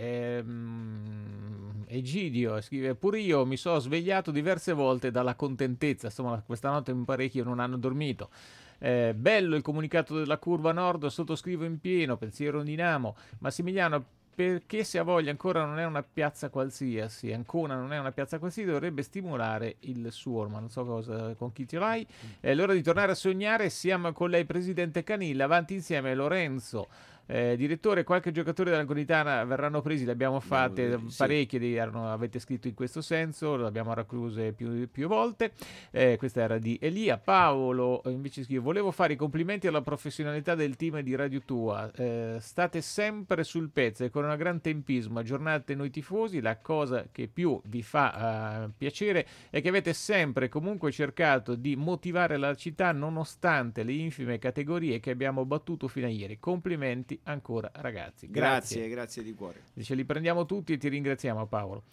Ehm, Egidio scrive, pure io mi sono svegliato diverse volte dalla contentezza, insomma questa notte in parecchi non hanno dormito. Eh, bello il comunicato della Curva Nord, sottoscrivo in pieno, pensiero Dinamo. Massimiliano, perché se ha voglia ancora non è una piazza qualsiasi, Ancona non è una piazza qualsiasi, dovrebbe stimolare il suo, ma non so cosa, con chi ce l'hai. È l'ora di tornare a sognare, siamo con lei presidente Canilla, avanti insieme Lorenzo. Eh, direttore, qualche giocatore dell'Anconitana verranno presi, le abbiamo fatte vedere, sì. parecchie, di- erano- avete scritto in questo senso, le abbiamo racchiuse più, più volte. Eh, questa era di Elia. Paolo eh, invece scrive, volevo fare i complimenti alla professionalità del team di Radio Tua, eh, state sempre sul pezzo e con una gran tempismo, aggiornate noi tifosi, la cosa che più vi fa eh, piacere è che avete sempre comunque cercato di motivare la città nonostante le infime categorie che abbiamo battuto fino a ieri. Complimenti ancora ragazzi. Grazie, grazie di cuore. Dice, li prendiamo tutti e ti ringraziamo Paolo.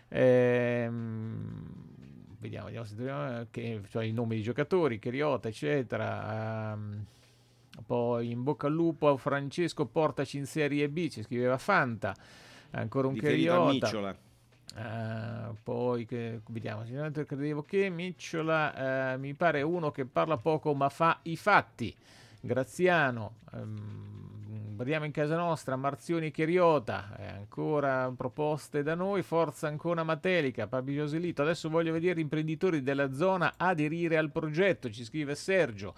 Ehm, vediamo, vediamo se troviamo che, cioè, i nomi di giocatori, Cheriota, eccetera. Ehm, poi in bocca al lupo a Francesco, portaci in Serie B, ci scriveva Fanta. Ancora un Riferito a Cheriota. Micciola. Eh, poi che, vediamo, sinceramente credevo che Micciola, eh, mi pare uno che parla poco ma fa i fatti. Graziano, ehm, guardiamo in casa nostra, Marzioni e Cheriota, eh, ancora proposte da noi, Forza Ancona Matelica, Papi Joselito, adesso voglio vedere imprenditori della zona aderire al progetto, ci scrive Sergio.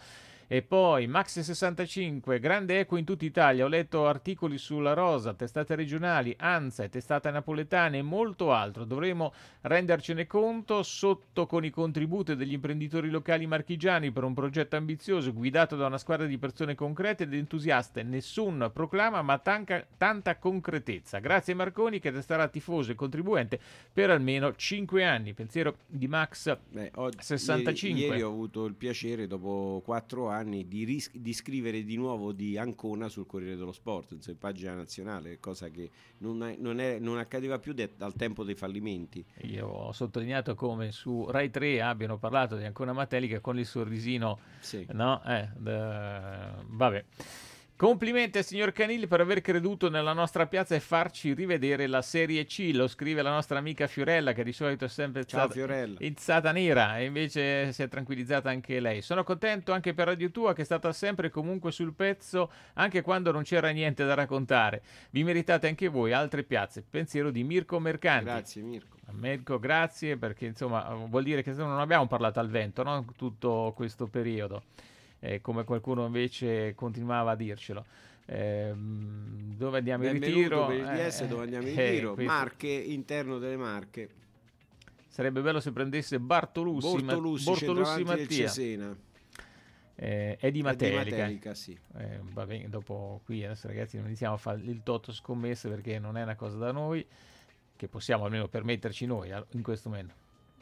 E poi Max sessantacinque, grande eco in tutta Italia, ho letto articoli sulla Rosa, testate regionali, ANSA, testate napoletane e molto altro. Dovremo rendercene conto sotto con i contributi degli imprenditori locali marchigiani per un progetto ambizioso guidato da una squadra di persone concrete ed entusiaste. Nessun proclama ma tanca, tanta concretezza. Grazie Marconi che resterà tifoso e contribuente per almeno cinque anni. Pensiero di Max Beh, oggi, sessantacinque. Ieri, ieri ho avuto il piacere dopo quattro anni di, ris- di scrivere di nuovo di Ancona sul Corriere dello Sport, in pagina nazionale, cosa che non, è, non, è, non accadeva più de- dal tempo dei fallimenti. Io ho sottolineato come su Rai tre abbiano parlato di Ancona Matelica con il sorrisino, sì. no? Eh, d- vabbè. Complimenti al signor Canilli per aver creduto nella nostra piazza e farci rivedere la Serie C, lo scrive la nostra amica Fiorella che di solito è sempre Ciao, Fiorella. izzata nera e invece si è tranquillizzata anche lei. Sono contento anche per Radio Tua che è stata sempre comunque sul pezzo anche quando non c'era niente da raccontare. Vi meritate anche voi altre piazze. Pensiero di Mirko Mercanti. Grazie Mirko. Mirko, grazie perché insomma vuol dire che non abbiamo parlato al vento, no? Tutto questo periodo. Eh, come qualcuno invece continuava a dircelo. Eh, dove andiamo in ritiro? Per il D S eh, dove andiamo in eh, ritiro? questo. Marche, interno delle Marche. Sarebbe bello se prendesse Bartolussi, Bortolussi, Ma- Bortolussi centravanti del Mattia. Cesena. Eh, è di Matelica. È di Matelica, sì. Eh, va bene, dopo qui adesso ragazzi non iniziamo a fare il Toto scommesse perché non è una cosa da noi, che possiamo almeno permetterci noi in questo momento.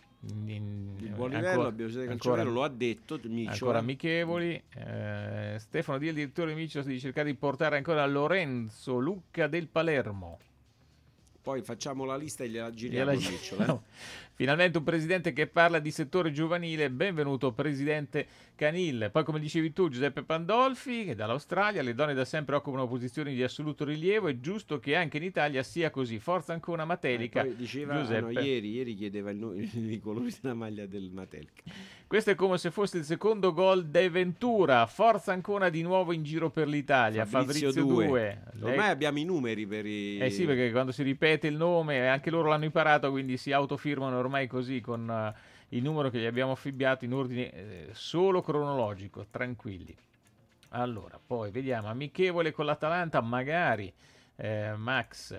In, il buon ancora, livello, abbiamo detto ancora, lo ha detto Miccio, ancora amichevoli. eh, Stefano Di, il direttore Miccio, di cercare di portare ancora Lorenzo Lucca del Palermo. Poi facciamo la lista e gliela giriamo Gliela gi- Miccio, eh. no. Finalmente un presidente che parla di settore giovanile. Benvenuto presidente Canil. Poi come dicevi tu Giuseppe Pandolfi che dall'Australia, le donne da sempre occupano posizioni di assoluto rilievo, è giusto che anche in Italia sia così. Forza Ancona Matelica. Eh, poi diceva Giuseppe. no, ieri, ieri chiedeva il no- i colori della maglia del Matelica. Questo è come se fosse il secondo gol de Ventura. Forza Ancona di nuovo in giro per l'Italia. Fabrizio Fabrizio due. Ormai Lei... abbiamo i numeri per i... Eh sì, perché quando si ripete il nome, anche loro l'hanno imparato, quindi si autofirmano ormai così con uh, il numero che gli abbiamo affibbiato in ordine eh, solo cronologico, tranquilli. Allora, poi vediamo, amichevole con l'Atalanta, magari eh, Max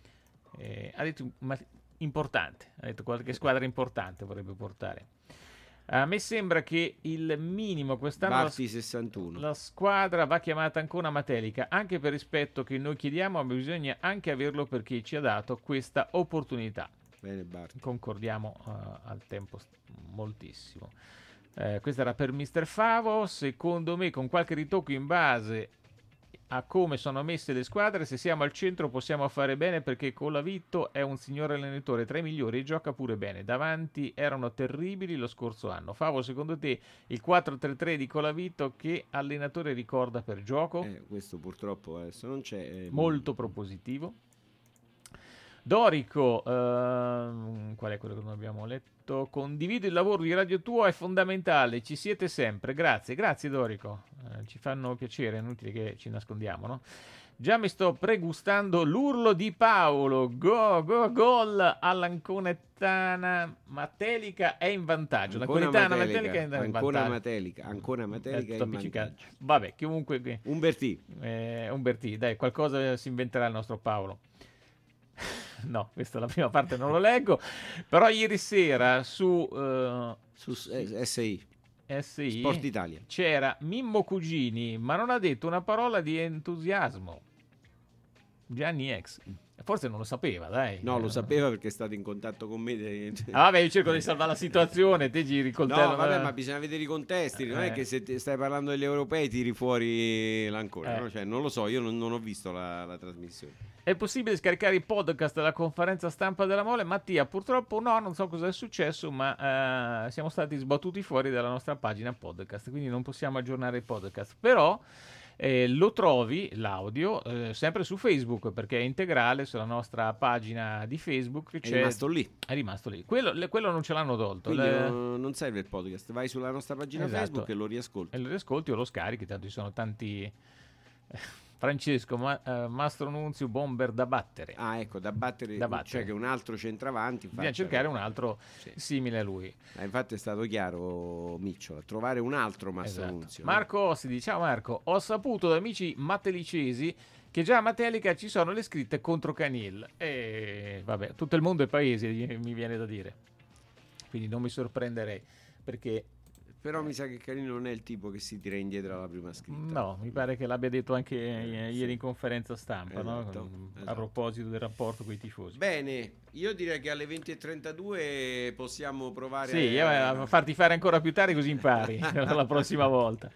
eh, ha detto ma, importante, ha detto qualche squadra importante vorrebbe portare. A me sembra che il minimo quest'anno Barti la, sessantuno. la squadra va chiamata ancora Matelica, anche per rispetto che noi chiediamo, ma bisogna anche averlo per chi ci ha dato questa opportunità. Bene, Barti. Concordiamo uh, al tempo st- moltissimo. Eh, questa era per mister Favo. Secondo me, con qualche ritocco in base a come sono messe le squadre, se siamo al centro possiamo fare bene perché Colavitto è un signore allenatore tra i migliori e gioca pure bene. Davanti erano terribili lo scorso anno. Favo, secondo te il quattro tre tre di Colavitto che allenatore ricorda per gioco? Eh, questo purtroppo adesso non c'è. Eh, Molto propositivo. Dorico, ehm, qual è quello che non abbiamo letto? Condivido il lavoro di Radio Tua, è fondamentale, ci siete sempre, grazie, grazie Dorico, eh, ci fanno piacere, è inutile che ci nascondiamo, no? Già mi sto pregustando l'urlo di Paolo, go, go, gol all'Anconetana Matelica è in vantaggio, l'Anconetana Matelica è in vantaggio. Ancora Matelica, ancora Matelica Eh, è in vantaggio. Vabbè, chiunque... Umbertì. Eh, Umbertì, dai, qualcosa si inventerà il nostro Paolo. No, questa è la prima parte, non lo leggo. Però ieri sera su, uh, su S I S I Sport Italia c'era Mimmo Cugini, ma non ha detto una parola di entusiasmo. Gianni Ex. Forse non lo sapeva, dai. No, lo sapeva perché è stato in contatto con me. Ah, vabbè, io cerco di salvare la situazione, te giri col No, terno. vabbè, ma bisogna vedere i contesti. Non Eh. è che se ti stai parlando degli europei tiri fuori l'Ancona. Eh. No? Cioè, non lo so, io non, non ho visto la, la trasmissione. È possibile scaricare i podcast della conferenza stampa della Mole? Mattia, purtroppo no, non so cosa è successo, ma eh, siamo stati sbattuti fuori dalla nostra pagina podcast, quindi non possiamo aggiornare il podcast. Però eh, lo trovi, l'audio, eh, sempre su Facebook, perché è integrale sulla nostra pagina di Facebook. È C'è... rimasto lì. È rimasto lì. Quello, le- quello non ce l'hanno tolto. Quindi Le- non, non serve il podcast. Vai sulla nostra pagina Esatto. Facebook e lo riascolti. E lo riascolti o lo scarichi, tanto ci sono tanti... Francesco, ma, uh, Mastro Nunzio, bomber da battere. Ah, ecco, da battere, da battere. Cioè che un altro centravanti. Bisogna cercare un altro sì. simile a lui. Eh, infatti è stato chiaro, Micciola, trovare un altro Mastro esatto. Nunzio. Marco Ossidi, ciao Marco, ho saputo da amici mattelicesi che già a Matelica ci sono le scritte contro Canil. E vabbè, tutto il mondo è paese, mi viene da dire. Quindi non mi sorprenderei, perché... Però mi sa che Canil non è il tipo che si tira indietro alla prima scritta. No, mi pare che l'abbia detto anche eh, ieri sì. in conferenza stampa, esatto, no? esatto. A proposito del rapporto con i tifosi. Bene, io direi che alle venti e trentadue possiamo provare sì, a... a farti fare ancora più tardi così impari la prossima volta.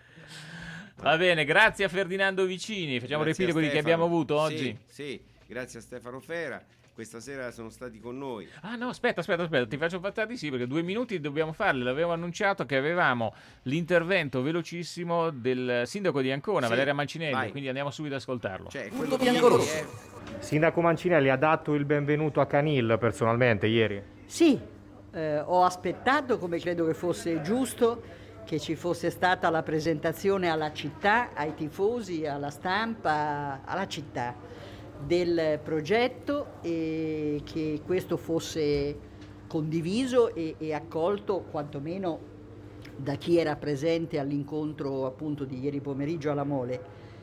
Va bene, grazie a Ferdinando Vicini. Facciamo grazie un riepilogo di chi abbiamo avuto oggi. Sì, sì, grazie a Stefano Fera. Questa sera sono stati con noi. Ah no, aspetta, aspetta, aspetta, ti faccio passare di sì perché due minuti dobbiamo farli. L'avevo annunciato che avevamo l'intervento velocissimo del sindaco di Ancona, sì, Valeria Mancinelli, vai. Quindi andiamo subito ad ascoltarlo. Cioè, quello biancorosso. È... Sindaco Mancinelli ha dato il benvenuto a Canil personalmente ieri? Sì, eh, ho aspettato, come credo che fosse giusto, che ci fosse stata la presentazione alla città, ai tifosi, alla stampa, alla città del progetto e che questo fosse condiviso e, e accolto quantomeno da chi era presente all'incontro appunto di ieri pomeriggio alla Mole,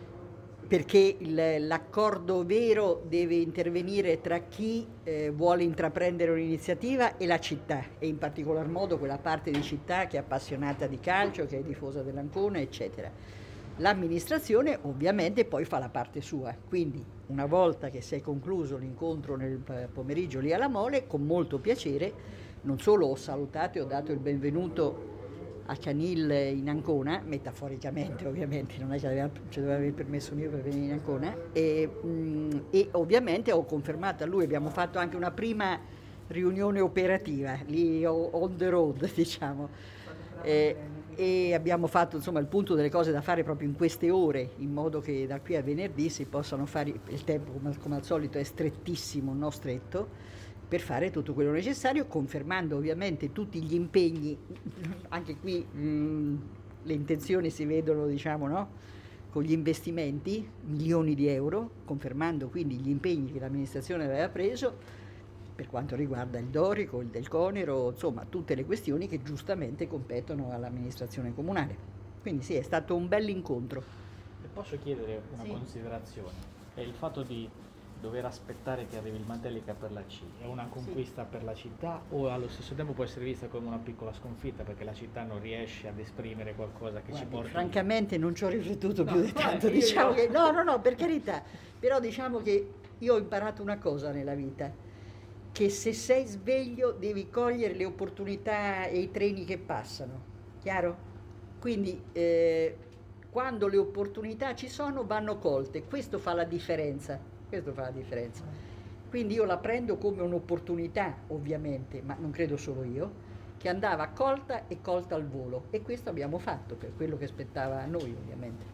perché il, l'accordo vero deve intervenire tra chi eh, vuole intraprendere un'iniziativa e la città, e in particolar modo quella parte di città che è appassionata di calcio, che è tifosa dell'Ancona, eccetera. L'amministrazione ovviamente poi fa la parte sua, quindi una volta che si è concluso l'incontro nel pomeriggio lì alla Mole, con molto piacere, non solo ho salutato e ho dato il benvenuto a Canil in Ancona, metaforicamente ovviamente, non è che aveva, cioè doveva aver permesso mio per venire in Ancona, e, mh, e ovviamente ho confermato a lui, abbiamo fatto anche una prima riunione operativa, lì on the road diciamo, e, e abbiamo fatto insomma il punto delle cose da fare proprio in queste ore, in modo che da qui a venerdì si possano fare, il tempo come, come al solito è strettissimo, non stretto, per fare tutto quello necessario, confermando ovviamente tutti gli impegni, anche qui mh, le intenzioni si vedono, diciamo, no? Con gli investimenti, milioni di euro, confermando quindi gli impegni che l'amministrazione aveva preso per quanto riguarda il Dorico, il del Conero, insomma tutte le questioni che giustamente competono all'amministrazione comunale. Quindi sì, è stato un bell'incontro. E posso chiedere una sì. considerazione? È il fatto di dover aspettare che arrivi il Matelica per la C è una conquista sì. per la città, o allo stesso tempo può essere vista come una piccola sconfitta perché la città non riesce ad esprimere qualcosa che Guardi, ci porti? Francamente non ci ho riflettuto no, più di tanto, eh, diciamo io... che no, no, no, per carità, però diciamo che io ho imparato una cosa nella vita, che se sei sveglio devi cogliere le opportunità e i treni che passano, chiaro? Quindi eh, quando le opportunità ci sono vanno colte, questo fa la differenza, questo fa la differenza. Quindi io la prendo come un'opportunità, ovviamente, ma non credo solo io, che andava colta e colta al volo, e questo abbiamo fatto per quello che spettava a noi, ovviamente.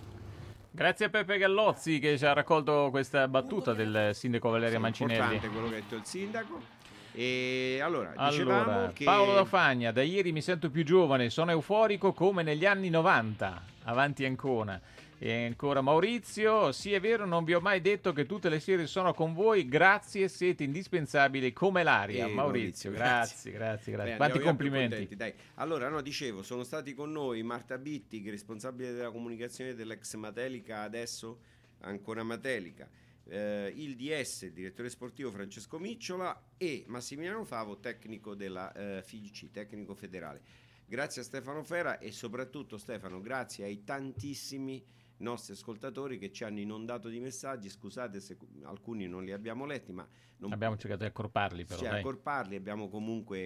Grazie a Peppe Gallozzi che ci ha raccolto questa battuta del sindaco Valeria sì, Mancinelli. Importante quello che ha detto il sindaco. E allora, allora dicevamo che... Paolo da Fagna, da ieri mi sento più giovane, sono euforico come negli anni novanta, avanti Ancona. E ancora Maurizio, sì è vero, non vi ho mai detto che tutte le sere sono con voi, grazie, siete indispensabili come l'aria. Eh, Maurizio, Maurizio, grazie, grazie, grazie. Beh, Quanti complimenti. Contenti, dai. Allora, no, dicevo, sono stati con noi Marta Bitti, responsabile della comunicazione dell'ex Matelica, adesso ancora Matelica, eh, il D S, il direttore sportivo Francesco Micciola, e Massimiliano Favo, tecnico della eh, F I G C, tecnico federale. Grazie a Stefano Fera e soprattutto, Stefano, grazie ai tantissimi nostri ascoltatori che ci hanno inondato di messaggi. Scusate se alcuni non li abbiamo letti, ma non... abbiamo cercato di accorparli, però cioè, dai. accorparli, abbiamo comunque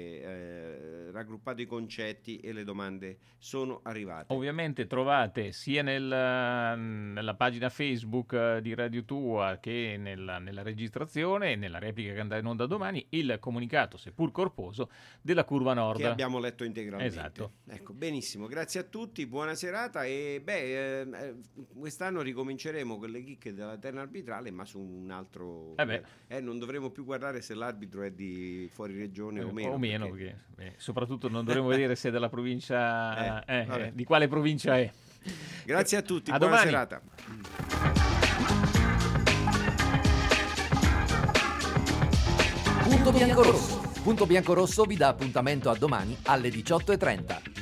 eh, raggruppato i concetti e le domande sono arrivate. Ovviamente trovate sia nel, nella pagina Facebook di Radio Tua che nella, nella registrazione e nella replica che andrà in onda domani il comunicato, seppur corposo, della Curva Nord che abbiamo letto integralmente. Esatto. Ecco, benissimo, grazie a tutti, buona serata e beh eh, quest'anno ricominceremo con le chicche della terna arbitrale, ma su un altro eh beh. Eh, non dovremo più guardare se l'arbitro è di fuori regione eh, o meno o meno perché... perché, eh, soprattutto non dovremo vedere se è della provincia eh, eh, eh, di quale provincia è. Grazie a tutti, a buona domani. serata. Punto bianco rosso. Punto Bianco Rosso vi dà appuntamento a domani alle diciotto e trenta.